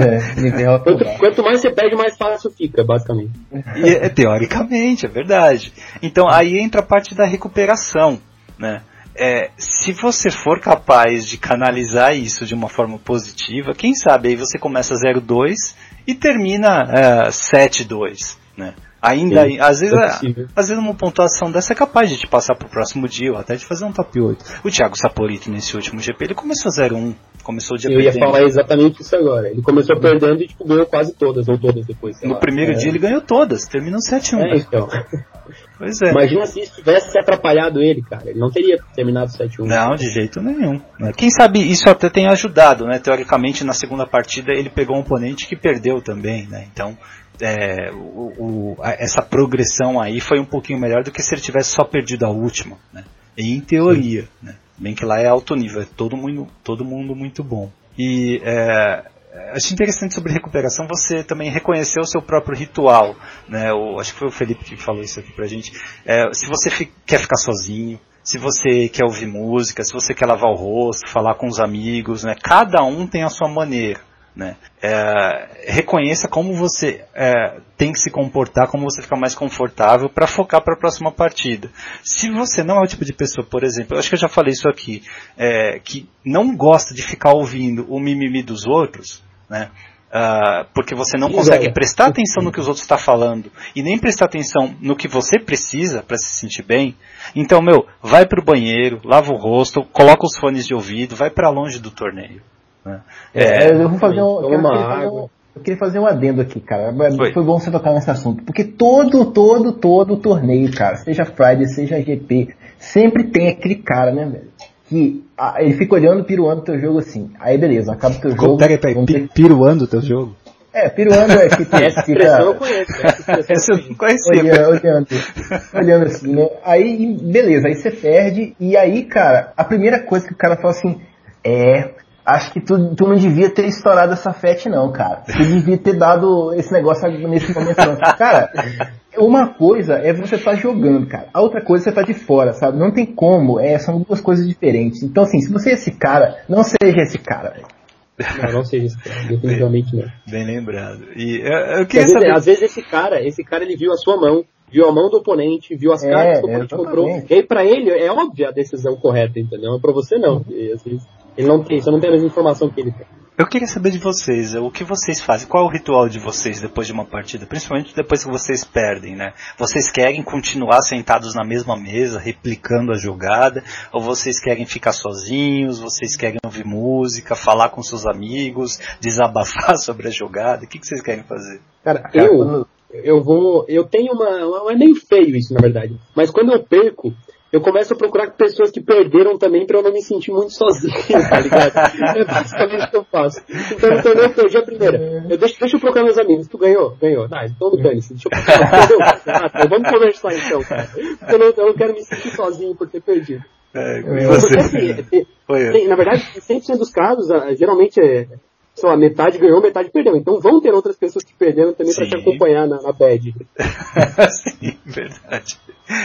É, quanto, quanto mais você perde, mais fácil fica, basicamente. E, é, teoricamente, é verdade. Então aí entra a parte da recuperação, né? É, se você for capaz de canalizar isso de uma forma positiva, quem sabe aí você começa zero dois e termina é, sete dois, né? Ainda, Sim, às vezes, é às vezes uma pontuação dessa é capaz de te passar pro próximo dia, ou até de fazer um top oito. O Thiago Saporito, nesse último G P, ele começou zero um, começou o dia Eu perdendo. ia falar exatamente isso agora. Ele começou perdendo e tipo, ganhou quase todas, ou todas depois. No lá. primeiro é. dia ele ganhou todas, terminou sete um. É, então. Pois é. Imagina se isso tivesse se atrapalhado ele, cara. Ele não teria terminado sete um. Não, de jeito nenhum. Quem sabe isso até tem ajudado, né? Teoricamente, na segunda partida, ele pegou um oponente que perdeu também, né? Então, é, o, o, a, essa progressão aí foi um pouquinho melhor do que se ele tivesse só perdido a última, né? Em teoria, né? Bem que lá é alto nível, é todo mundo, todo mundo muito bom. E é, acho interessante sobre recuperação você também reconhecer o seu próprio ritual, né? O, acho que foi o Felipe que falou isso aqui pra gente. É, se você fi, quer ficar sozinho, se você quer ouvir música, se você quer lavar o rosto, falar com os amigos, né? Cada um tem a sua maneira, né? É, reconheça como você é, tem que se comportar, como você fica mais confortável para focar para a próxima partida. Se você não é o tipo de pessoa, por exemplo, eu acho que eu já falei isso aqui, é, que não gosta de ficar ouvindo o mimimi dos outros, né? Uh, porque você não consegue prestar atenção no que os outros estão falando e nem prestar atenção no que você precisa para se sentir bem, então, meu, vai pro banheiro, lava o rosto, coloca os fones de ouvido, vai para longe do torneio, né? É, eu vou fazer um, eu quero, queria fazer um, eu queria fazer um adendo aqui, cara. Foi. Foi bom você tocar nesse assunto, porque todo, todo, todo torneio, cara, seja Friday, seja G P, sempre tem aquele cara, né, velho, que ah, ele fica olhando, piruando o teu jogo assim. Aí beleza, acaba o teu jogo. Peraí, peraí, ter... piruando o teu jogo? É, piruando é que tu essa expressão eu conheço. Essa eu não conhecia. Olhando, olhando, olhando assim, né? Aí, beleza, aí você perde, e aí, cara, a primeira coisa que o cara fala assim, é, acho que tu, tu não devia ter estourado essa fete não, cara. Tu devia ter dado esse negócio nesse momento não. Cara, uma coisa é você estar tá jogando, cara. A outra coisa é você tá de fora, sabe? Não tem como, é, são duas coisas diferentes. Então, assim, se você é esse cara, não seja esse cara, velho. Não, não seja esse cara, definitivamente bem, não. Bem lembrado. E eu, eu queria às, saber... vezes, às vezes esse cara, esse cara ele viu a sua mão, viu a mão do oponente, viu as é, cartas que o oponente comprou. E aí pra ele é óbvia a decisão correta, entendeu? Mas pra você não. E, assim, ele não tem, você não tem a mesma informação que ele tem. Eu queria saber de vocês, o que vocês fazem, qual é o ritual de vocês depois de uma partida, principalmente depois que vocês perdem, né? Vocês querem continuar sentados na mesma mesa, replicando a jogada, ou vocês querem ficar sozinhos, vocês querem ouvir música, falar com seus amigos, desabafar sobre a jogada, o que, que vocês querem fazer? Cara, eu, eu vou, eu tenho uma, é meio feio isso na verdade, mas quando eu perco, eu começo a procurar pessoas que perderam também pra eu não me sentir muito sozinho, tá ligado? É basicamente o que eu faço. Então no torneio eu perdi a primeira. Eu deixo, deixa eu procurar meus amigos. Tu ganhou? Ganhou. Ah, então não dane-se. Deixa eu procurar. Entendeu? Ah, tá, vamos conversar então, cara. Eu não, eu não quero me sentir sozinho por ter perdido. É, e você? Porque, assim, tem, tem, na verdade, cem por cento dos casos, geralmente é... sei lá, metade ganhou, metade perdeu. Então vão ter outras pessoas que perderam também para te acompanhar na, na bad. Sim, verdade.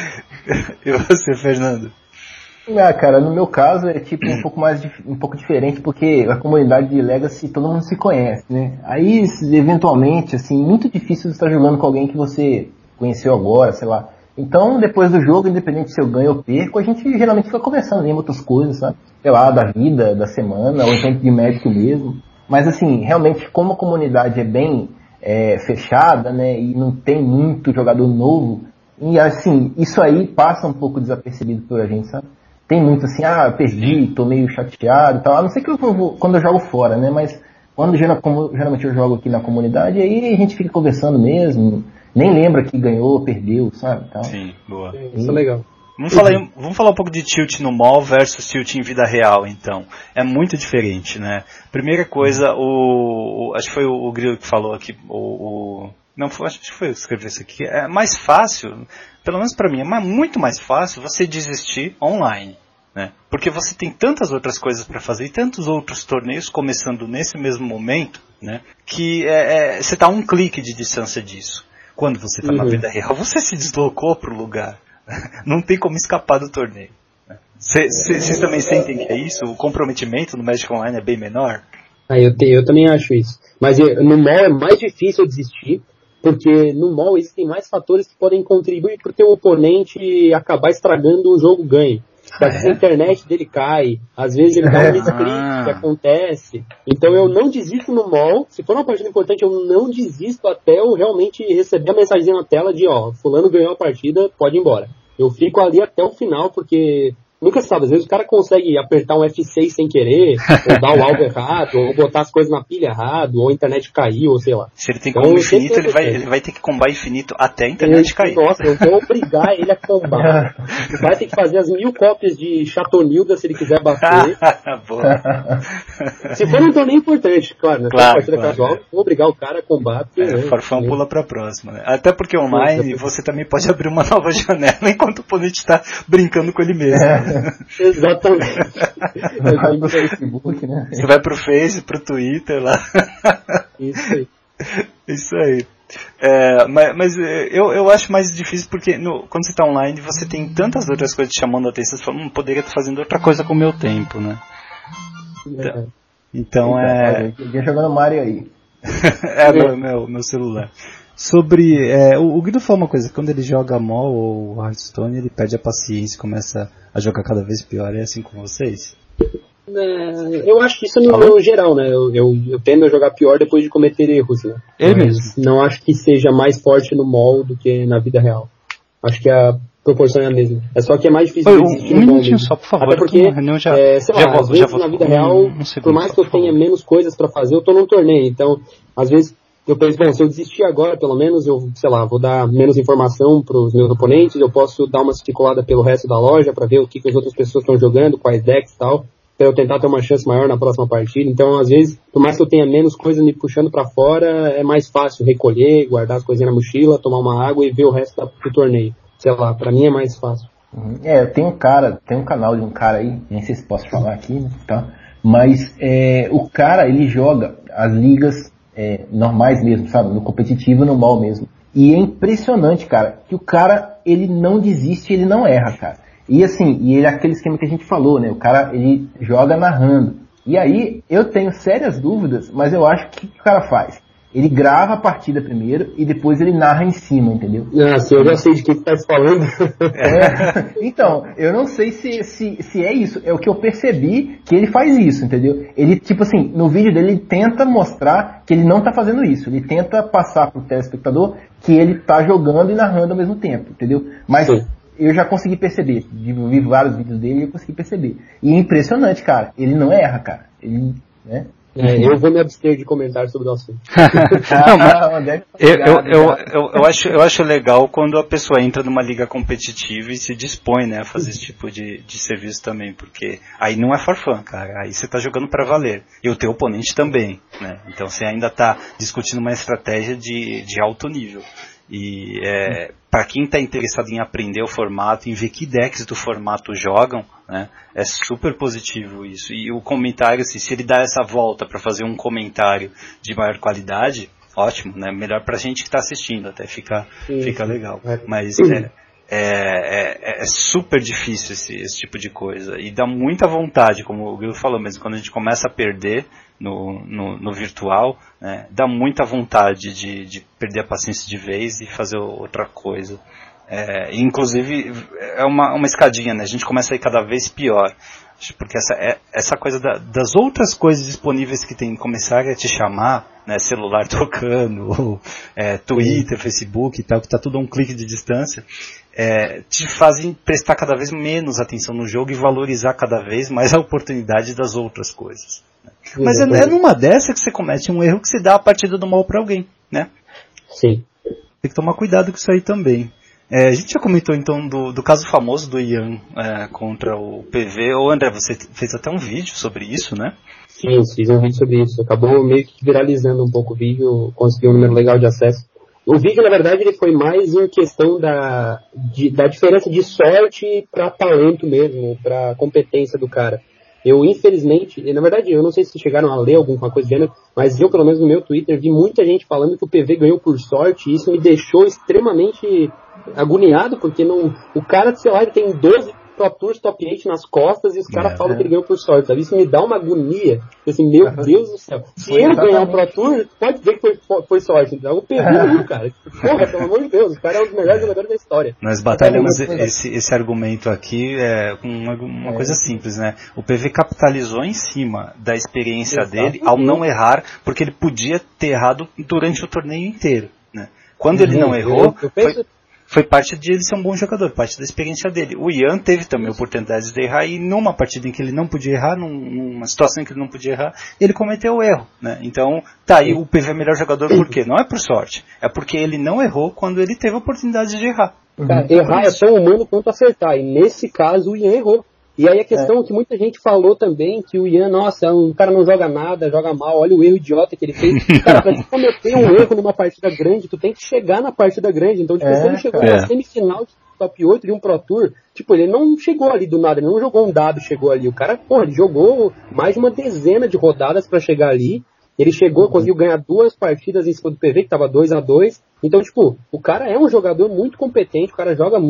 E você, Fernando? Ah, cara, no meu caso é tipo um pouco mais um pouco diferente, porque a comunidade de Legacy todo mundo se conhece, né? Aí, eventualmente, assim, muito difícil você estar jogando com alguém que você conheceu agora, sei lá. Então, depois do jogo, independente se eu ganho ou perco, a gente geralmente fica conversando em outras coisas, sabe? Sei lá, da vida, da semana, ou então de médico mesmo. Mas assim, realmente, como a comunidade é bem é, fechada, né, e não tem muito jogador novo, e assim, isso aí passa um pouco desapercebido por a gente, sabe? Tem muito assim, ah, eu perdi, tô meio chateado e tal, a não ser que eu vou, quando eu jogo fora, né, mas quando geral, como, geralmente eu jogo aqui na comunidade, aí a gente fica conversando mesmo, nem lembra que ganhou, perdeu, sabe? Então, sim, boa. Isso é legal. Vamos falar, vamos falar um pouco de tilt no mall versus tilt em vida real, então. É muito diferente, né? Primeira coisa, o, o acho que foi o, o Grilo que falou aqui, o, o não, acho que foi eu que escrevi isso aqui. É mais fácil, pelo menos pra mim, é muito mais fácil você desistir online, né? Porque você tem tantas outras coisas para fazer e tantos outros torneios começando nesse mesmo momento, né? Que é, é, você tá a um clique de distância disso. Quando você tá uhum. na vida real, você se deslocou pro lugar. Não tem como escapar do torneio. Vocês também sentem que é isso? O comprometimento no Magic Online é bem menor? Ah, eu, te, eu também acho isso. Mas eu, no mall é mais difícil desistir, porque no mall existem mais fatores que podem contribuir para o teu oponente acabar estragando o jogo ganho. Ah, é? A internet dele cai, às vezes ele dá um misclick ah. que acontece. Então eu não desisto no mall. Se for uma partida importante, eu não desisto até eu realmente receber a mensagem na tela de, ó, fulano ganhou a partida, pode ir embora. Eu fico ali até o final, porque nunca se sabe, às vezes o cara consegue apertar um F seis sem querer, ou dar o alvo errado, ou botar as coisas na pilha errado, ou a internet caiu, ou sei lá. Se ele tem combo então, infinito, ele vai, ele vai ter que combar infinito até a internet ele, cair. Nossa, eu vou obrigar ele a combar. Vai ter que fazer as mil cópias de Chatonilda se ele quiser bater. Se for um torneio importante, claro, né? Claro, partida claro, casual, é. vou obrigar o cara a combar. Porque, é, né, o Farfão pula pra próxima, né? Até porque online você também pode abrir uma nova janela enquanto o oponente está brincando com ele mesmo. É. Exatamente. Você vai pro Facebook, né? Você vai pro Face, pro Twitter lá. Isso aí. Isso aí. É, mas mas eu, eu acho mais difícil porque no, quando você está online você tem tantas outras coisas te chamando a atenção, você fala, hum, poderia estar fazendo outra coisa com o meu tempo, né? Então, Então é... Podia jogar no Mario aí. é meu, meu, meu celular. Sobre... É, o, o Guido falou uma coisa, quando ele joga Mol ou Hearthstone, ele perde a paciência e começa a jogar cada vez pior. É assim com vocês? É, eu acho que isso no, no geral, né? Eu, eu, eu tendo a jogar pior depois de cometer erros, né? É mesmo? Não acho que seja mais forte no Mol do que na vida real. Acho que a proporção é a mesma. É só que é mais difícil Oi, de desistir um no minutinho só, por favor. Até porque, já, é, sei já lá, vou, às vezes já vou, na vida um, real, um segundo, por mais só, que eu tenha menos coisas pra fazer, eu tô num torneio. Então, às vezes, eu penso, bom, se eu desistir agora, pelo menos, eu, sei lá, vou dar menos informação pros meus oponentes, eu posso dar uma circulada pelo resto da loja pra ver o que, que as outras pessoas estão jogando, quais decks e tal, pra eu tentar ter uma chance maior na próxima partida. Então, às vezes, por mais que eu tenha menos coisa me puxando pra fora, é mais fácil recolher, guardar as coisinhas na mochila, tomar uma água e ver o resto do torneio. Sei lá, pra mim é mais fácil. É, tem um cara, tem um canal de um cara aí, nem sei se posso falar aqui, né, tá? Mas é, o cara, ele joga as ligas é, normais mesmo, sabe? No competitivo e no mal mesmo. E é impressionante, cara, que o cara, ele não desiste, ele não erra, cara. E assim, e ele é aquele esquema que a gente falou, né? O cara, ele joga narrando. E aí, eu tenho sérias dúvidas, mas eu acho que o que o cara faz? Ele grava a partida primeiro e depois ele narra em cima, entendeu? Ah, sim, eu já sei de que você tá falando. É, então, eu não sei se, se, se é isso. É o que eu percebi que ele faz isso, entendeu? Ele, tipo assim, no vídeo dele, ele tenta mostrar que ele não tá fazendo isso. Ele tenta passar pro telespectador que ele tá jogando e narrando ao mesmo tempo, entendeu? Mas sim, eu já consegui perceber. Vi vários vídeos dele e eu consegui perceber. E é impressionante, cara. Ele não erra, cara. Ele, né? É, eu vou me abster de comentar sobre o assunto. Não, mas eu, eu, eu, eu, eu, acho, eu acho legal quando a pessoa entra numa liga competitiva e se dispõe, né, a fazer esse tipo de, de serviço também, porque aí não é farfã, cara, aí você tá jogando pra valer, e o teu oponente também, né, então você ainda tá discutindo uma estratégia de, de alto nível. E é, para quem está interessado em aprender o formato, em ver que decks do formato jogam, né, é super positivo isso. E o comentário, assim, se ele dá essa volta para fazer um comentário de maior qualidade, ótimo, né, melhor para a gente que está assistindo, até fica, fica legal. Mas é, é, é, é super difícil esse, esse tipo de coisa. E dá muita vontade, como o Guilherme falou mesmo, quando a gente começa a perder No, no, no virtual, né, dá muita vontade de, de perder a paciência de vez e fazer outra coisa. É, inclusive, é uma, uma escadinha, né? A gente começa a ir cada vez pior. Porque essa, é, essa coisa da, das outras coisas disponíveis que tem, começar a te chamar, né, celular tocando, ou, é, Twitter, Facebook e tal, que está tudo a um clique de distância, é, te fazem prestar cada vez menos atenção no jogo e valorizar cada vez mais a oportunidade das outras coisas. Mas é, é numa dessa que você comete um erro que você dá a partida do mal pra alguém, né? Sim. Tem que tomar cuidado com isso aí também. É, a gente já comentou então do, do caso famoso do Ian é, contra o P V. Ô André, você fez até um vídeo sobre isso, né? Sim, fiz um vídeo sobre isso. Acabou meio que viralizando um pouco o vídeo, conseguiu um número legal de acesso. O vídeo, na verdade, ele foi mais em questão da, de, da diferença de sorte para talento mesmo, para competência do cara. Eu, infelizmente, na verdade, eu não sei se chegaram a ler alguma coisa do gênero, mas eu, pelo menos no meu Twitter, vi muita gente falando que o P V ganhou por sorte, e isso me deixou extremamente agoniado, porque não, o cara, sei lá, ele tem doze Pro Tours Top oito nas costas e os caras é, falam é. que ele ganhou por sorte, sabe? Isso me dá uma agonia, assim, meu uhum. Deus do céu. Se foi eu ganhar o Pro Tour, pode dizer que foi, foi sorte, então o P V ganhou, cara. Porra, pelo amor de Deus, o cara é um dos melhores é. jogadores da história. Nós batalhamos esse, esse argumento aqui é, com uma, uma é. coisa simples, né? O P V capitalizou em cima da experiência Exatamente. dele ao não errar, porque ele podia ter errado durante o torneio inteiro, né? Quando uhum. ele não errou, eu, eu penso... foi... Foi parte de ele ser um bom jogador, parte da experiência dele. O Ian teve também oportunidades de errar, e numa partida em que ele não podia errar, num, numa situação em que ele não podia errar, ele cometeu o erro, né? Então, tá aí, o P V é melhor jogador por quê? Não é por sorte, é porque ele não errou quando ele teve a oportunidade de errar. Cara, errar é tão humano quanto acertar, e nesse caso o Ian errou. E aí a questão é que muita gente falou também que o Ian, nossa, um cara não joga nada, joga mal, olha o erro idiota que ele fez. Cara, pra tu cometer um erro numa partida grande, tu tem que chegar na partida grande. Então, tipo, é, se ele chegou é. na semifinal de top oito de um Pro Tour, tipo, ele não chegou ali do nada, ele não jogou um dado e chegou ali. O cara, porra, ele jogou mais de uma dezena de rodadas pra chegar ali. Ele chegou, conseguiu ganhar duas partidas em cima do P V, que tava dois a dois. Então, tipo, o cara é um jogador muito competente, o cara joga muito.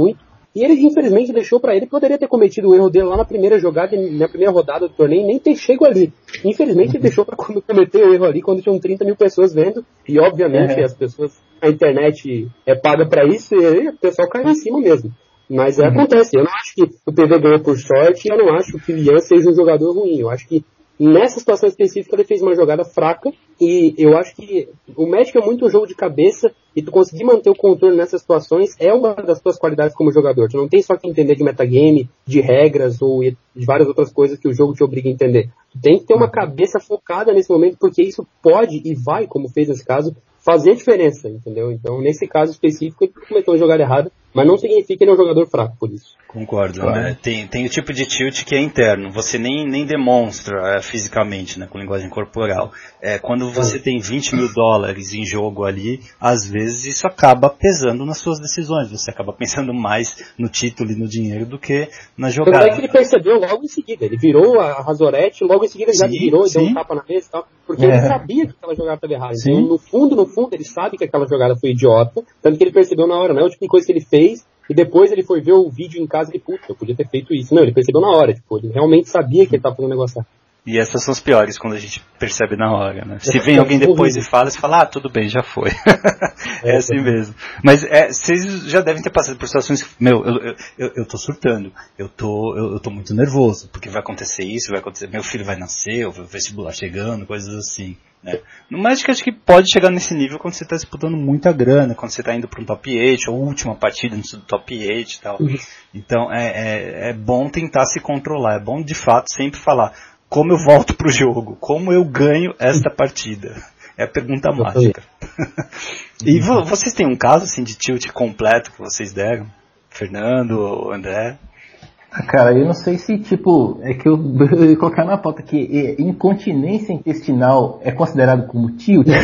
E ele, infelizmente, deixou pra ele, poderia ter cometido o erro dele lá na primeira jogada, na primeira rodada do torneio, e nem ter chego ali. Infelizmente, ele deixou pra cometer o erro ali quando tinham trinta mil pessoas vendo, e obviamente uhum. as pessoas, a internet é paga pra isso, e aí o pessoal cai em cima mesmo. Mas é, uhum. acontece, eu não acho que o P V ganhou por sorte, eu não acho que o Ian seja um jogador ruim, eu acho que nessa situação específica ele fez uma jogada fraca, e eu acho que o Magic é muito um jogo de cabeça, e tu conseguir manter o controle nessas situações é uma das tuas qualidades como jogador. Tu não tem só que entender de metagame, de regras ou de várias outras coisas que o jogo te obriga a entender. Tu tem que ter uma cabeça focada nesse momento, porque isso pode e vai, como fez nesse caso, fazer diferença, entendeu? Então, nesse caso específico, ele cometeu uma jogada errada, mas não significa que ele é um jogador fraco por isso. Concordo, né? Tem, tem o tipo de tilt que é interno, você nem, nem demonstra é, fisicamente, né, com linguagem corporal. É, quando você tem vinte mil dólares em jogo ali, às vezes isso acaba pesando nas suas decisões, você acaba pensando mais no título e no dinheiro do que na jogada. É que ele percebeu logo em seguida, ele virou a Razorette, logo em seguida ele sim, já virou sim. e deu um tapa na mesa e tal, porque é. ele sabia que aquela jogada estava errada. Então, no fundo, no fundo, ele sabe que aquela jogada foi idiota, tanto que ele percebeu na hora, não é o tipo de coisa que ele fez, e depois ele foi ver o vídeo em casa e ele, puta, eu podia ter feito isso. Não, ele percebeu na hora, tipo, ele realmente sabia que ele estava fazendo um negócio errado. E essas são as piores, quando a gente percebe na hora, né? Se vem alguém depois e fala, você fala, ah, tudo bem, já foi. É assim mesmo. Mas é, vocês já devem ter passado por situações, meu, eu, eu, eu, eu tô surtando, eu tô, eu, eu tô muito nervoso, porque vai acontecer isso, vai acontecer, meu filho vai nascer, o vestibular chegando, coisas assim. Né? No Magic acho que pode chegar nesse nível quando você está disputando muita grana, quando você está indo para um top oito, ou última partida antes do top oito e tal. Uhum. Então é, é, é bom tentar se controlar, é bom de fato sempre falar como eu volto pro jogo, como eu ganho esta partida. É a pergunta mágica. E vo, vocês têm um caso assim de tilt completo que vocês deram? Fernando, André? Ah, cara, eu não sei se, tipo, é que eu, eu ia colocar na pauta que é, incontinência intestinal é considerado como tilt. E,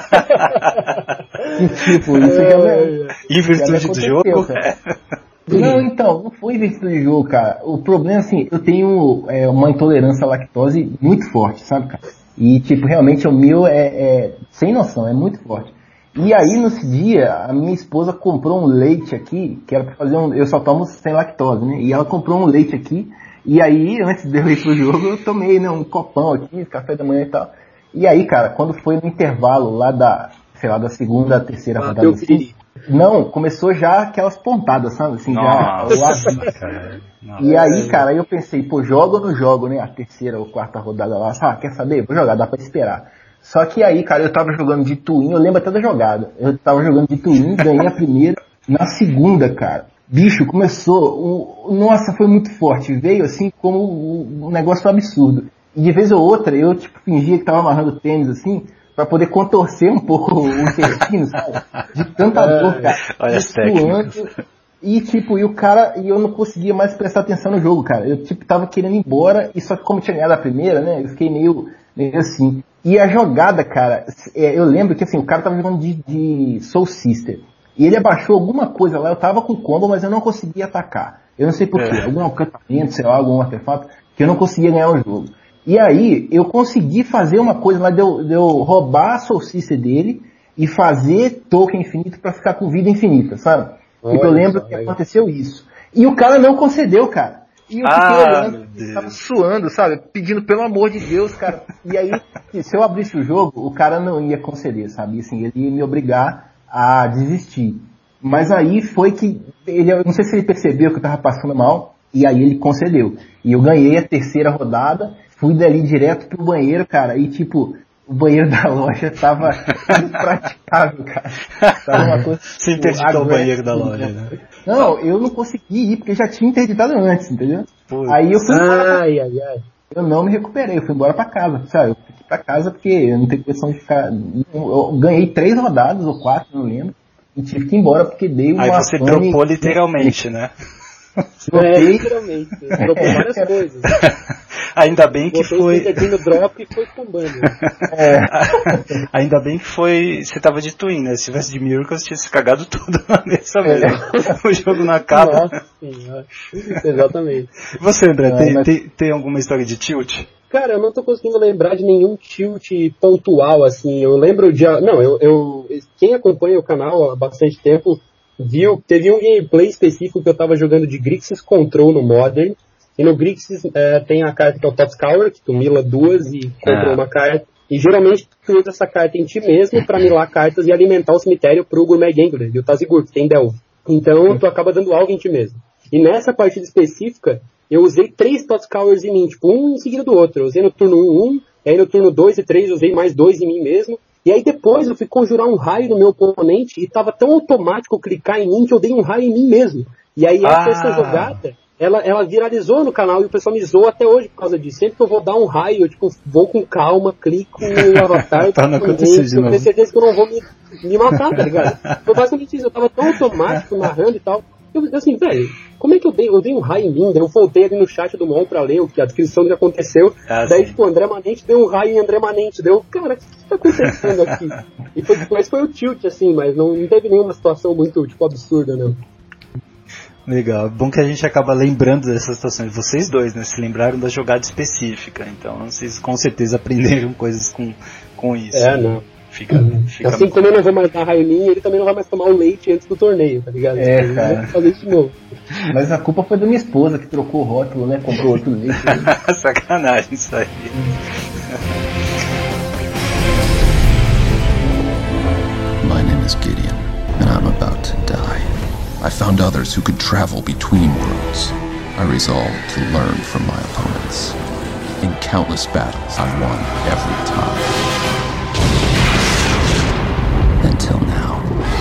tipo, isso é, é, em virtude do jogo? Cara. Não, então, não foi em virtude do jogo, cara. O problema, assim, eu tenho é, uma intolerância à lactose muito forte, sabe, cara? E, tipo, realmente o meu é, é sem noção, é muito forte. E aí, nesse dia, a minha esposa comprou um leite aqui, que era pra fazer um... Eu só tomo sem lactose, né? E ela comprou um leite aqui, e aí, antes de eu ir pro jogo, eu tomei, né, um copão aqui, café da manhã e tal. E aí, cara, quando foi no intervalo lá da, sei lá, da segunda, terceira ah, rodada, assim, não, começou já aquelas pontadas, sabe? Assim, Nossa, já... Cara. E aí, cara, aí eu pensei, pô, jogo ou não jogo, né? A terceira ou quarta rodada lá, ah, quer saber? Vou jogar, dá pra esperar. Só que aí, cara, eu tava jogando de twin, eu lembro até da jogada. Eu tava jogando de twin, ganhei a primeira. Na segunda, cara, bicho, começou... Um, nossa, foi muito forte. Veio assim como um negócio absurdo. E de vez ou outra, eu tipo fingia que tava amarrando tênis assim, pra poder contorcer um pouco o intestino, sabe? De tanta dor, cara. Olha as técnicas. E tipo, e o cara, e eu não conseguia mais prestar atenção no jogo, cara. Eu tipo tava querendo ir embora, e só que como tinha ganhado a primeira, né, eu fiquei meio, meio assim. E a jogada, cara, é, eu lembro que assim, o cara tava jogando de, de Soul Sister. E ele abaixou alguma coisa lá, eu tava com combo, mas eu não conseguia atacar. Eu não sei porquê, é. algum encantamento, sei lá, algum artefato, que eu não conseguia ganhar o jogo. E aí, eu consegui fazer uma coisa lá de eu, de eu roubar a Soul Sister dele e fazer token infinito pra ficar com vida infinita, sabe? Olha, porque eu lembro que legal. Aconteceu isso. E o cara não concedeu, cara. E eu fiquei ah, olhando, tava suando, sabe? Pedindo pelo amor de Deus, cara. E aí, se eu abrisse o jogo, o cara não ia conceder, sabe? Assim, ele ia me obrigar a desistir. Mas aí foi que, ele, eu não sei se ele percebeu que eu tava passando mal, e aí ele concedeu. E eu ganhei a terceira rodada, fui dali direto pro banheiro, cara, e tipo... O banheiro da loja tava impraticável, cara. Tava uma coisa... Você interditou o banheiro da loja, né? Não, eu não consegui ir, porque já tinha interditado antes, entendeu? Putz. Aí eu fui embora. Ai, ai, ai. Eu não me recuperei, eu fui embora pra casa, sabe? Eu fui pra casa porque eu não tenho questão de ficar... Eu ganhei três rodadas, ou quatro, não lembro. E tive que ir embora porque dei uma... Aí você dropou literalmente, né? É, literalmente. Dropou várias coisas. Ainda bem que Botou foi... no drop e foi tombando. É. Ainda bem que foi... Você tava de twin, né? Se tivesse de Miracles, tinha se cagado tudo na mesa mesmo. É. O jogo não acaba. Nossa, sim, exatamente. Você, André, é, tem, mas... tem, tem alguma história de tilt? Cara, eu não tô conseguindo lembrar de nenhum tilt pontual, assim. Eu lembro de... Não, eu... eu quem acompanha o canal há bastante tempo viu, teve um gameplay específico que eu tava jogando de Grixis Control no Modern, e no Grixis é, tem a carta que é o Top Scour, que tu mila duas e compra ah. uma carta, e geralmente tu usa essa carta em ti mesmo pra milar cartas e alimentar o cemitério pro Gourmet Gangler e o Tazigurt, que tem Delve. Então tu acaba dando algo em ti mesmo. E nessa partida específica, eu usei três Top Scours em mim, tipo, um em seguida do outro. Eu usei no turno um, um, e aí no turno dois e três eu usei mais dois em mim mesmo. E aí depois eu fui conjurar um raio no meu oponente e tava tão automático clicar em mim que eu dei um raio em mim mesmo. E aí essa, ah. essa jogada, ela, ela viralizou no canal e o pessoal me zoou até hoje por causa disso. Sempre que eu vou dar um raio, eu tipo, vou com calma, clico no avatar, pra não acontecer de eu novo. tenho certeza que eu não vou me, me matar, tá ligado? Foi basicamente isso, eu tava tão automático narrando e tal. Eu assim, velho, como é que eu dei, eu dei um raio em mim? Daí eu voltei ali no chat do Mon pra ler o que a descrição do que aconteceu. Ah, daí, sim. tipo, André Manente deu um raio em André Manente. Deu, cara, o que tá acontecendo aqui? E foi, mas foi o tilt, assim, mas não, não teve nenhuma situação muito, tipo, absurda, não. Legal, bom que a gente acaba lembrando dessas situações. Vocês dois, né, se lembraram da jogada específica, então vocês com certeza aprenderam coisas com, com isso. É, não. Fica, fica assim como eu não vou mais dar raio em mim, ele também não vai mais tomar o leite antes do torneio, tá ligado? É, então, cara. Eu vou fazer isso de novo. Mas a culpa foi da minha esposa, que trocou o rótulo, né? Comprou outro leite. Sacanagem isso aí. My name is Gideon, and I'm about to die. I found others who could travel between worlds. I resolved to learn from my opponents. In countless battles, I won every time. Until now.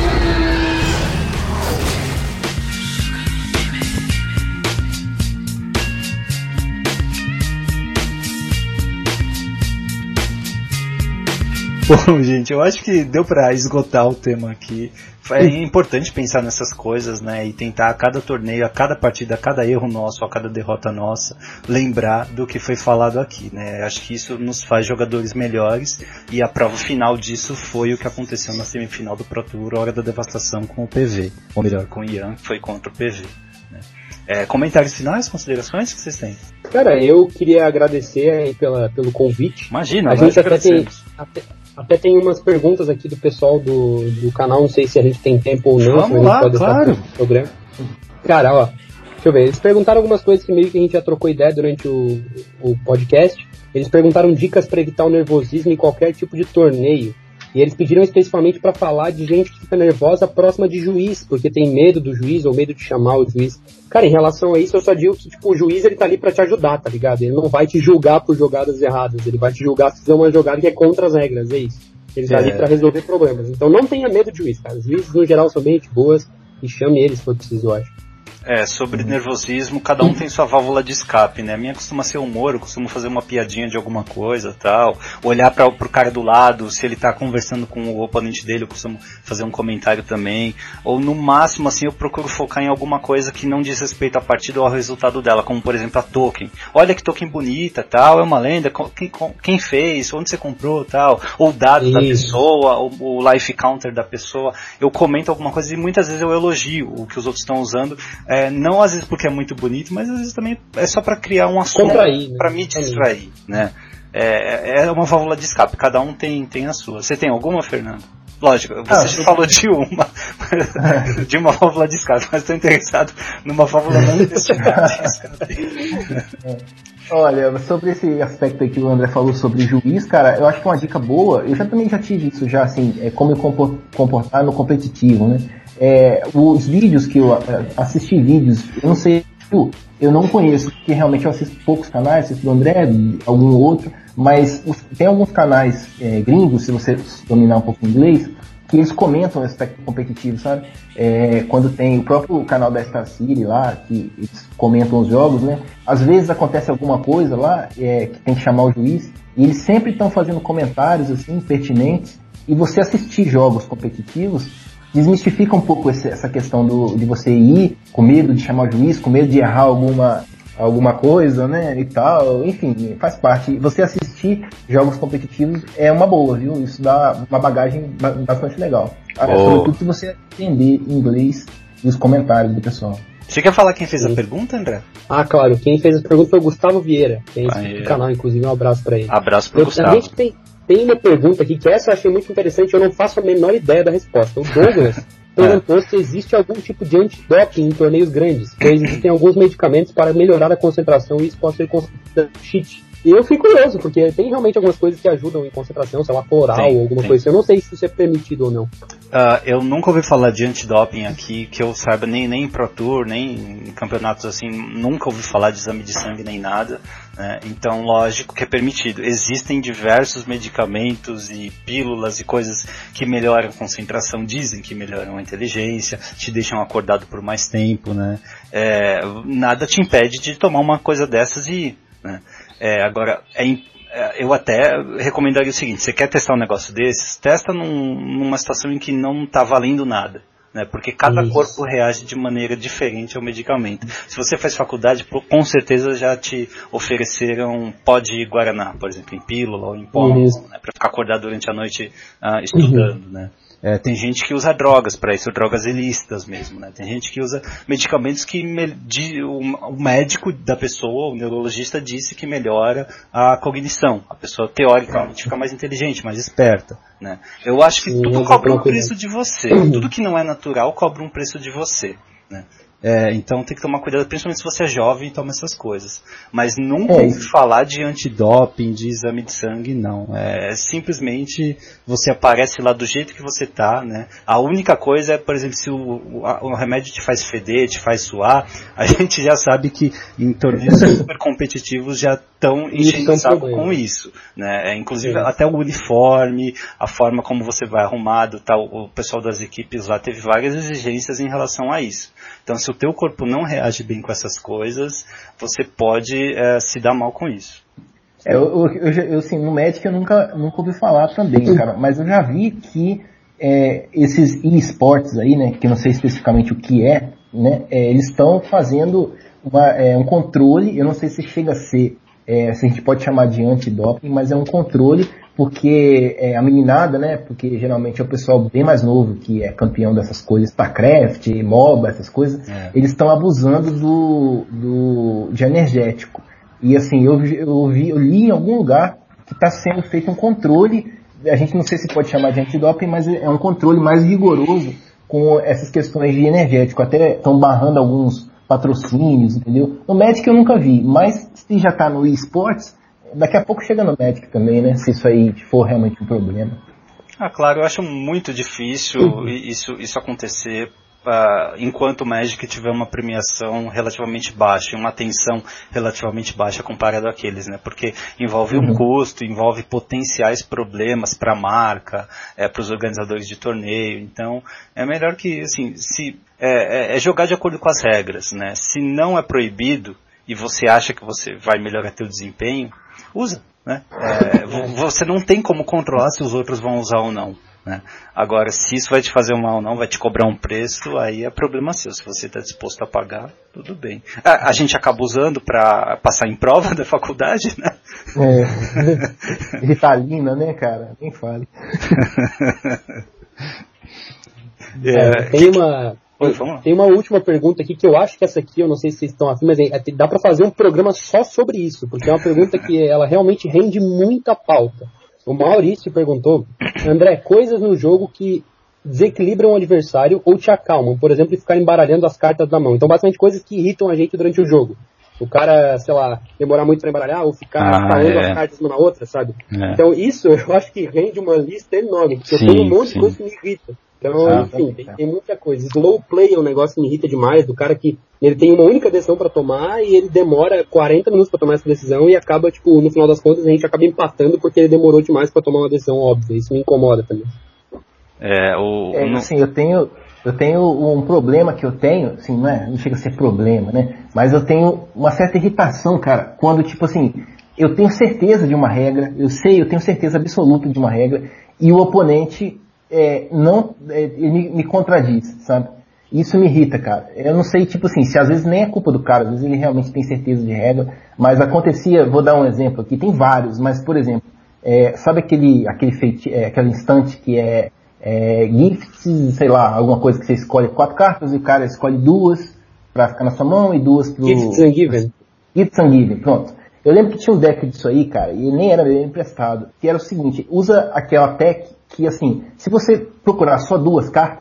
Bom, gente, eu acho que deu pra esgotar o tema aqui. É importante pensar nessas coisas, né, e tentar a cada torneio, a cada partida, a cada erro nosso, a cada derrota nossa, lembrar do que foi falado aqui, né. Acho que isso nos faz jogadores melhores, e a prova final disso foi o que aconteceu na semifinal do Pro Tour, Hora da Devastação, com o P V, ou melhor, com o Ian, que foi contra o P V, né. É, comentários finais, considerações que vocês têm? Cara, eu queria agradecer aí pela, pelo convite. Imagina, a gente até tem, até, até tem umas perguntas aqui do pessoal do, do canal, não sei se a gente tem tempo ou não. Vamos lá, claro. Programa. Cara, ó, deixa eu ver, eles perguntaram algumas coisas que meio que a gente já trocou ideia durante o, o podcast. Eles perguntaram dicas para evitar o nervosismo em qualquer tipo de torneio. E eles pediram especificamente para falar de gente que fica nervosa próxima de juiz, porque tem medo do juiz ou medo de chamar o juiz. Cara, em relação a isso, eu só digo que tipo, o juiz ele tá ali para te ajudar, tá ligado? Ele não vai te julgar por jogadas erradas, ele vai te julgar se fizer uma jogada que é contra as regras, é isso. Ele tá é. ali para resolver problemas. Então não tenha medo de juiz, cara. Os juízes, no geral, são bem gente boas e chame eles se for preciso, eu acho. É, sobre nervosismo, cada um tem sua válvula de escape, né? A minha costuma ser humor, eu costumo fazer uma piadinha de alguma coisa, tal. Olhar para pro cara do lado, se ele tá conversando com o oponente dele, eu costumo fazer um comentário também. Ou no máximo, assim, eu procuro focar em alguma coisa que não diz respeito à partida ou ao resultado dela, como por exemplo a token. Olha que token bonita, tal, é uma lenda, quem, quem fez, onde você comprou, tal. Ou o dado Isso. da pessoa, ou o life counter da pessoa. Eu comento alguma coisa e muitas vezes eu elogio o que os outros estão usando. É, não às vezes porque é muito bonito, mas às vezes também é só para criar um assunto né? para me distrair, né? É, é uma válvula de escape, cada um tem, tem a sua. Você tem alguma, Fernando? Lógico, você ah, já falou de uma, de uma válvula de escape, mas estou interessado numa válvula não intestinal de escape. Olha, sobre esse aspecto aí que o André falou sobre juiz, cara, eu acho que é uma dica boa. Eu já também já tive isso já, assim, é como eu comportar no competitivo, né? É, os vídeos que eu assisti vídeos, eu não sei, eu não conheço, porque realmente eu assisto poucos canais, assisto do André, algum outro, mas os, tem alguns canais é, gringos, se você dominar um pouco inglês, que eles comentam o aspecto competitivo, sabe? É, quando tem o próprio canal da Star City lá, que eles comentam os jogos, né? Às vezes acontece alguma coisa lá, é, que tem que chamar o juiz, e eles sempre estão fazendo comentários, assim, pertinentes, e você assistir jogos competitivos desmistifica um pouco esse, essa questão do, de você ir com medo de chamar o juiz, com medo de errar alguma, alguma coisa, né, e tal, enfim, faz parte. Você assistir jogos competitivos é uma boa, viu? Isso dá uma bagagem bastante legal. Oh. Sobretudo se você entender inglês e os comentários do pessoal. Você quer falar quem fez a pergunta, André? Ah, claro, quem fez a pergunta foi o Gustavo Vieira, que é inscrito do canal, inclusive, um abraço pra ele. Abraço pro eu, Gustavo. A gente tem... Tem uma pergunta aqui que essa eu achei muito interessante, eu não faço a menor ideia da resposta. O Douglas, perguntou é. se existe algum tipo de antidoping em torneios grandes, pois existem alguns medicamentos para melhorar a concentração e isso pode ser considerado cheat. E eu fico curioso, porque tem realmente algumas coisas que ajudam em concentração, sei lá, floral ou alguma tem. coisa assim. Eu não sei se isso é permitido ou não. Uh, eu nunca ouvi falar de antidoping aqui, que eu saiba, nem, nem em Pro Tour, nem em campeonatos assim, nunca ouvi falar de exame de sangue nem nada, né? Então, lógico que é permitido. Existem diversos medicamentos e pílulas e coisas que melhoram a concentração, dizem que melhoram a inteligência, te deixam acordado por mais tempo, né? É, nada te impede de tomar uma coisa dessas e ir, né? É, agora, é, eu até recomendaria o seguinte: você quer testar um negócio desses, testa num, numa situação em que não está valendo nada, né? Porque cada Isso. corpo reage de maneira diferente ao medicamento. Se você faz faculdade, com certeza já te ofereceram pó de guaraná, por exemplo, em pílula ou em pó, né? Para ficar acordado durante a noite uh, estudando, uhum. né? É, tem gente que usa drogas para isso, drogas ilícitas mesmo, né? Tem gente que usa medicamentos que me, de, o, o médico da pessoa, o neurologista, disse que melhora a cognição. A pessoa teoricamente fica mais inteligente, mais esperta, né? Eu acho que Sim, tudo cobra um preço de você. Tudo que não é natural cobra um preço de você, né? É, então tem que tomar cuidado, principalmente se você é jovem e toma essas coisas. Mas nunca ouvi falar de antidoping, de exame de sangue, não. É, é simplesmente você aparece lá do jeito que você tá, né? A única coisa é, por exemplo, se o, o, o remédio te faz feder, te faz suar, a gente já sabe que em torneios super competitivos já estão enchendo o saco com isso, né? É, inclusive Sim. até o uniforme, a forma como você vai arrumado, tá? o, o pessoal das equipes lá teve várias exigências em relação a isso. Então, se o teu corpo não reage bem com essas coisas, você pode é, se dar mal com isso. É, eu, eu, eu, eu assim, no médico eu nunca, nunca ouvi falar também, cara, mas eu já vi que é, esses e-sports aí, né, que eu não sei especificamente o que é, né, é, eles estão fazendo uma, é, um controle, eu não sei se chega a ser, é, se a gente pode chamar de antidoping, mas é um controle, porque é, a meninada, né, porque geralmente é o pessoal bem mais novo que é campeão dessas coisas, StarCraft, MOBA, essas coisas, é. eles estão abusando do, do, de energético. E assim, eu, eu, vi, eu li em algum lugar que está sendo feito um controle, a gente não sei se pode chamar de antidoping, mas é um controle mais rigoroso com essas questões de energético, até estão barrando alguns patrocínios, entendeu? No Magic eu nunca vi, mas se já está no eSports, daqui a pouco chega no Magic também, né? Se isso aí for realmente um problema. Ah, claro, eu acho muito difícil uhum. isso, isso acontecer uh, enquanto o Magic tiver uma premiação relativamente baixa, uma atenção relativamente baixa comparado àqueles, né? Porque envolve uhum. um custo, envolve potenciais problemas para a marca, é, para os organizadores de torneio. Então, é melhor que, assim, se, é, é jogar de acordo com as regras, né? Se não é proibido e você acha que você vai melhorar teu desempenho, usa, né? É, você não tem como controlar se os outros vão usar ou não, né? Agora, se isso vai te fazer mal ou não, vai te cobrar um preço, aí é problema seu. Se você está disposto a pagar, tudo bem. A, a gente acaba usando para passar em prova da faculdade, né? É. Ritalina, né, cara? Nem fale. É, tem uma... Tem uma última pergunta aqui que eu acho que essa aqui, eu não sei se vocês estão afim, mas é, dá para fazer um programa só sobre isso, porque é uma pergunta que ela realmente rende muita pauta. O Maurício perguntou, André, coisas no jogo que desequilibram o adversário ou te acalmam, por exemplo, ficar embaralhando as cartas na mão. Então, basicamente, coisas que irritam a gente durante o jogo. O cara, sei lá, demorar muito para embaralhar ou ficar ah, falando é. as cartas uma na outra, sabe? É. Então, isso eu acho que rende uma lista enorme, porque sim, eu tenho um monte sim. de coisa que me irrita. Então, ah, enfim, tem, tem muita coisa. Slow play é um negócio que me irrita demais, do cara que ele tem uma única decisão pra tomar e ele demora quarenta minutos pra tomar essa decisão e acaba, tipo, no final das contas a gente acaba empatando porque ele demorou demais pra tomar uma decisão óbvia. Isso me incomoda também. É, o... é assim, eu tenho, eu tenho um problema que eu tenho, assim, não é, não chega a ser problema, né? Mas eu tenho uma certa irritação, cara, quando, tipo assim, eu tenho certeza de uma regra, eu sei, eu tenho certeza absoluta de uma regra e o oponente... É, não, é, ele me, me contradiz, sabe? Isso me irrita, cara. Eu não sei, tipo assim, se às vezes nem é culpa do cara, às vezes ele realmente tem certeza de regra, mas acontecia, vou dar um exemplo aqui, tem vários, mas por exemplo, é, sabe aquele, aquele, feiti, é, aquele instante que é, é gifts, sei lá, alguma coisa que você escolhe quatro cartas e o cara escolhe duas pra ficar na sua mão e duas pro... Gifts and Given. Gifts and Given, pronto. Eu lembro que tinha um deck disso aí, cara, e nem era bem emprestado, que era o seguinte, usa aquela tech que, assim, se você procurar só duas cartas,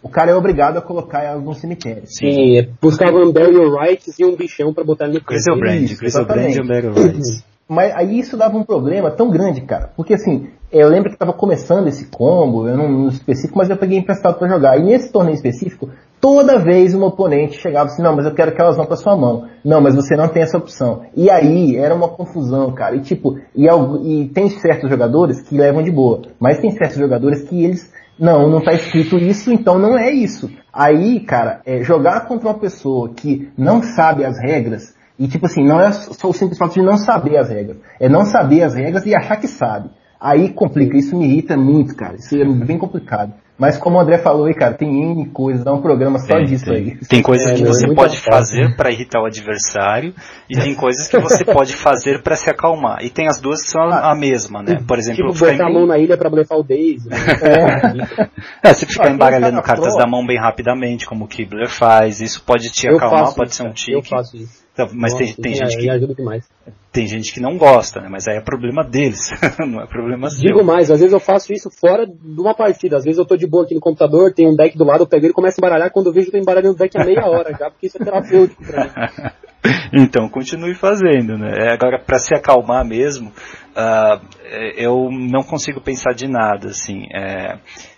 o cara é obrigado a colocar elas no cemitério. Sim, é buscar um burial rights e um bichão pra botar no Crystal Brand, Crystal Brand e um burial rights. Mas aí isso dava um problema tão grande, cara. Porque assim, eu lembro que tava começando esse combo, eu não no específico, mas eu peguei emprestado pra jogar. E nesse torneio específico, toda vez um oponente chegava assim, não, mas eu quero que elas vão pra sua mão. Não, mas você não tem essa opção. E aí, era uma confusão, cara. E tipo, e, e tem certos jogadores que levam de boa. Mas tem certos jogadores que eles, não, não tá escrito isso, então não é isso. Aí, cara, é, jogar contra uma pessoa que não sabe as regras, e tipo assim, não é só o simples fato de não saber as regras. É não saber as regras e achar que sabe. Aí complica, isso me irrita muito, cara. Isso é bem complicado. Mas como o André falou aí, cara, tem N coisas, dá um programa só tem, disso tem. aí. Tem coisas é, que você é pode fazer para irritar o adversário e tem coisas que você pode fazer para se acalmar. E tem as duas que são a, a mesma, né? Por exemplo, tipo, botar a mão na ilha para blefar o Daisy. Né? É. É, você ficar embaralhando cartas da mão bem rapidamente, como o Kibler faz, isso pode te eu acalmar, pode isso, ser um cara. tique. Eu faço isso. Então, mas Nossa, tem, tem sim, gente que ajuda demais. Tem gente que não gosta, né? Mas aí é problema deles, não é problema seu. Digo mais, às vezes eu faço isso fora de uma partida. Às vezes eu tô de boa aqui no computador, tem um deck do lado, eu pego ele e começo a embaralhar. Quando eu vejo, eu tô embaralhando o deck há meia hora já, porque isso é terapêutico pra mim. Então, continue fazendo, né? Agora, para se acalmar mesmo, uh, eu não consigo pensar de nada, assim. É,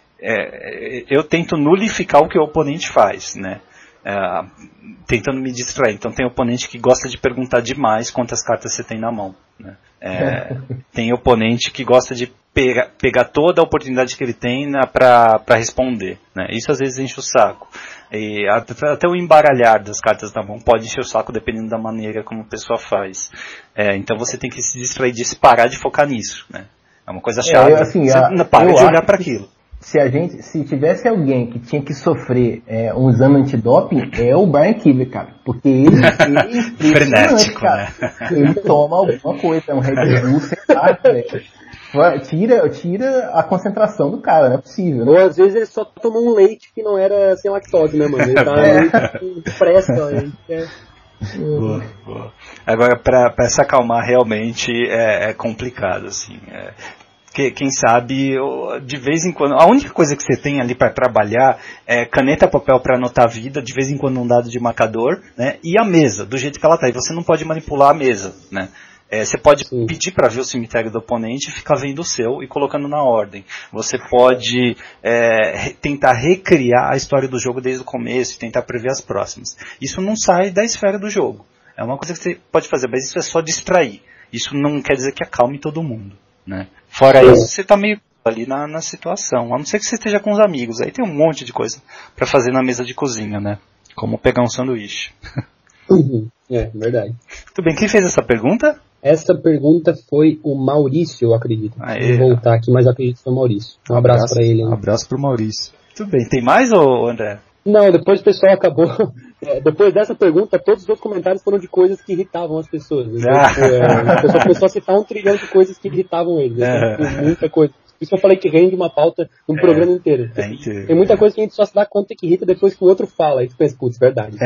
é, eu tento nulificar o que o oponente faz, né? Uh, tentando me distrair. Então tem oponente que gosta de perguntar demais quantas cartas você tem na mão, né? É, tem oponente que gosta de pega, pegar toda a oportunidade que ele tem para responder, né? Isso às vezes enche o saco. E até, até o embaralhar das cartas na mão pode encher o saco dependendo da maneira como a pessoa faz. É, então você tem que se distrair disso, parar de focar nisso, né? É uma coisa chata. É, assim, você a, para de olhar para aquilo. Se a gente, se tivesse alguém que tinha que sofrer é, um exame antidoping, é o Brian Kibler, cara. Porque ele, ele é frenético, cara. Né? Ele toma alguma coisa, é um Red Bull, sei lá, velho. Tira, tira a concentração do cara, não é possível. Né? Ou às vezes ele só tomou um leite que não era sem lactose, né, mano? Ele tá é. leite que presta, ele quer... Boa, boa. Agora, para se acalmar realmente é, é complicado, assim. É, que, quem sabe, de vez em quando, a única coisa que você tem ali para trabalhar é caneta, papel para anotar a vida, de vez em quando um dado de marcador, né? E a mesa, do jeito que ela tá. E você não pode manipular a mesa, né? É, você pode Sim. pedir para ver o cemitério do oponente e ficar vendo o seu e colocando na ordem. Você pode é, tentar recriar a história do jogo desde o começo e tentar prever as próximas. Isso não sai da esfera do jogo. É uma coisa que você pode fazer, mas isso é só distrair. Isso não quer dizer que acalme todo mundo, né? Fora Sim. isso, você está meio ali na, na situação. A não ser que você esteja com os amigos. Aí tem um monte de coisa para fazer na mesa de cozinha, né? Como pegar um sanduíche. Uhum. É, verdade. Tudo bem, quem fez essa pergunta? Essa pergunta foi o Maurício, eu acredito. Aê. Vou voltar aqui, mas eu acredito que foi o Maurício. Um, um abraço, abraço para ele. Hein? Um abraço pro Maurício. Tudo bem, tem mais, ô André? Não, depois o pessoal acabou. É, depois dessa pergunta, todos os outros comentários foram de coisas que irritavam as pessoas. Então, ah. tipo, é, a pessoa começou a citar um trilhão de coisas que irritavam eles. Então, tem muita coisa. Por isso que eu falei que rende uma pauta um é, programa inteiro. É inteiro. Tem muita coisa que a gente só se dá conta que irrita depois que o outro fala. Aí tu pensa, putz, verdade.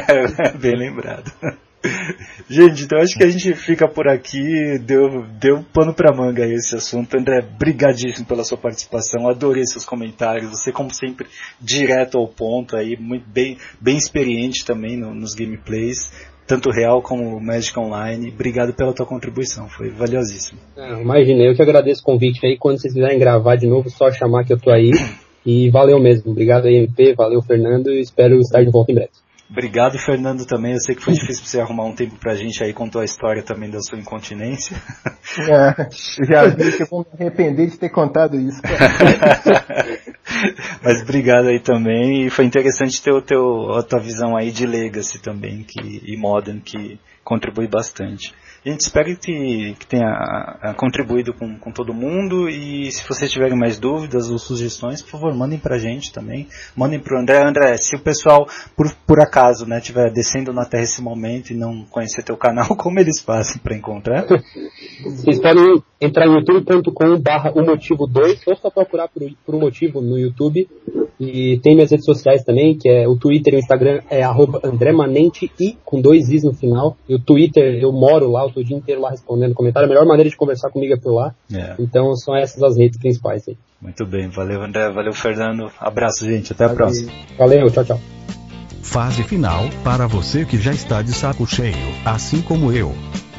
É, bem lembrado. Gente, então acho que a gente fica por aqui. Deu, deu pano pra manga aí esse assunto. André, brigadíssimo pela sua participação. Adorei seus comentários. Você, como sempre, direto ao ponto aí, muito bem, bem experiente também no, nos gameplays, tanto real como Magic Online. Obrigado pela tua contribuição, foi valiosíssimo. Ah, imagina, eu que agradeço o convite aí. Quando vocês quiserem gravar de novo, só chamar que eu tô aí. E valeu mesmo. Obrigado aí, M P, valeu, Fernando, e espero estar de volta em breve. Obrigado, Fernando, também. Eu sei que foi difícil você arrumar um tempo pra gente aí, contou a história também da sua incontinência. É, já vi que eu vou me arrepender de ter contado isso. Mas obrigado aí também, e foi interessante ter o teu, a tua visão aí de Legacy também, que, e Modern, que contribui bastante. A gente espera que, que tenha a, a contribuído com, com todo mundo, e se vocês tiverem mais dúvidas ou sugestões, por favor, mandem pra gente também. Mandem pro André. André, se o pessoal, por, por acaso, né, estiver descendo na Terra esse momento e não conhecer teu canal, como eles fazem para encontrar? Vocês podem entrar em youtube ponto com barra o motivo dois, ou só procurar por, por um motivo no YouTube. E tem minhas redes sociais também, que é o Twitter e o Instagram é arroba André Manente e com dois i's no final. E o Twitter, eu moro lá, eu tô o dia inteiro lá respondendo comentário. A melhor maneira de conversar comigo é por lá. É. Então são essas as redes principais aí. Muito bem, valeu André, valeu Fernando. Abraço, gente, até a valeu. próxima. Valeu, tchau, tchau. Fase final, para você que já está de saco cheio, assim como eu.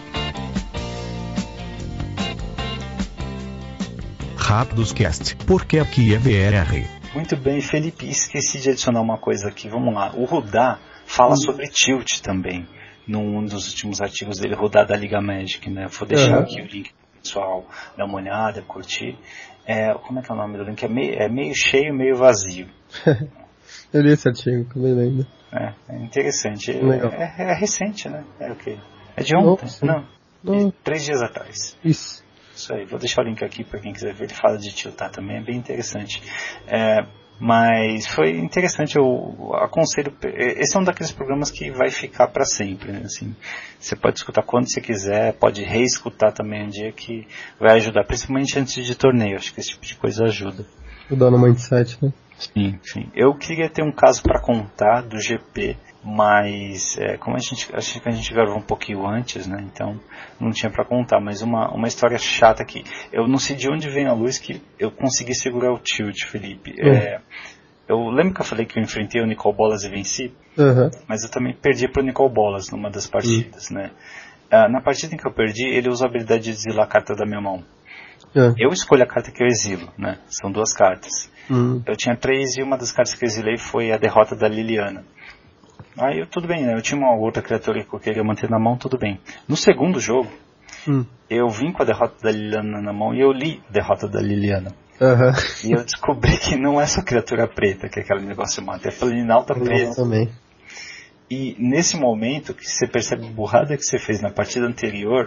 Rápidos Cast, porque aqui é V R. Muito bem, Felipe, esqueci de adicionar uma coisa aqui, vamos lá. O Rudá fala uhum. sobre tilt também, num dos últimos artigos dele, Rudá da Liga Magic, né? Vou deixar uhum. aqui o link para o pessoal dar uma olhada, curtir. É, como é que é o nome do link? É meio, é meio cheio, meio vazio. Eu li esse artigo, também lembro. É, é interessante. É, é, é recente, né? É o quê? É de ontem? Não, Não. De três dias atrás. Isso. Isso aí, vou deixar o link aqui para quem quiser ver. Ele fala de tiltar também, é bem interessante. É, mas foi interessante, eu aconselho. Esse é um daqueles programas que vai ficar para sempre, né? Assim, você pode escutar quando você quiser, pode reescutar também um dia, que vai ajudar, principalmente antes de torneio. Acho que esse tipo de coisa ajuda. Ajudar no mindset, né? Sim, sim. Eu queria ter um caso para contar do G P, mas é, como a gente, acho que a gente gravou um pouquinho antes, né? Então não tinha para contar. Mas uma, uma história chata aqui. Eu não sei de onde vem a luz que eu consegui segurar o tilt, Felipe. Uhum. É, eu lembro que eu falei que eu enfrentei o Nicol Bolas e venci, uhum. mas eu também perdi pro Nicol Bolas numa das partidas, uhum. né? Ah, na partida em que eu perdi, ele usa a habilidade de exilar a carta da minha mão. Uhum. Eu escolho a carta que eu exilo, né? São duas cartas. Uhum. Eu tinha três e uma das cartas que eu exilei foi a derrota da Liliana. Aí eu, tudo bem, né? Eu tinha uma outra criatura que eu queria manter na mão, tudo bem. No segundo jogo, hum. eu vim com a derrota da Liliana na mão e eu li a derrota da Liliana. Uhum. E eu descobri que não é só criatura preta, que é aquele negócio mata, é Planinalta preta. Também. E nesse momento que você percebe a burrada que você fez na partida anterior,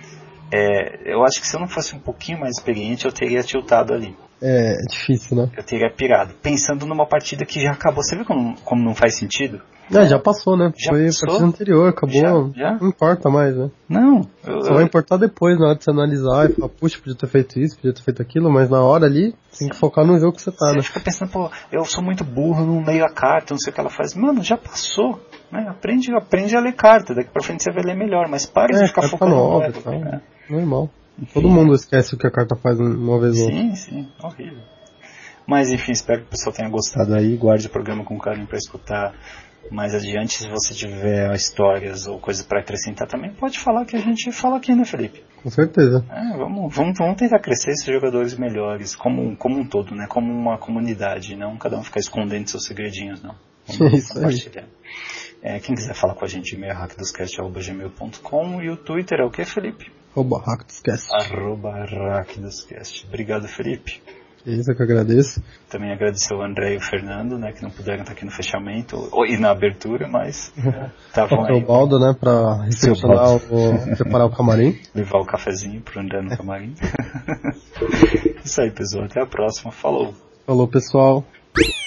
é, eu acho que se eu não fosse um pouquinho mais experiente, eu teria tiltado ali. É difícil, né? Eu teria pirado. Pensando numa partida que já acabou. Você viu como, como não faz sentido? É, já passou, né? Já Foi passou? a partida anterior, acabou. Já? Já? Não importa mais, né? Não. Eu, Só eu... vai importar depois, na hora de você analisar e falar, puxa, podia ter feito isso, podia ter feito aquilo, mas na hora ali, tem que focar no jogo que você tá, você né? Você fica pensando, pô, eu sou muito burro, não leio a carta, não sei o que ela faz. Mano, já passou. Né? Aprende, aprende a ler carta, daqui pra frente você vai ler melhor, mas para é, de ficar focando nova, no tá, né? Normal. Enfim. Todo mundo esquece o que a carta faz uma vez ou outra. Sim, sim, horrível. Mas enfim, espero que o pessoal tenha gostado aí. Guarde o programa com carinho para escutar mais adiante. Se você tiver histórias ou coisas para acrescentar também, pode falar, que a gente fala aqui, né, Felipe? Com certeza. É, vamos, vamos, vamos tentar crescer esses jogadores melhores, como, como um todo, né? Como uma comunidade, não cada um ficar escondendo seus segredinhos, não. Vamos Isso compartilhar. É, quem quiser falar com a gente, e-mail hackdoscast arroba gmail ponto com, e o Twitter é o que, Felipe? Arroba hackdoscast. Arroba hackdoscast. Obrigado, Felipe. Isso, eu que agradeço. Também agradecer o André e o Fernando, né, que não puderam estar aqui no fechamento ou, e na abertura, mas estavam aí. O Baldo, né, para recepcionar o, preparar o camarim. Levar o cafezinho pro André no camarim. Isso aí, pessoal. Até a próxima. Falou. Falou, pessoal.